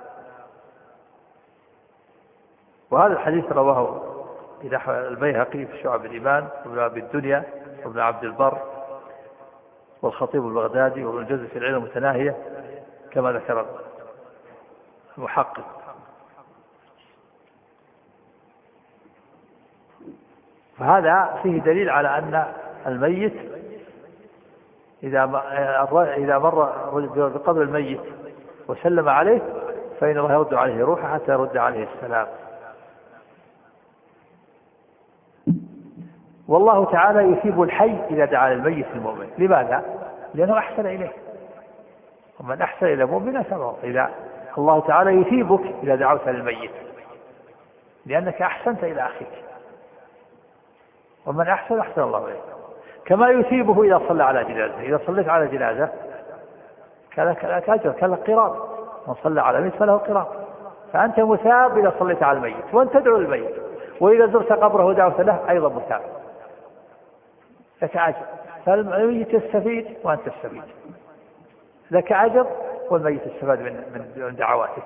وهذا الحديث رواه البيهقي في شعب الإيمان وابن أبي الدنيا وابن عبد البر والخطيب البغدادي وابن الجوزي في العلم المتناهية كما ذكر المحقق. فهذا فيه دليل على أن الميت إذا إذا مر بقبر الميت وسلم عليه فإن الله يرد عليه روحه حتى يرد عليه السلام. والله تعالى يثيب الحي إذا دعا للميت المؤمن. لماذا؟ لأنه أحسن إليه، ومن أحسن إلى مؤمن أثره. إذا الله تعالى يثيبك إذا دعوت للميت، لأنك أحسنت إلى أخيك، ومن أحسن أحسن الله إليه. كما يثيبه إذا صلى على جنازة، إذا صليت على جنازة كان لك أجر، كان لك قراط، من صلى على الميت فله قراط، فأنت مثاب إذا صليت على الميت وأنت تدعو للميت، وإذا زرت قبره ودعوت له أيضا مثاب، لك أجر، فالميت يستفيد وأنت تستفيد، لك أجر والميت يستفاد من دعواتك.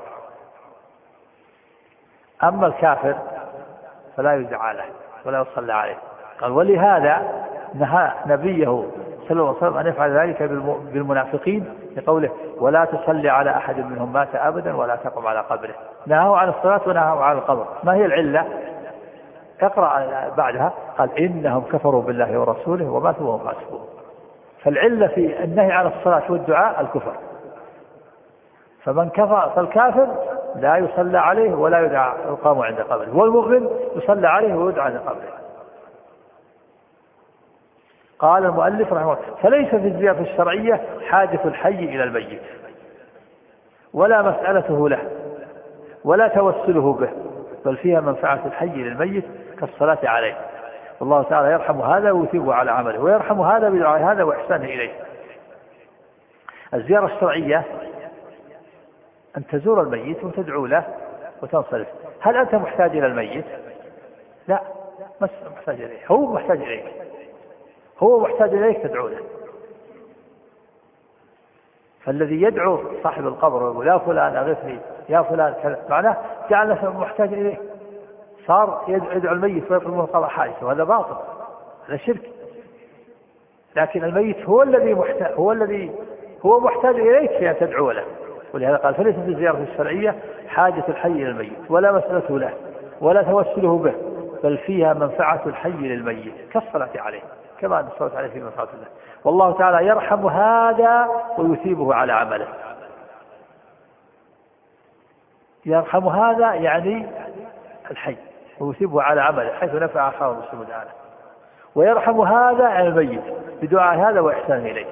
أما الكافر فلا يدعى له ولا يصلى عليه. قال ولهذا نهى نبيه صلى الله عليه وسلم أن يفعل ذلك بالمنافقين لقوله ولا تصلي على أحد منهم مات أبدا ولا تقم على قبره. نهاه عن الصلاة ونهاه عن القبر. ما هي العلة؟ اقرأ بعدها. قال إنهم كفروا بالله ورسوله وماتوا وهم فاسقون. فالعلة في النهي عن الصلاة والدعاء الكفر. فمن كفر فالكافر لا يصلى عليه ولا يدعى يقام عند قبره، والمؤمن يصلى عليه ويدعى عند قبره. قال المؤلف رحمه الله فليس في الزيارة الشرعية حاجة الحي إلى الميت ولا مسألته له ولا توسله به، بل فيها منفعة الحي للميت كالصلاة عليه، والله تعالى يرحم هذا ويثيبه على عمله، ويرحم هذا بدعاء هذا وإحسانه إليه. الزيارة الشرعية أن تزور الميت وتدعو له وتنصرف. هل أنت محتاج إلى الميت؟ لا، مش محتاج إليه، هو محتاج إليك، هو محتاج إليك تدعو له. فالذي يدعو صاحب القبر ويقول يا فلان أغثني يا فلان كذا، معناه جعل نفسه محتاج إليه، صار يدعو الميت ويطلب منه قضاء حاجته، وهذا باطل، هذا شرك. لكن الميت هو الذي محتاج، هو الذي هو محتاج إليك في أن تدعو له. ولهذا قال فليس في الزيارة الشرعية حاجة الحي إلى الميت ولا مسألته له ولا توسله به، بل فيها منفعة الحي للميت كالصلاة عليه، كما أن الصلاة عليه في منفعة الله، والله تعالى يرحم هذا ويثيبه على عمله. يرحم هذا يعني الحي ويثيبه على عمله حيث نفع أخاه المسلم تعالى، ويرحم هذا عن الميت بدعاء هذا وإحسانه إليه.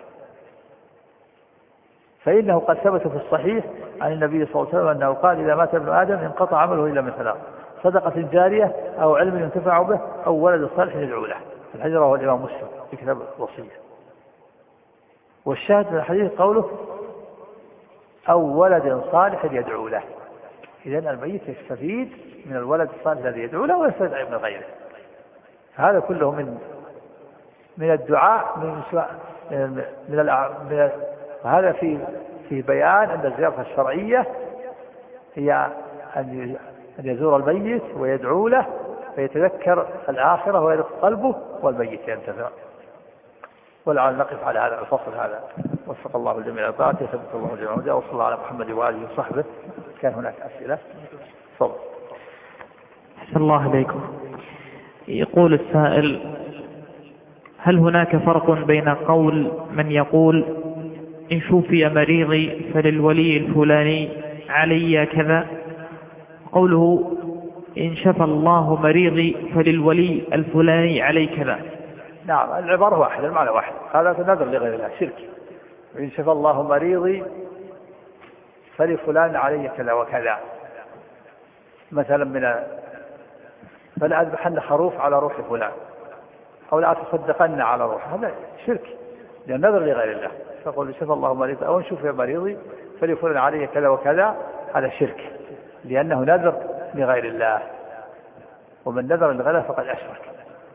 فإنه قد ثبت في الصحيح عن النبي صلى الله عليه وسلم أنه قال إذا مات ابن آدم انقطع عمله إلا من ثلاث: صدقة جارية أو علم ينتفع به أو ولد صالح يدعو له. الحديث رواه الإمام مسلم في كتاب الوصية. والشاهد من الحديث قوله أو ولد صالح يدعو له، إذن الميت يستفيد من الولد الصالح الذي يدعو له ويستفيد من غيره. هذا كله من من الدعاء من من, من, من هذا في في بيان أن الزيارة الشرعية هي أن يزور الميت ويدعو له فيتذكر الآخرة ويدخل قلبه والميت ينتفع. ولعل نقف على هذا الفصل هذا. وفق الله الجميع لطاعته، ثبت الله الجميع، وصلى الله على محمد وآله وصحبه. كان هناك أسئلة؟ تفضل. أحسن الله عليكم. يقول السائل هل هناك فرق بين قول من يقول إن شوفي مريضي فللولي الفلاني علي كذا، قوله إن شفى الله مريضي فللولي الفلاني علي كذا؟ نعم، العبارة واحدة، المعنى واحد، هذا نذر لغير الله، شرك. إن شفى الله مريضي فلفلان علي كذا وكذا، مثلا من فلا أذبحن خروف على روح فلان أو لا تصدقن على روح، هذا شرك لأن نذر لغير الله. فقل شفى الله مريضي أو إن شفى مريضي فلفلان علي كذا وكذا، هذا شرك لأنه نذر لغير الله، ومن نذر لغير الله فقد أشرك.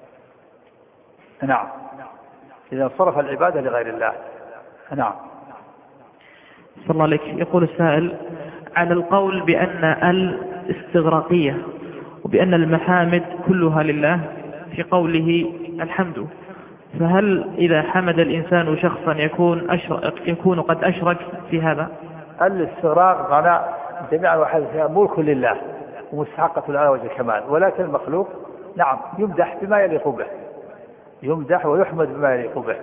نعم، إذا صرف العبادة لغير الله. نعم. صلى الله عليك. يقول السائل على القول بأن الاستغراقية وبأن المحامد كلها لله في قوله الحمد، فهل إذا حمد الإنسان شخصا يكون أشرك يكون قد أشرك في هذا؟ الاستغراق معناه جميع الواحد فيها ملك لله ومستحقة على وجه الكمال، ولكن المخلوق نعم يمدح بما يليق به، يمدح ويحمد بما يليق به،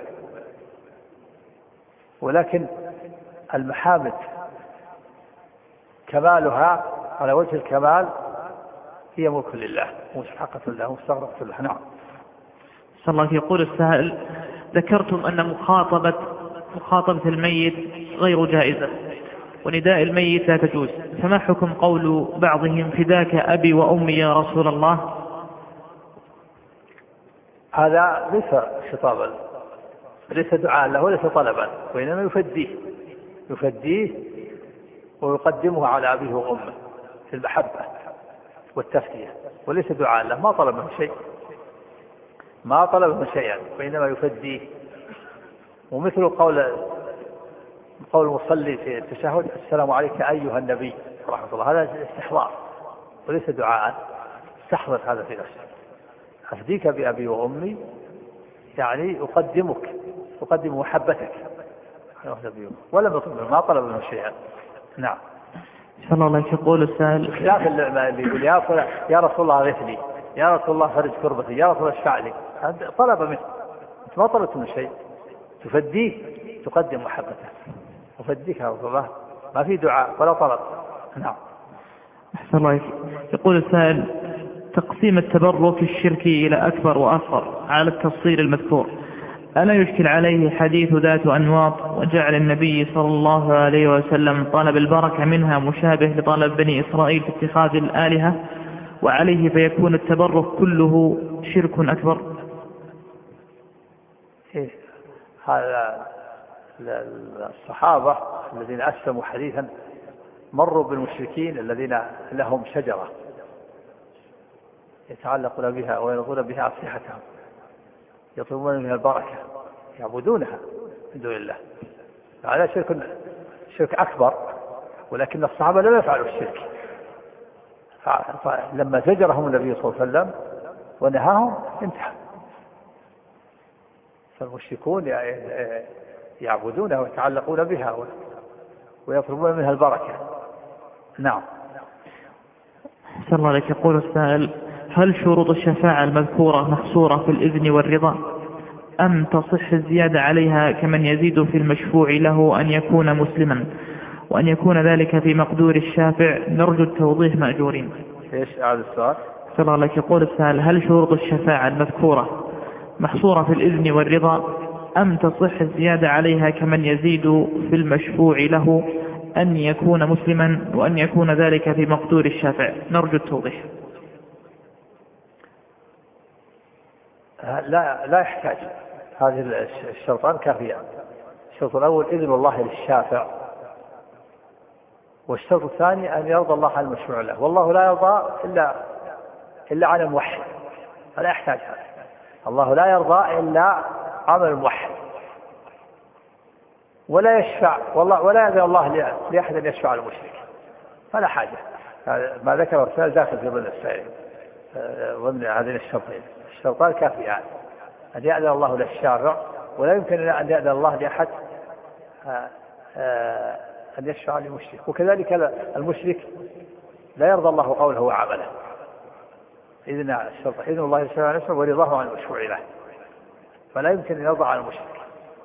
ولكن المحامد كمالها على وجه الكمال هي ملك لله ومستحقة له ومستغرقة له. نعم. صلى الله عليه. يقول السائل ذكرتم أن مخاطبة مخاطبة الميت غير جائزة، ونداء الميت لا تجوز، فما حكم قول بعضهم فداك أبي وأمي يا رسول الله؟ هذا ليس خطابا، ليس دعاء له وليس طلبا، وإنما يفديه يفديه ويقدمه على أبيه وأمه في المحبة والتفدية، وليس دعاء له، ما طلب منه شيء ما طلب منه شيئا، وإنما يفديه. ومثل قول قول المصلي في التشهد السلام عليك أيها النبي ورحمة الله، هذا استحضار وليس دعاء، استحضر هذا في نفسك، أفديك بأبي وأمي يعني أقدمك أقدم محبتك، ولم يطلب ما طلب منه شيئا. نعم. صلى الله عليه يقول السائل خلاف اللي يقول يا يا رسول الله غثني، يا رسول الله فرج كربتي، يا رسول الله اشفع لي، هذا طلب منه، أنت ما طلبت منه شيء، تفديه تقدم محبته، أفديك يا رسول الله، ما في دعاء ولا طلب. نعم. أحسن الله. يقول السائل تقسيم التبرك الشركي إلى أكبر وأصغر على التفصيل المذكور، ألا يشكل عليه حديث ذات أنواط وجعل النبي صلى الله عليه وسلم طلب البركة منها مشابه لطلب بني إسرائيل في اتخاذ الآلهة، وعليه فيكون التبرك كله شرك أكبر؟ إيه هذا الصحابة الذين أسلموا حديثا مروا بالمشركين الذين لهم شجرة يتعلقون بها وينظرون بها أصيحتهم، يطلبون منها البركة، يعبدونها من دون الله، هذا شرك شرك أكبر، ولكن الصحابة لم يفعلوا الشرك، فلما زجرهم النبي صلى الله عليه وسلم ونهاهم انتهى. فالمشركون يعبدونها ويتعلقون بها ويطلبون منها البركة. نعم. صلى الله عليه. يقول السائل هل شروط الشفاعة المذكورة محصورة في الإذن والرضا، أم تصح الزيادة عليها كمن يزيد في المشفوع له أن يكون مسلما وأن يكون ذلك في مقدور الشافع؟ نرجو التوضيح مأجورين. إيش هذا السؤال؟ صلى الله عليه. يقول السائل هل شروط الشفاعة المذكورة محصورة في الإذن والرضا، أم تصح الزيادة عليها كمن يزيد في المشفوع له أن يكون مسلما وأن يكون ذلك في مقدور الشافع؟ نرجو التوضيح. لا لا يحتاج، هذه الشرطان كافيان. الشرط الأول إذن الله للشافع، والشرط الثاني أن يرضى الله عن المشروع له، والله لا يرضى إلا إلا عن الموحد، فلا يحتاج هذا. الله لا يرضى إلا عمل الموحد، ولا يشفع والله ولا يأذن الله لأحد أن يشفع المشرك، فلا حاجة. ما ذكر الرسول داخل في ضمن السائل ضمن هذين الشرطين. الشرطان كافيان، أن يأذن الله للشافع، ولا يمكن أن يأذن الله لأحد أن يشفع للمشرك، وكذلك المشرك لا يرضى الله قوله وعمله. إذن الشرط إذن الله للشافع نفسه ورضاه عن المشفوع له، فلا يمكن أن يرضى عن المشرك.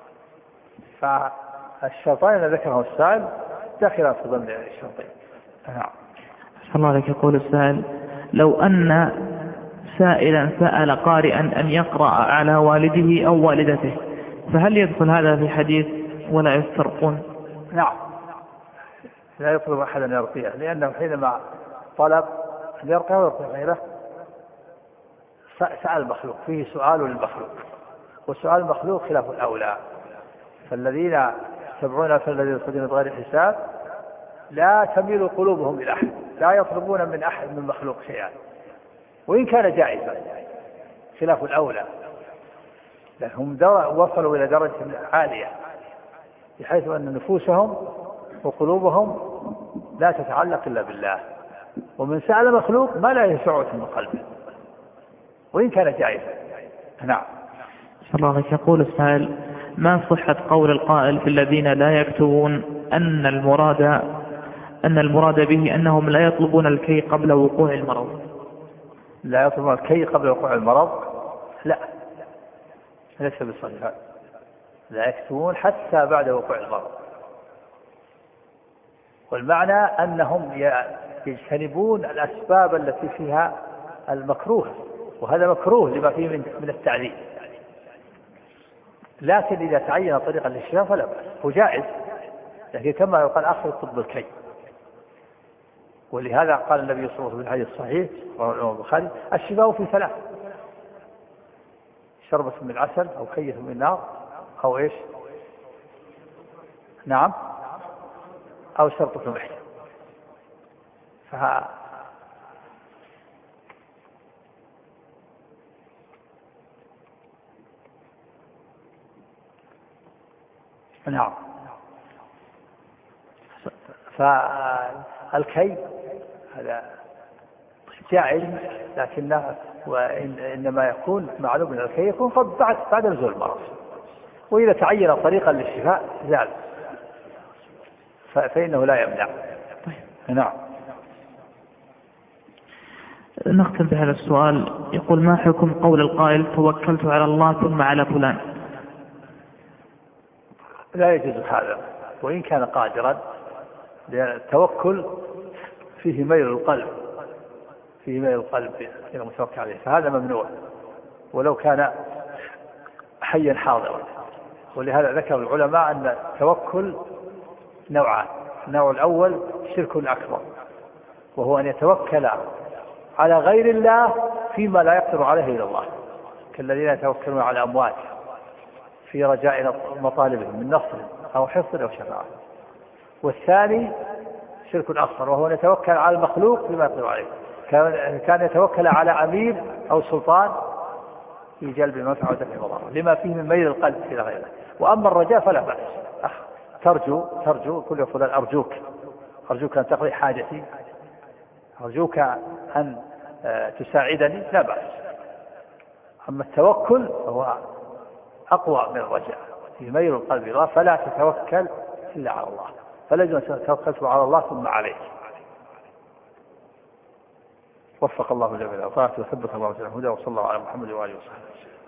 فالشرطان الذي ذكره السائل داخلا في ضمن الشرطين. نعم. صلى الله عليه. يقول السائل لو أن سائلا سأل قارئا أن يقرأ على والده أو والدته، فهل يدخل هذا في حديث ولا يفترقون؟ نعم، لا يطلب أحد أن يرقيه، لأنه حينما طلب أن يرقيه ويرقي غيره سأل المخلوق، فيه سؤال للمخلوق، وسؤال المخلوق خلاف الأولى. فالذين يتبعون فالذين يصدقون بغير حساب لا تميل قلوبهم إلى أحد، لا يطلبون من أحد من المخلوق شيئا، وإن كان جائزا خلاف الأولى، لأنهم وصلوا إلى درجة عالية بحيث أن نفوسهم وقلوبهم لا تتعلق إلا بالله، ومن سأل مخلوق ما لا يسعه من قلبه وإن كان جائزا. نعم. صلى الله عليه. يقول السائل ما صحة قول القائل في الذين لا يكتبون أن المراد أن المراد به أنهم لا يطلبون الكي قبل وقوع المرض؟ لا يطلبون الكي قبل وقوع المرض؟ لا، ليس بالصحيح، لا يكتبون حتى بعد وقوع المرض، والمعنى أنهم يجتنبون الأسباب التي فيها المكروه، وهذا مكروه لما فيه من التعذيب، لكن إذا تعين طريقا للشفاء فلا بأس، هو جائز لكن كما يقال آخر الطب الكي. ولهذا قال النبي صلى الله عليه وسلم في الحديث الصحيح رواه الإمام البخاري: الشفاء في ثلاث: شربة من عسل أو كية من نار أو إيش؟ نعم، أو شرطة محجم. فها نعم. فالكي هذا جائز، لكنه وإنما يكون معلوم أن الكي يكون قد بعد بعد نزول المرض، وإذا تعين طريقا للشفاء زال فإنه لا يمنع. نعم. نختم بهذا السؤال. يقول: ما حكم قول القائل: توكلت على الله ثم على فلان؟ لا يجوز هذا وإن كان قادرا، لأن التوكل فيه ميل القلب فيه ميل القلب إلى المتوكل عليه، فهذا ممنوع ولو كان حيا حاضرا. ولهذا ذكر العلماء أن التوكل نوعان: النوع الأول شرك أكبر، وهو أن يتوكل على غير الله فيما لا يقدر عليه إلا الله، كالذين يتوكلون على أموات في رجاء مطالبهم من نصر أو حفظ أو شفاعة. والثاني شرك أصغر، وهو أن يتوكل على المخلوق فيما يقدر عليه، كان يتوكل على أمير أو سلطان في جلب المنفعة ودفع المضار، لما فيه من ميل القلب إلى غيره. وأما الرجاء فلا بأس، أخ ترجو ترجو كل فلان أرجوك أرجوك أن تقضي حاجتي، أرجوك أن تساعدني، لا بأس. أما التوكل فهو أقوى من الرجاء، في ميل القلب إلى الله، فلا تتوكل إلا على الله، فلا يجوز أن توكلت على الله ثم عليك. وفق الله جميعا وطاعته وثبت الله جل وعلا، وصلى الله على محمد وآله وصحبه.